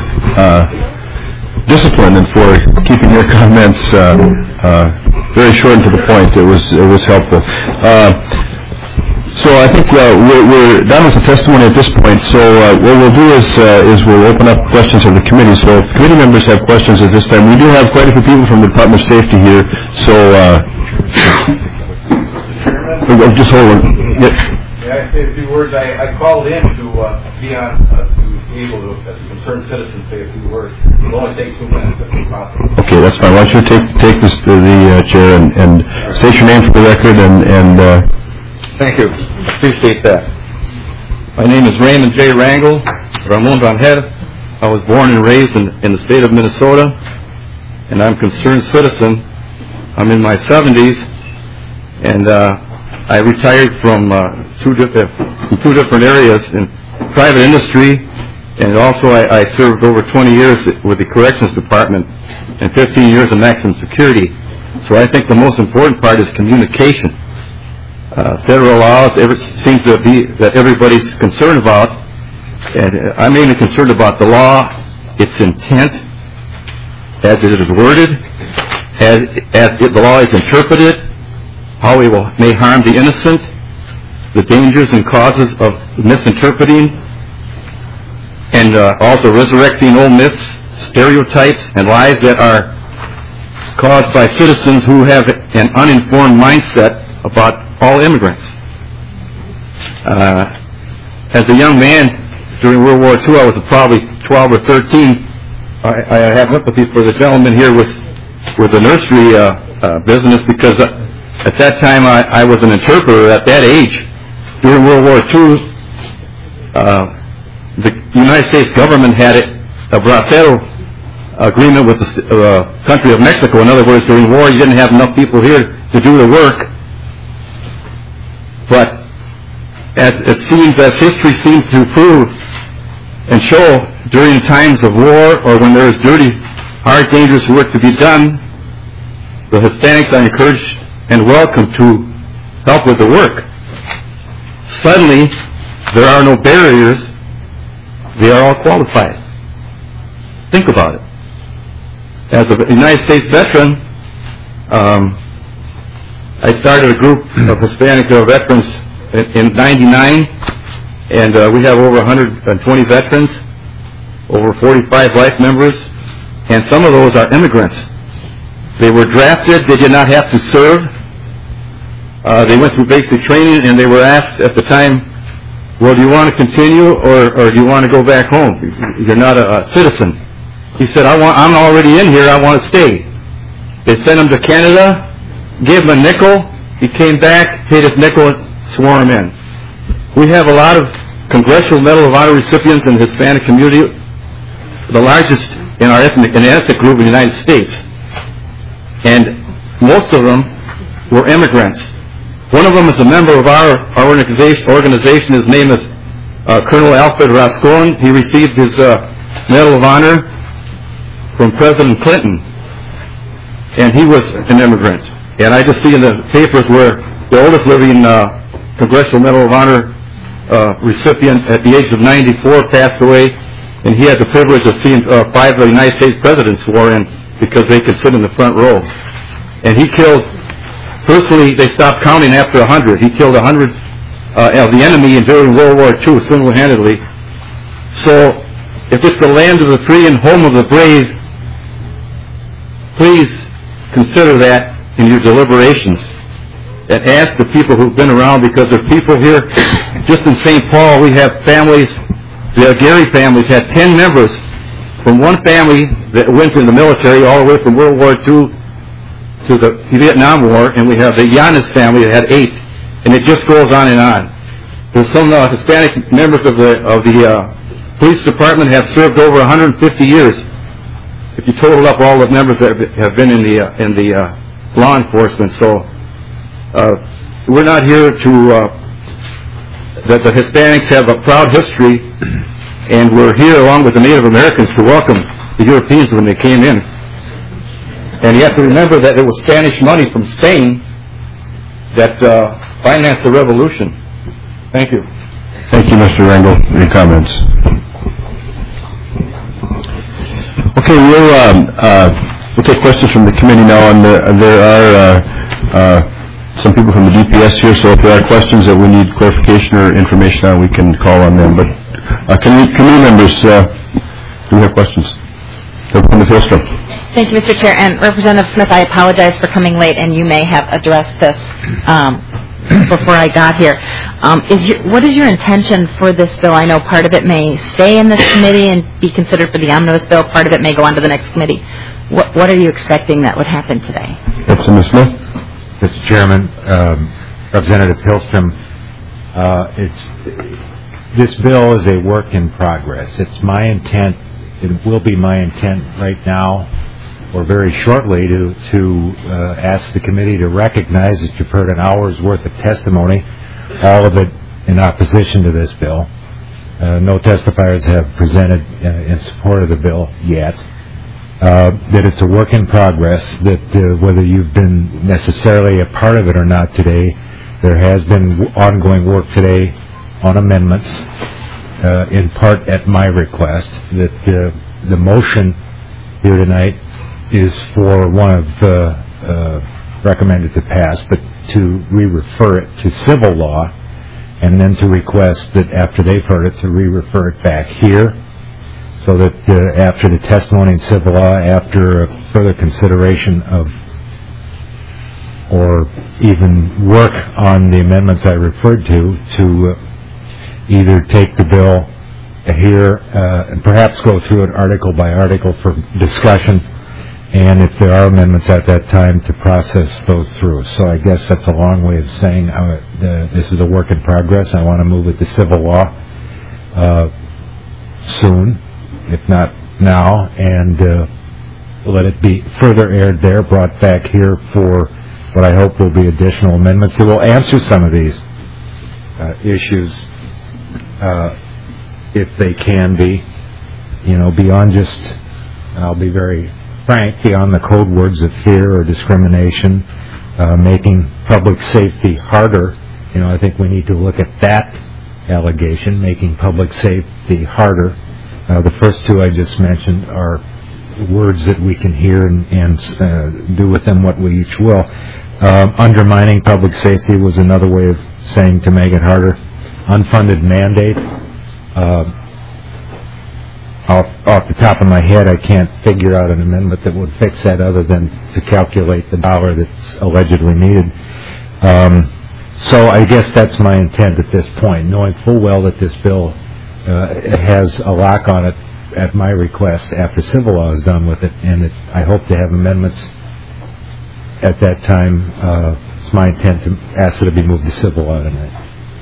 uh, discipline and for keeping their comments uh, uh, very short and to the point. It was it was helpful. Uh, so I think uh, we're, we're done with the testimony at this point. So uh, what we'll do is uh, is we'll open up questions of the committee. So if committee members have questions at this time, we do have quite a few people from the Department of Safety here. So uh, just hold on. Yeah. May I say a few words? I, I called in to uh, be on, uh, to be able to, as a concerned citizen, say a few words. It will only take two minutes if possible. Okay, that's fine. Why don't you take take this to the uh, chair and, and state your name for the record and and uh, Thank you. Appreciate that. My name is Raymond J. Rangel, Ramon Ranjel. I was born and raised in, in the state of Minnesota, and I'm a concerned citizen. I'm in my seventies, and uh, I retired from, uh, two, di- from two different areas in private industry, and also I, I served over twenty years with the Corrections Department and fifteen years in maximum security. So I think the most important part is communication. Uh, federal laws every, seems to be that everybody's concerned about, and I'm mainly concerned about the law, its intent, as it is worded, as, as it, the law is interpreted, how it will, may harm the innocent, the dangers and causes of misinterpreting, and uh, also resurrecting old myths, stereotypes, and lies that are caused by citizens who have an uninformed mindset about all immigrants. Uh, as a young man during World War Two, I was probably twelve or thirteen. I, I have empathy for the gentleman here with, with the nursery uh, uh, business because uh, at that time I, I was an interpreter at that age. During World War Two, uh, the United States government had it, a Bracero agreement with the uh, country of Mexico. In other words, during war you didn't have enough people here to do the work. But as it seems, as history seems to prove and show, during times of war or when there is dirty, hard, dangerous work to be done, the Hispanics are encouraged and welcome to help with the work. Suddenly, there are no barriers. They are all qualified. Think about it. As a United States veteran, um, I started a group of Hispanic uh, veterans in, in ninety-nine, and uh, we have over one hundred twenty veterans, over forty-five life members, and some of those are immigrants. They were drafted, they did not have to serve. Uh, they went through basic training, and they were asked at the time, well, do you want to continue, or, or do you want to go back home? You're not a, a citizen. He said, I want, I'm already in here, I want to stay. They sent him to Canada, gave him a nickel, he came back, paid his nickel, and swore him in. We have a lot of Congressional Medal of Honor recipients in the Hispanic community, the largest in our ethnic, in the ethnic group in the United States. And most of them were immigrants. One of them is a member of our, our organization, organization. His name is uh, Colonel Alfred Rascon. He received his uh, Medal of Honor from President Clinton. And he was an immigrant. And I just see in the papers where the oldest living uh, Congressional Medal of Honor uh, recipient at the age of ninety-four passed away, and he had the privilege of seeing uh, five of the United States presidents sworn in because they could sit in the front row. And he killed, personally, they stopped counting after one hundred. He killed one hundred uh, of the enemy during World War Two single-handedly. So, if it's the land of the free and home of the brave, please consider that in your deliberations, and ask the people who've been around, because there are people here, just in Saint Paul, we have families, the Gary families had ten members from one family that went in the military all the way from World War Two to the Vietnam War, and we have the Yanis family that had eight, and it just goes on and on. There's some uh, Hispanic members of the of the uh, police department have served over one hundred fifty years. If you total up all the members that have been in the uh, in the uh, law enforcement, so uh, we're not here to uh, that the Hispanics have a proud history, and we're here along with the Native Americans to welcome the Europeans when they came in. And you have to remember that it was Spanish money from Spain that uh, financed the revolution. Thank you. Thank you, Mister Rangel. Any comments? Okay, we'll um, uh, we'll take questions from the committee now. And there, there are uh, uh, some people from the D P S here, so if there are questions that we need clarification or information on, we can call on them. But uh, committee, committee members, uh, do we have questions? Representative Hillstrom. Thank you, Mister Chair. And Representative Smith, I apologize for coming late, and you may have addressed this um, before I got here. Um, is your, what is your intention for this bill? I know part of it may stay in this committee and be considered for the omnibus bill. Part of it may go on to the next committee. What, what are you expecting that would happen today? Representative Smith. Mister Chairman, um, Representative Hillstrom, Uh, it's this bill is a work in progress. It's my intent, it will be my intent right now, or very shortly, to, to uh, ask the committee to recognize that you've heard an hour's worth of testimony, all of it in opposition to this bill. Uh, no testifiers have presented uh, in support of the bill yet. Uh, that it's a work in progress, that uh, whether you've been necessarily a part of it or not today, there has been ongoing work today on amendments, uh, in part at my request, that uh, the motion here tonight is for one of uh, uh, recommended to pass, but to re-refer it to civil law, and then to request that after they've heard it, to re-refer it back here, so that uh, after the testimony in civil law, after uh, further consideration of or even work on the amendments I referred to, to uh, either take the bill here uh, and perhaps go through it article by article for discussion, and if there are amendments at that time, to process those through. So I guess that's a long way of saying uh, the, this is a work in progress. I want to move it to civil law uh, soon, if not now, and uh, let it be further aired there, brought back here for what I hope will be additional amendments that will answer some of these uh, issues, uh, if they can be, you know, beyond just, and I'll be very frank, beyond the code words of fear or discrimination, uh, making public safety harder. You know, I think we need to look at that allegation, making public safety harder. Uh, the first two I just mentioned are words that we can hear and, and uh, do with them what we each will. Uh, undermining public safety was another way of saying to make it harder. Unfunded mandate. Uh, off, off the top of my head, I can't figure out an amendment that would fix that other than to calculate the dollar that's allegedly needed. Um, so I guess that's my intent at this point, knowing full well that this bill uh, has a lock on it at my request after civil law is done with it, and it, I hope to have amendments at that time. Uh, it's my intent to ask it to be moved to civil law tonight.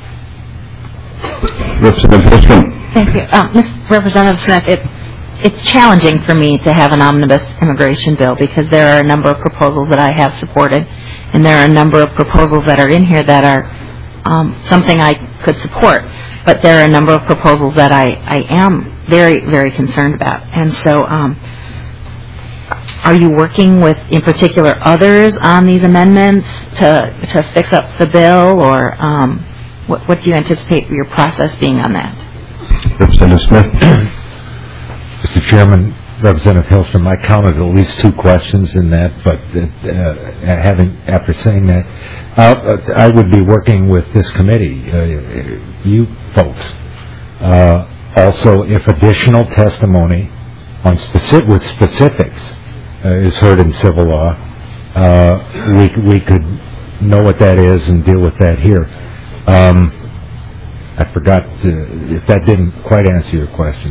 Representative Thank you. Uh, Miz Representative Smith, it's, it's challenging for me to have an omnibus immigration bill because there are a number of proposals that I have supported, and there are a number of proposals that are in here that are um, something I could support, but there are a number of proposals that I, I am very, very concerned about. And so um, are you working with, in particular, others on these amendments to, to fix up the bill, or um, what, what do you anticipate your process being on that? Representative Smith. Mister Chairman, Representative Hillstrom, I counted at least two questions in that, but uh, having after saying that, uh, I would be working with this committee, uh, you folks. Uh, also, if additional testimony on specific with specifics uh, is heard in civil law, uh, we we could know what that is and deal with that here. Um, I forgot to, if that didn't quite answer your question.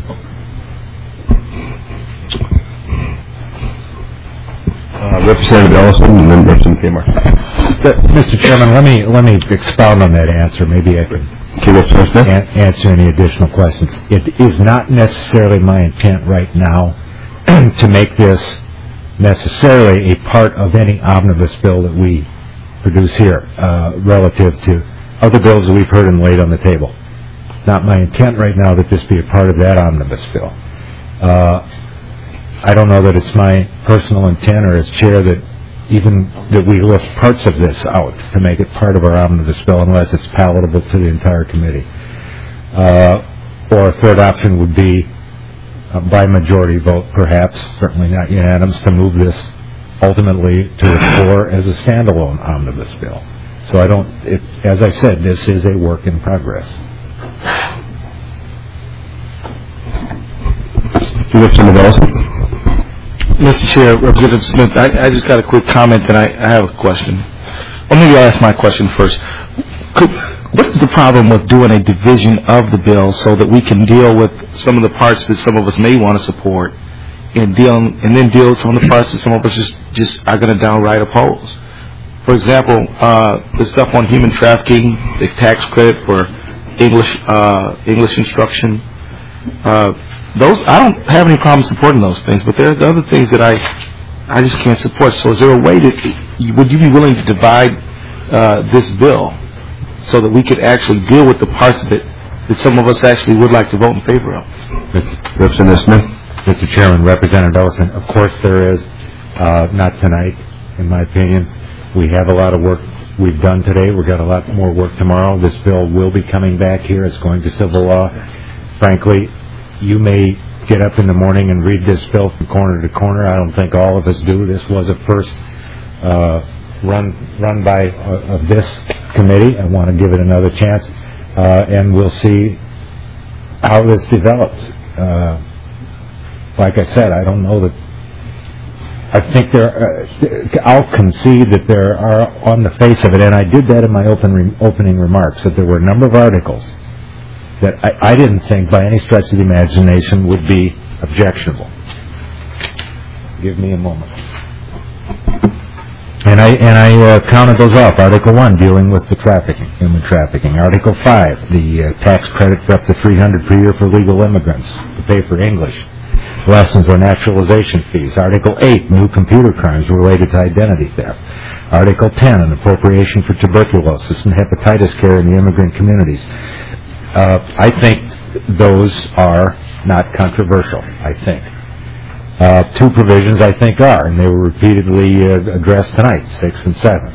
Uh, Representative Ellison and then Representative Kmart. Mister Chairman, let me let me expound on that answer. Maybe I can an- answer any additional questions. It is not necessarily my intent right now to make this necessarily a part of any omnibus bill that we produce here uh, relative to other bills that we've heard and laid on the table. It's not my intent right now that this be a part of that omnibus bill. Uh, I don't know that it's my personal intent or as chair that even that we lift parts of this out to make it part of our omnibus bill unless it's palatable to the entire committee. Uh, or a third option would be uh, by majority vote, perhaps, certainly not unanimous, to move this ultimately to the floor as a standalone omnibus bill. So I don't, it, as I said, this is a work in progress. Representative Ellison. Mister Chair, Representative Smith, I, I just got a quick comment and I, I have a question. Or maybe I'll ask my question first. Could, what is the problem with doing a division of the bill so that we can deal with some of the parts that some of us may want to support and deal and then deal with some of the parts that some of us just, just are going to downright oppose? For example, uh, the stuff on human trafficking, the tax credit for English uh, English instruction. Uh, those I don't have any problem supporting those things, but there are the other things that I I just can't support. So is there a way that would you be willing to divide uh, this bill so that we could actually deal with the parts of it that some of us actually would like to vote in favor of? Mister Representative Smith. Mister Chairman, Representative Ellison, of course there is. Uh, not tonight, in my opinion. We have a lot of work we've done today. We've got a lot more work tomorrow. This bill will be coming back here. It's going to civil law. Frankly, you may get up in the morning and read this bill from corner to corner. I don't think all of us do. This was a first uh, run run by uh, of this committee. I want to give it another chance, uh, and we'll see how this develops. Uh, like I said, I don't know that. I think there. Uh, I'll concede that there are, on the face of it, and I did that in my open re- opening remarks, that there were a number of articles that I, I didn't think, by any stretch of the imagination, would be objectionable. Give me a moment. And I and I uh, counted those off. Article one, dealing with the trafficking, human trafficking. Article five, the uh, tax credit for up to three hundred per year for legal immigrants to pay for English lessons or naturalization fees. Article eight, new computer crimes related to identity theft. Article ten, an appropriation for tuberculosis and hepatitis care in the immigrant communities. Uh, I think those are not controversial, I think. Uh, two provisions I think are, and they were repeatedly uh, addressed tonight, six and seven.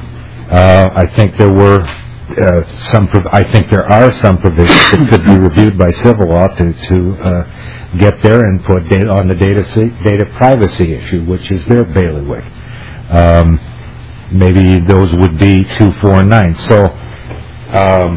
Uh, I think there were uh, some, prov- I think there are some provisions that could be reviewed by civil law to, to uh, get their input data on the data data privacy issue, which is their bailiwick. Um, maybe those would be two, four, and nine. So um,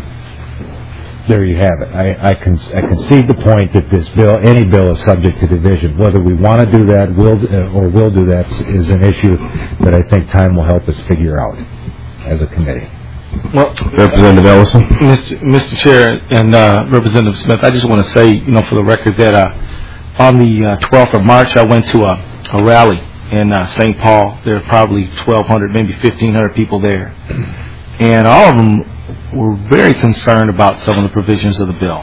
there you have it. I, I, con- I concede the point that this bill, any bill, is subject to division. Whether we want to do that, will uh, or will do that, is an issue that I think time will help us figure out as a committee. Well, Representative Ellison. Mister Mister Chair and uh, Representative Smith, I just want to say, you know, for the record, that uh, on the uh, twelfth of March, I went to a, a rally in uh, Saint Paul. There were probably twelve hundred, maybe fifteen hundred people there, and all of them were very concerned about some of the provisions of the bill.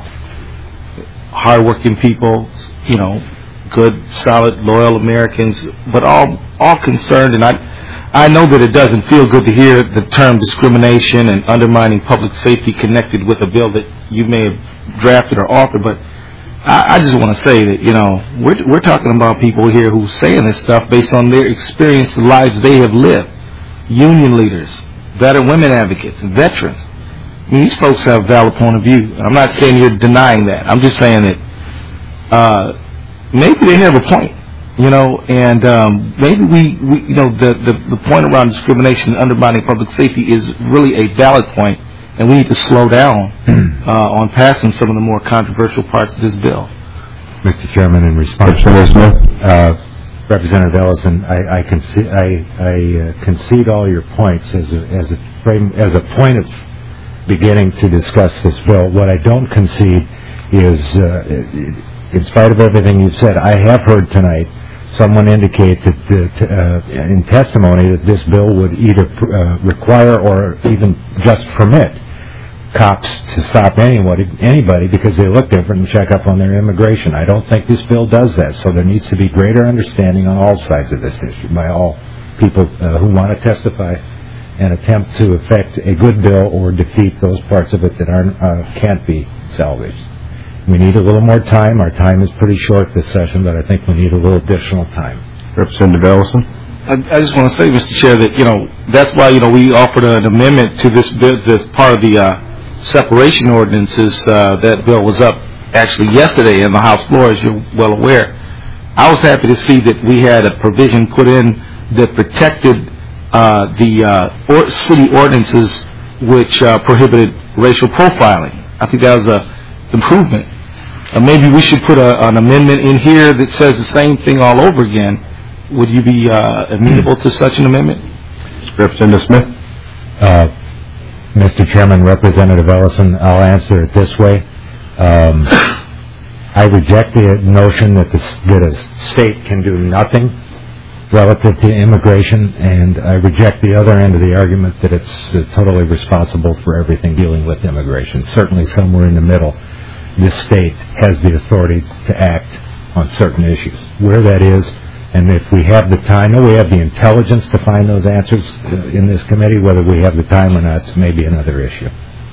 Hardworking people, you know, good, solid, loyal Americans, but all all concerned. And I I know that it doesn't feel good to hear the term discrimination and undermining public safety connected with a bill that you may have drafted or authored, but I, I just want to say that, you know, we're we're talking about people here who saying this stuff based on their experience, the lives they have lived. Union leaders, veteran women advocates, and veterans. I mean, these folks have a valid point of view. I'm not saying you're denying that. I'm just saying that uh, maybe they have a point, you know, and um, maybe we, we, you know, the, the, the point around discrimination and undermining public safety is really a valid point, and we need to slow down uh, on passing some of the more controversial parts of this bill. Mister Chairman, in response to this, uh, Representative Ellison, I, I, concede, I, I uh, concede all your points as a, as a frame, as a point of beginning to discuss this bill. What I don't concede is, uh, in spite of everything you've said, I have heard tonight someone indicate that, that uh, in testimony that this bill would either uh, require or even just permit cops to stop anybody, anybody because they look different and check up on their immigration. I don't think this bill does that, so there needs to be greater understanding on all sides of this issue by all people uh, who want to testify and attempt to effect a good bill or defeat those parts of it that aren't, uh, can't be salvaged. We need a little more time. Our time is pretty short this session, but I think we need a little additional time. Representative Ellison. I, I just want to say, Mister Chair, that, you know, that's why, you know, we offered an amendment to this bill, this part of the uh, separation ordinances. Uh, that bill was up actually yesterday in the House floor, as you're well aware. I was happy to see that we had a provision put in that protected Uh, the uh, or city ordinances which uh, prohibited racial profiling. I think that was an improvement. Uh, maybe we should put a, an amendment in here that says the same thing all over again. Would you be uh, amenable to such an amendment? Representative Smith. Uh, Mister Chairman, Representative Ellison, I'll answer it this way. Um, I reject the notion that, the, that a state can do nothing relative to immigration, and I reject the other end of the argument that it's uh, totally responsible for everything dealing with immigration. Certainly somewhere in the middle, this state has the authority to act on certain issues. Where that is, and if we have the time, I know we have the intelligence to find those answers uh, in this committee. Whether we have the time or not is maybe another issue.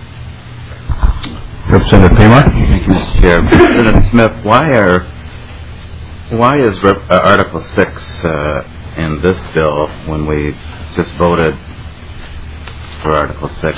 Representative Pamar. Thank you, Mister Chair. President Smith, why are why is Rep- uh, Article six uh, in this bill when we just voted for Article six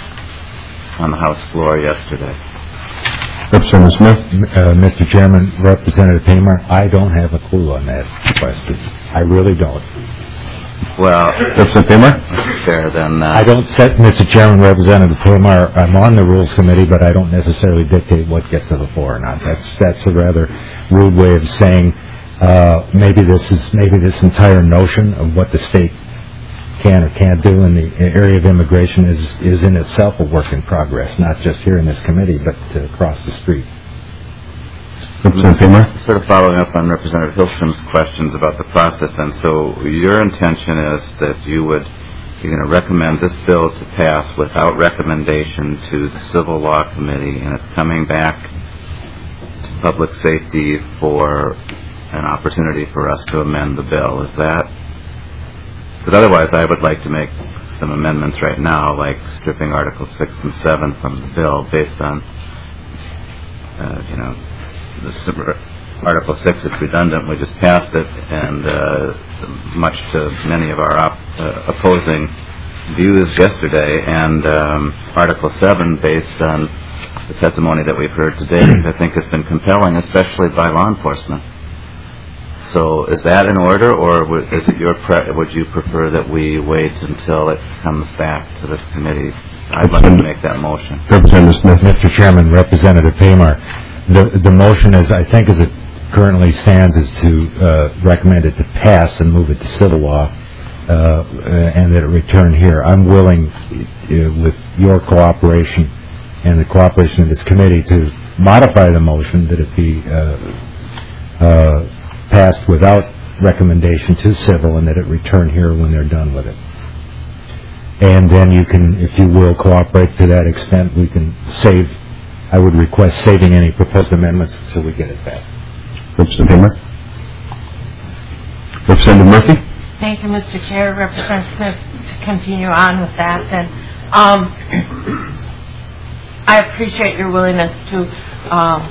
on the House floor yesterday? Representative Smith. Uh, Mister Chairman, Representative Pamar, I don't have a clue on that question. I really don't. Well, Representative Pamar? Mister Chair, then... Uh, I don't set, Mister Chairman, Representative Pamar, I'm on the Rules Committee, but I don't necessarily dictate what gets to the floor or not. That's that's a rather rude way of saying uh, maybe this is maybe this entire notion of what the state can or can't do in the area of immigration is, is in itself a work in progress, not just here in this committee, but uh, across the street. Representative Pamar? Sort of following up on Representative Hillstrom's questions about the process then. So your intention is that you would, you're going to recommend this bill to pass without recommendation to the Civil Law Committee, and it's coming back to Public Safety for an opportunity for us to amend the bill. Is that? Because otherwise I would like to make some amendments right now, like stripping Article six and seven from the bill based on, uh, you know, the Article six is redundant. We just passed it, and uh, much to many of our op- uh, opposing views yesterday, and um, Article seven, based on the testimony that we've heard today, I think has been compelling, especially by law enforcement. So is that in order, or would, is it your pre- would you prefer that we wait until it comes back to this committee? I'd like to make that motion. Representative Smith. Mister Chairman, Representative Pamar, the the motion, as I think as it currently stands, is to uh, recommend it to pass and move it to civil law, uh, and that it return here. I'm willing, uh, with your cooperation and the cooperation of this committee, to modify the motion that it be uh, uh, passed without recommendation to civil, and that it return here when they're done with it. And then you can, if you will, cooperate to that extent. We can save, I would request saving any proposed amendments until we get it back. Representative Pamar. Representative Murphy. Thank you, Mister Chair. Representative Smith, to continue on with that, then. Um, I appreciate your willingness to um,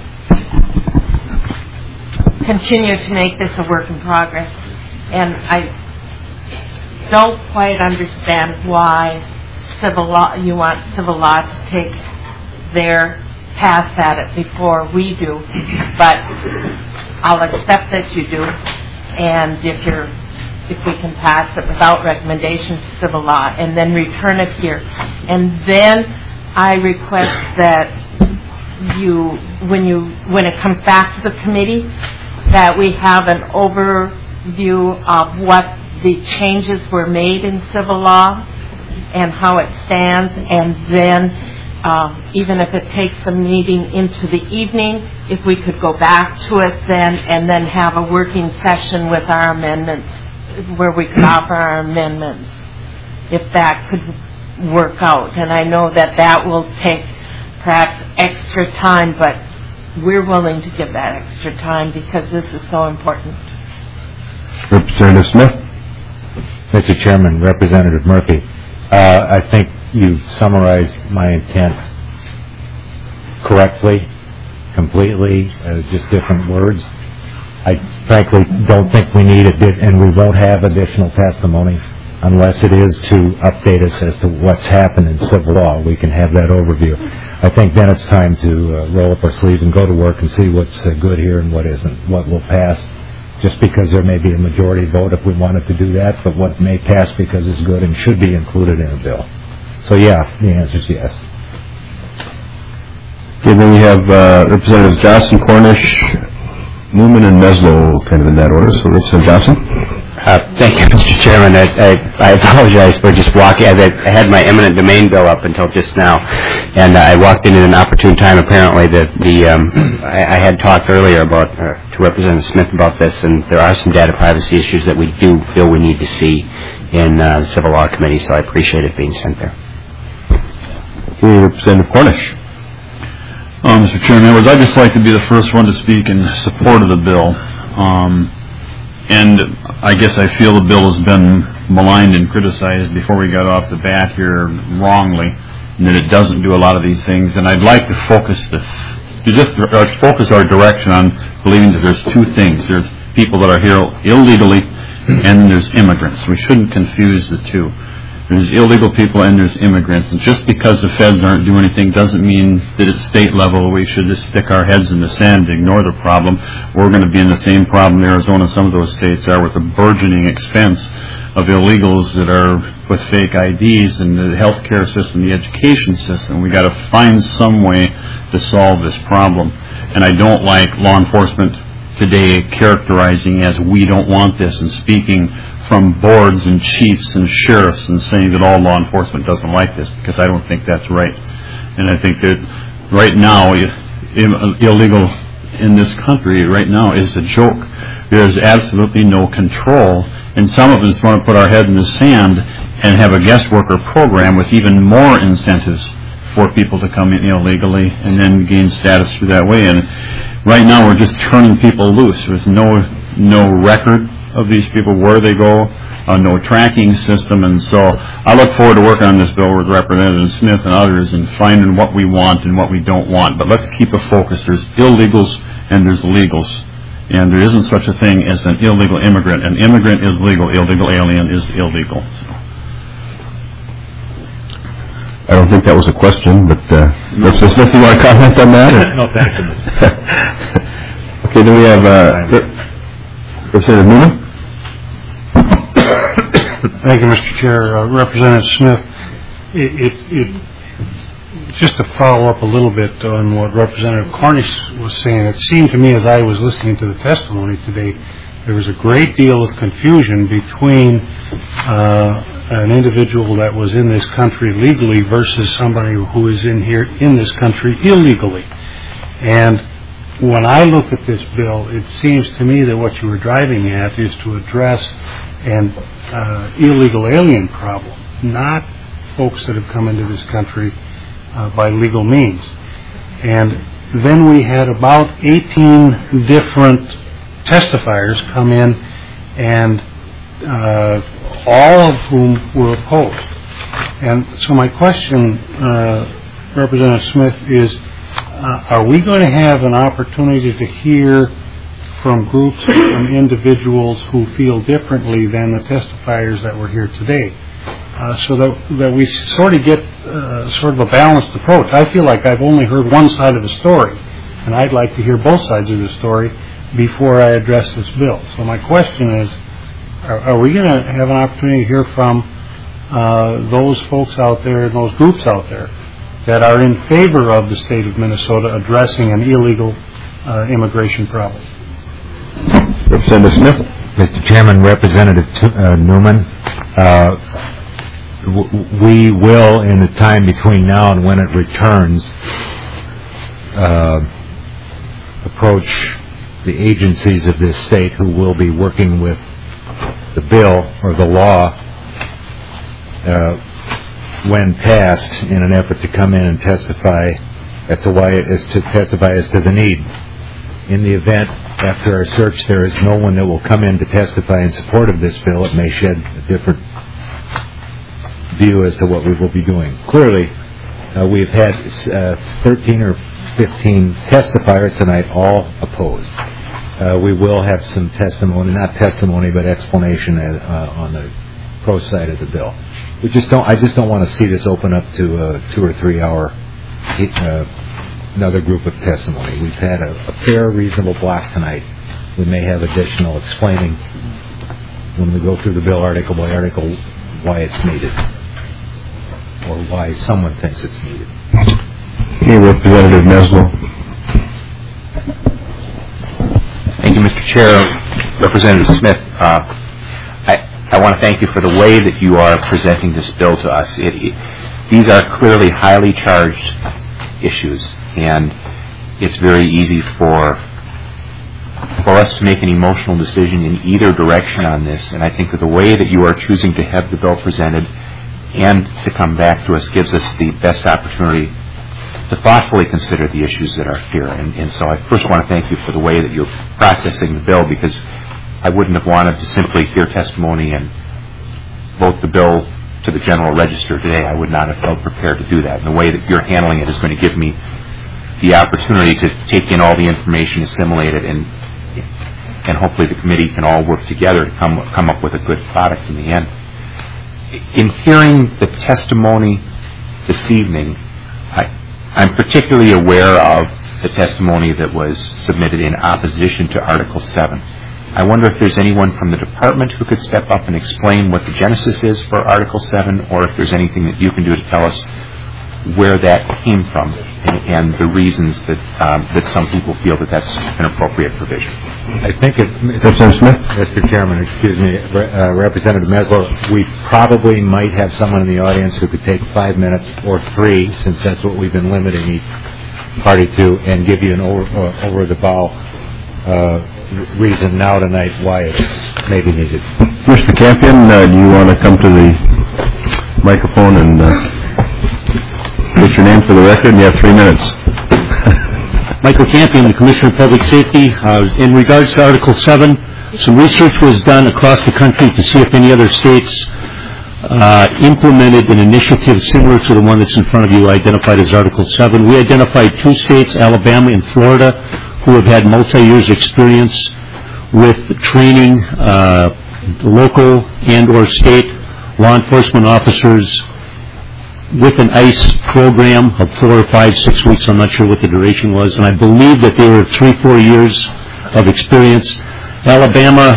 continue to make this a work in progress. And I don't quite understand why civil law, you want civil law to take their pass at it before we do, but I'll accept that you do, and if you're, if we can pass it without recommendation to civil law and then return it here, and then I request that you, when you, when it comes back to the committee, that we have an overview of what the changes were made in civil law and how it stands, and then Um, even if it takes the meeting into the evening, if we could go back to it then and then have a working session with our amendments, where we could offer our amendments, if that could work out. And I know that that will take perhaps extra time, but we're willing to give that extra time because this is so important. Representative Smith. Mister Chairman, Representative Murphy, uh, I think you've summarized my intent correctly, completely, uh, just different words. I frankly don't think we need it, and we won't have additional testimony unless it is to update us as to what's happened in civil law. We can have that overview. I think then it's time to uh, roll up our sleeves and go to work and see what's uh, good here and what isn't, what will pass, just because there may be a majority vote if we wanted to do that, but what may pass because it's good and should be included in a bill. So, yeah, the answer is yes. Okay, then we have uh, Representatives Johnson, Cornish, Newman, and Meslow, kind of in that order. So, Representative Johnson. Uh, thank you, Mister Chairman. I, I, I apologize for just walking. I, I had my eminent domain bill up until just now, and uh, I walked in at an opportune time. Apparently, that the um, I, I had talked earlier about uh, to Representative Smith about this, and there are some data privacy issues that we do feel we need to see in uh, the Civil Law Committee. So I appreciate it being sent there. Okay, Representative Cornish. Uh, Mister Chairman, I'd just like to be the first one to speak in support of the bill. Um, And I guess I feel the bill has been maligned and criticized before we got off the bat here wrongly, and that it doesn't do a lot of these things. And I'd like to focus the, to just uh, focus our direction on believing that there's two things. There's people that are here illegally, and there's immigrants. We shouldn't confuse the two. There's illegal people and there's immigrants. And just because the feds aren't doing anything doesn't mean that at state level we should just stick our heads in the sand and ignore the problem. We're going to be in the same problem Arizona and some of those states are, with the burgeoning expense of illegals that are with fake I Ds, and the healthcare system, the education system. We got to find some way to solve this problem. And I don't like law enforcement today characterizing as we don't want this and speaking from boards and chiefs and sheriffs and saying that all law enforcement doesn't like this, because I don't think that's right. And I think that right now, illegal in this country right now is a joke. There's absolutely no control, and some of us want to put our head in the sand and have a guest worker program with even more incentives for people to come in illegally and then gain status through that way. And right now we're just turning people loose with no no record of these people, where they go, uh, no tracking system. And so I look forward to working on this bill with Representative Smith and others and finding what we want and what we don't want. But let's keep a focus. There's illegals and there's legals. And there isn't such a thing as an illegal immigrant. An immigrant is legal. Illegal alien is illegal. So. I don't think that was a question, but uh, no. Representative Smith, you want to comment on that? Or? No, thank you, Mister Okay, then we have uh, Representative Newman. Thank you, Mister Chair. Uh, Representative Smith, it, it, it, just to follow up a little bit on what Representative Cornish was saying, it seemed to me as I was listening to the testimony today, there was a great deal of confusion between uh, an individual that was in this country legally versus somebody who is in here in this country illegally. And when I look at this bill, it seems to me that what you were driving at is to address an uh, illegal alien problem, not folks that have come into this country uh, by legal means. And then we had about eighteen different testifiers come in, and uh, all of whom were opposed. And so my question, uh, Representative Smith, is Uh, are we going to have an opportunity to hear from groups, from individuals who feel differently than the testifiers that were here today, uh, so that, that we sort of get uh, sort of a balanced approach? I feel like I've only heard one side of the story, and I'd like to hear both sides of the story before I address this bill. So my question is, are, are we going to have an opportunity to hear from uh, those folks out there and those groups out there that are in favor of the state of Minnesota addressing an illegal uh, immigration problem? Representative Smith. Mister Chairman, Representative uh, Newman, uh, w- we will, in the time between now and when it returns, uh, approach the agencies of this state who will be working with the bill or the law uh, when passed, in an effort to come in and testify as to why as to testify as to the need. In the event, after our search, there is no one that will come in to testify in support of this bill, it may shed a different view as to what we will be doing. Clearly, uh, we've had uh, thirteen or fifteen testifiers tonight, all opposed. Uh, we will have some testimony, not testimony, but explanation uh, on the pro side of the bill. We just don't. I just don't want to see this open up to a two or three hour uh, another group of testimony. We've had a, a fair, reasonable block tonight. We may have additional explaining when we go through the bill article by article why it's needed, or why someone thinks it's needed. Hey, Representative Neslo. Thank you, Mister Chair. Representative Smith. Uh, I want to thank you for the way that you are presenting this bill to us. It, it, these are clearly highly charged issues, and it's very easy for for us to make an emotional decision in either direction on this. And I think that the way that you are choosing to have the bill presented and to come back to us gives us the best opportunity to thoughtfully consider the issues that are here. And, and so I first want to thank you for the way that you're processing the bill, because I wouldn't have wanted to simply hear testimony and vote the bill to the General Register today. I would not have felt prepared to do that. And the way that you're handling it is going to give me the opportunity to take in all the information, assimilate it, and and hopefully the committee can all work together to come come up with a good product in the end. In hearing the testimony this evening, I, I'm particularly aware of the testimony that was submitted in opposition to Article seven. I wonder if there's anyone from the department who could step up and explain what the genesis is for Article seven, or if there's anything that you can do to tell us where that came from and, and the reasons that um, that some people feel that that's an appropriate provision. I think it, Representative Smith? Mister Chairman, excuse me, uh, Representative Mesler, we probably might have someone in the audience who could take five minutes or three, since that's what we've been limiting each party to, and give you an over, uh, over the bow uh, reason now tonight why it's maybe needed. Mister Campion, uh, do you want to come to the microphone and uh, get your name for the record? You have three minutes. Michael Campion, the Commissioner of Public Safety. Uh, in regards to Article seven, some research was done across the country to see if any other states uh, implemented an initiative similar to the one that's in front of you, identified as Article seven. We identified two states, Alabama and Florida, who have had multi-years experience with training uh, local and or state law enforcement officers with an ICE program of four or five, six weeks. I'm not sure what the duration was, and I believe that they were three, four years of experience. Alabama,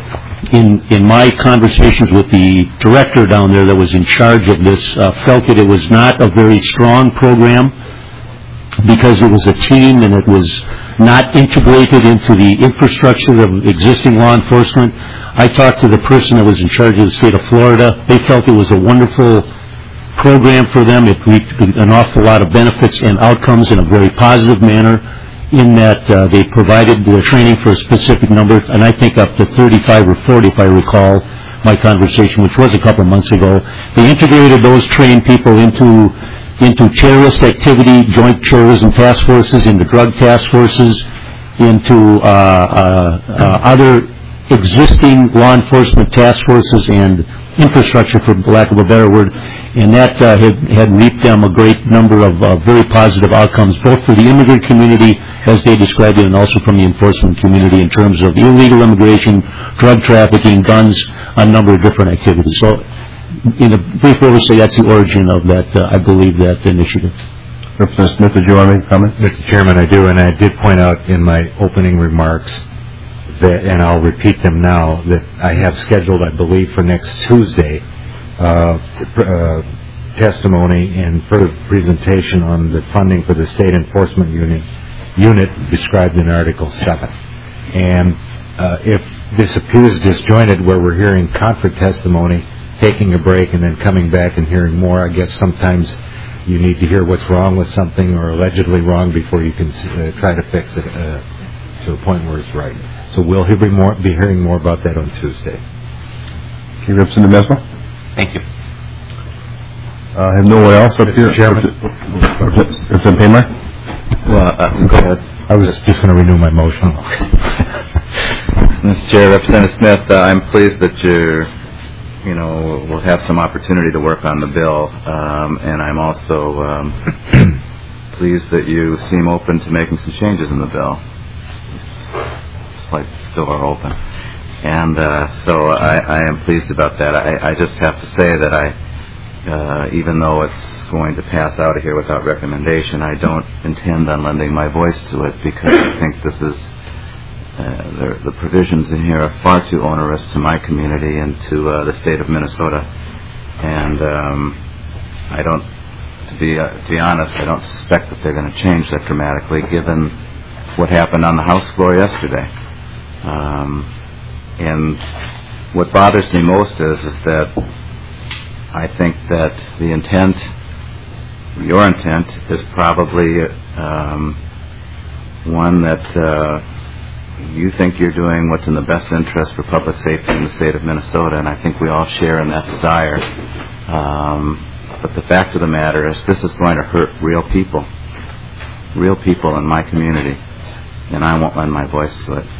in in my conversations with the director down there that was in charge of this, uh, felt that it was not a very strong program because it was a team and it was not integrated into the infrastructure of existing law enforcement. I talked to the person that was in charge of the state of Florida. They felt it was a wonderful program for them. It reaped an awful lot of benefits and outcomes in a very positive manner, in that uh, they provided the training for a specific number, and I think up to thirty-five or forty, if I recall my conversation, which was a couple of months ago. They integrated those trained people into into terrorist activity, joint terrorism task forces, into drug task forces, into uh, uh, uh, other existing law enforcement task forces and infrastructure, for lack of a better word, and that uh, had, had reaped them a great number of uh, very positive outcomes, both for the immigrant community, as they described it, and also from the enforcement community in terms of illegal immigration, drug trafficking, guns, a number of different activities. So, in a brief overview, that's the origin of that, uh, I believe, that initiative. Representative Smith, did you want to make a comment? Mister Chairman, I do, and I did point out in my opening remarks that, and I'll repeat them now, that I have scheduled, I believe, for next Tuesday, uh, uh, testimony and further presentation on the funding for the state enforcement unit, unit described in Article seven. And uh, if this appears disjointed, where we're hearing conflict testimony, taking a break, and then coming back and hearing more, I guess sometimes you need to hear what's wrong with something or allegedly wrong before you can uh, try to fix it uh, to a point where it's right. So we'll hear more, be hearing more about that on Tuesday. Okay, Representative Mesmer? Thank you. Uh, I have no one else up Mister here. Chairman. Representative Paymer? Well, uh, go ahead. I was just going to renew my motion. Mister Chair, Representative Smith, uh, I'm pleased that you're, you know, we'll have some opportunity to work on the bill, um, and I'm also um, pleased that you seem open to making some changes in the bill. Slight door open. And uh, so I, I am pleased about that. I, I just have to say that I, uh, even though it's going to pass out of here without recommendation, I don't intend on lending my voice to it, because I think this is, uh, the, the provisions in here are far too onerous to my community and to uh, the state of Minnesota. And um, I don't, to be, uh, to be honest, I don't suspect that they're going to change that dramatically, given what happened on the House floor yesterday. Um, and what bothers me most is, is that I think that the intent, your intent, is probably um, one that uh, you think you're doing what's in the best interest for public safety in the state of Minnesota, and I think we all share in that desire. Um, but the fact of the matter is this is going to hurt real people, real people in my community, and I won't lend my voice to it.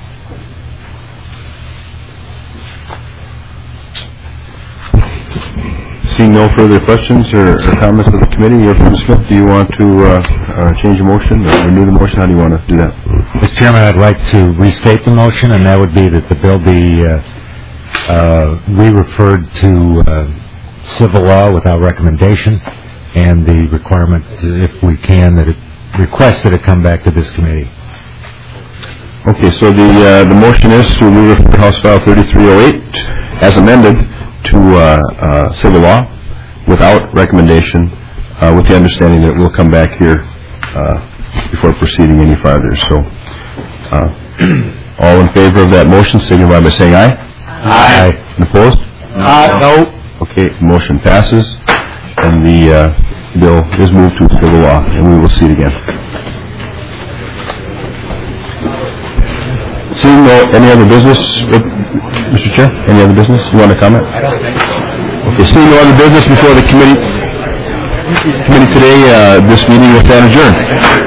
Seeing no further questions or, or comments of the committee, Representative Smith, do you want to uh, uh, change the motion or renew the motion? How do you want to do that? Mister Chairman, I'd like to restate the motion, and that would be that the bill be uh, uh, re-referred to uh, civil law without recommendation, and the requirement, if we can, that it request that it come back to this committee. Okay, so the uh, the motion is to re-refer House File thirty-three oh eight as amended to uh, uh, civil law without recommendation, uh, with the understanding that it will come back here uh, before proceeding any farther. So, uh, all in favor of that motion, signify by saying aye. Aye. And opposed? Uh, no. Okay, motion passes, and the uh, bill is moved to civil law, and we will see it again. Seeing no, any other business, uh, Mister Chair, any other business? You want to comment? I don't think so. Okay, seeing no other business before the committee, committee today, uh, this meeting will stand adjourned.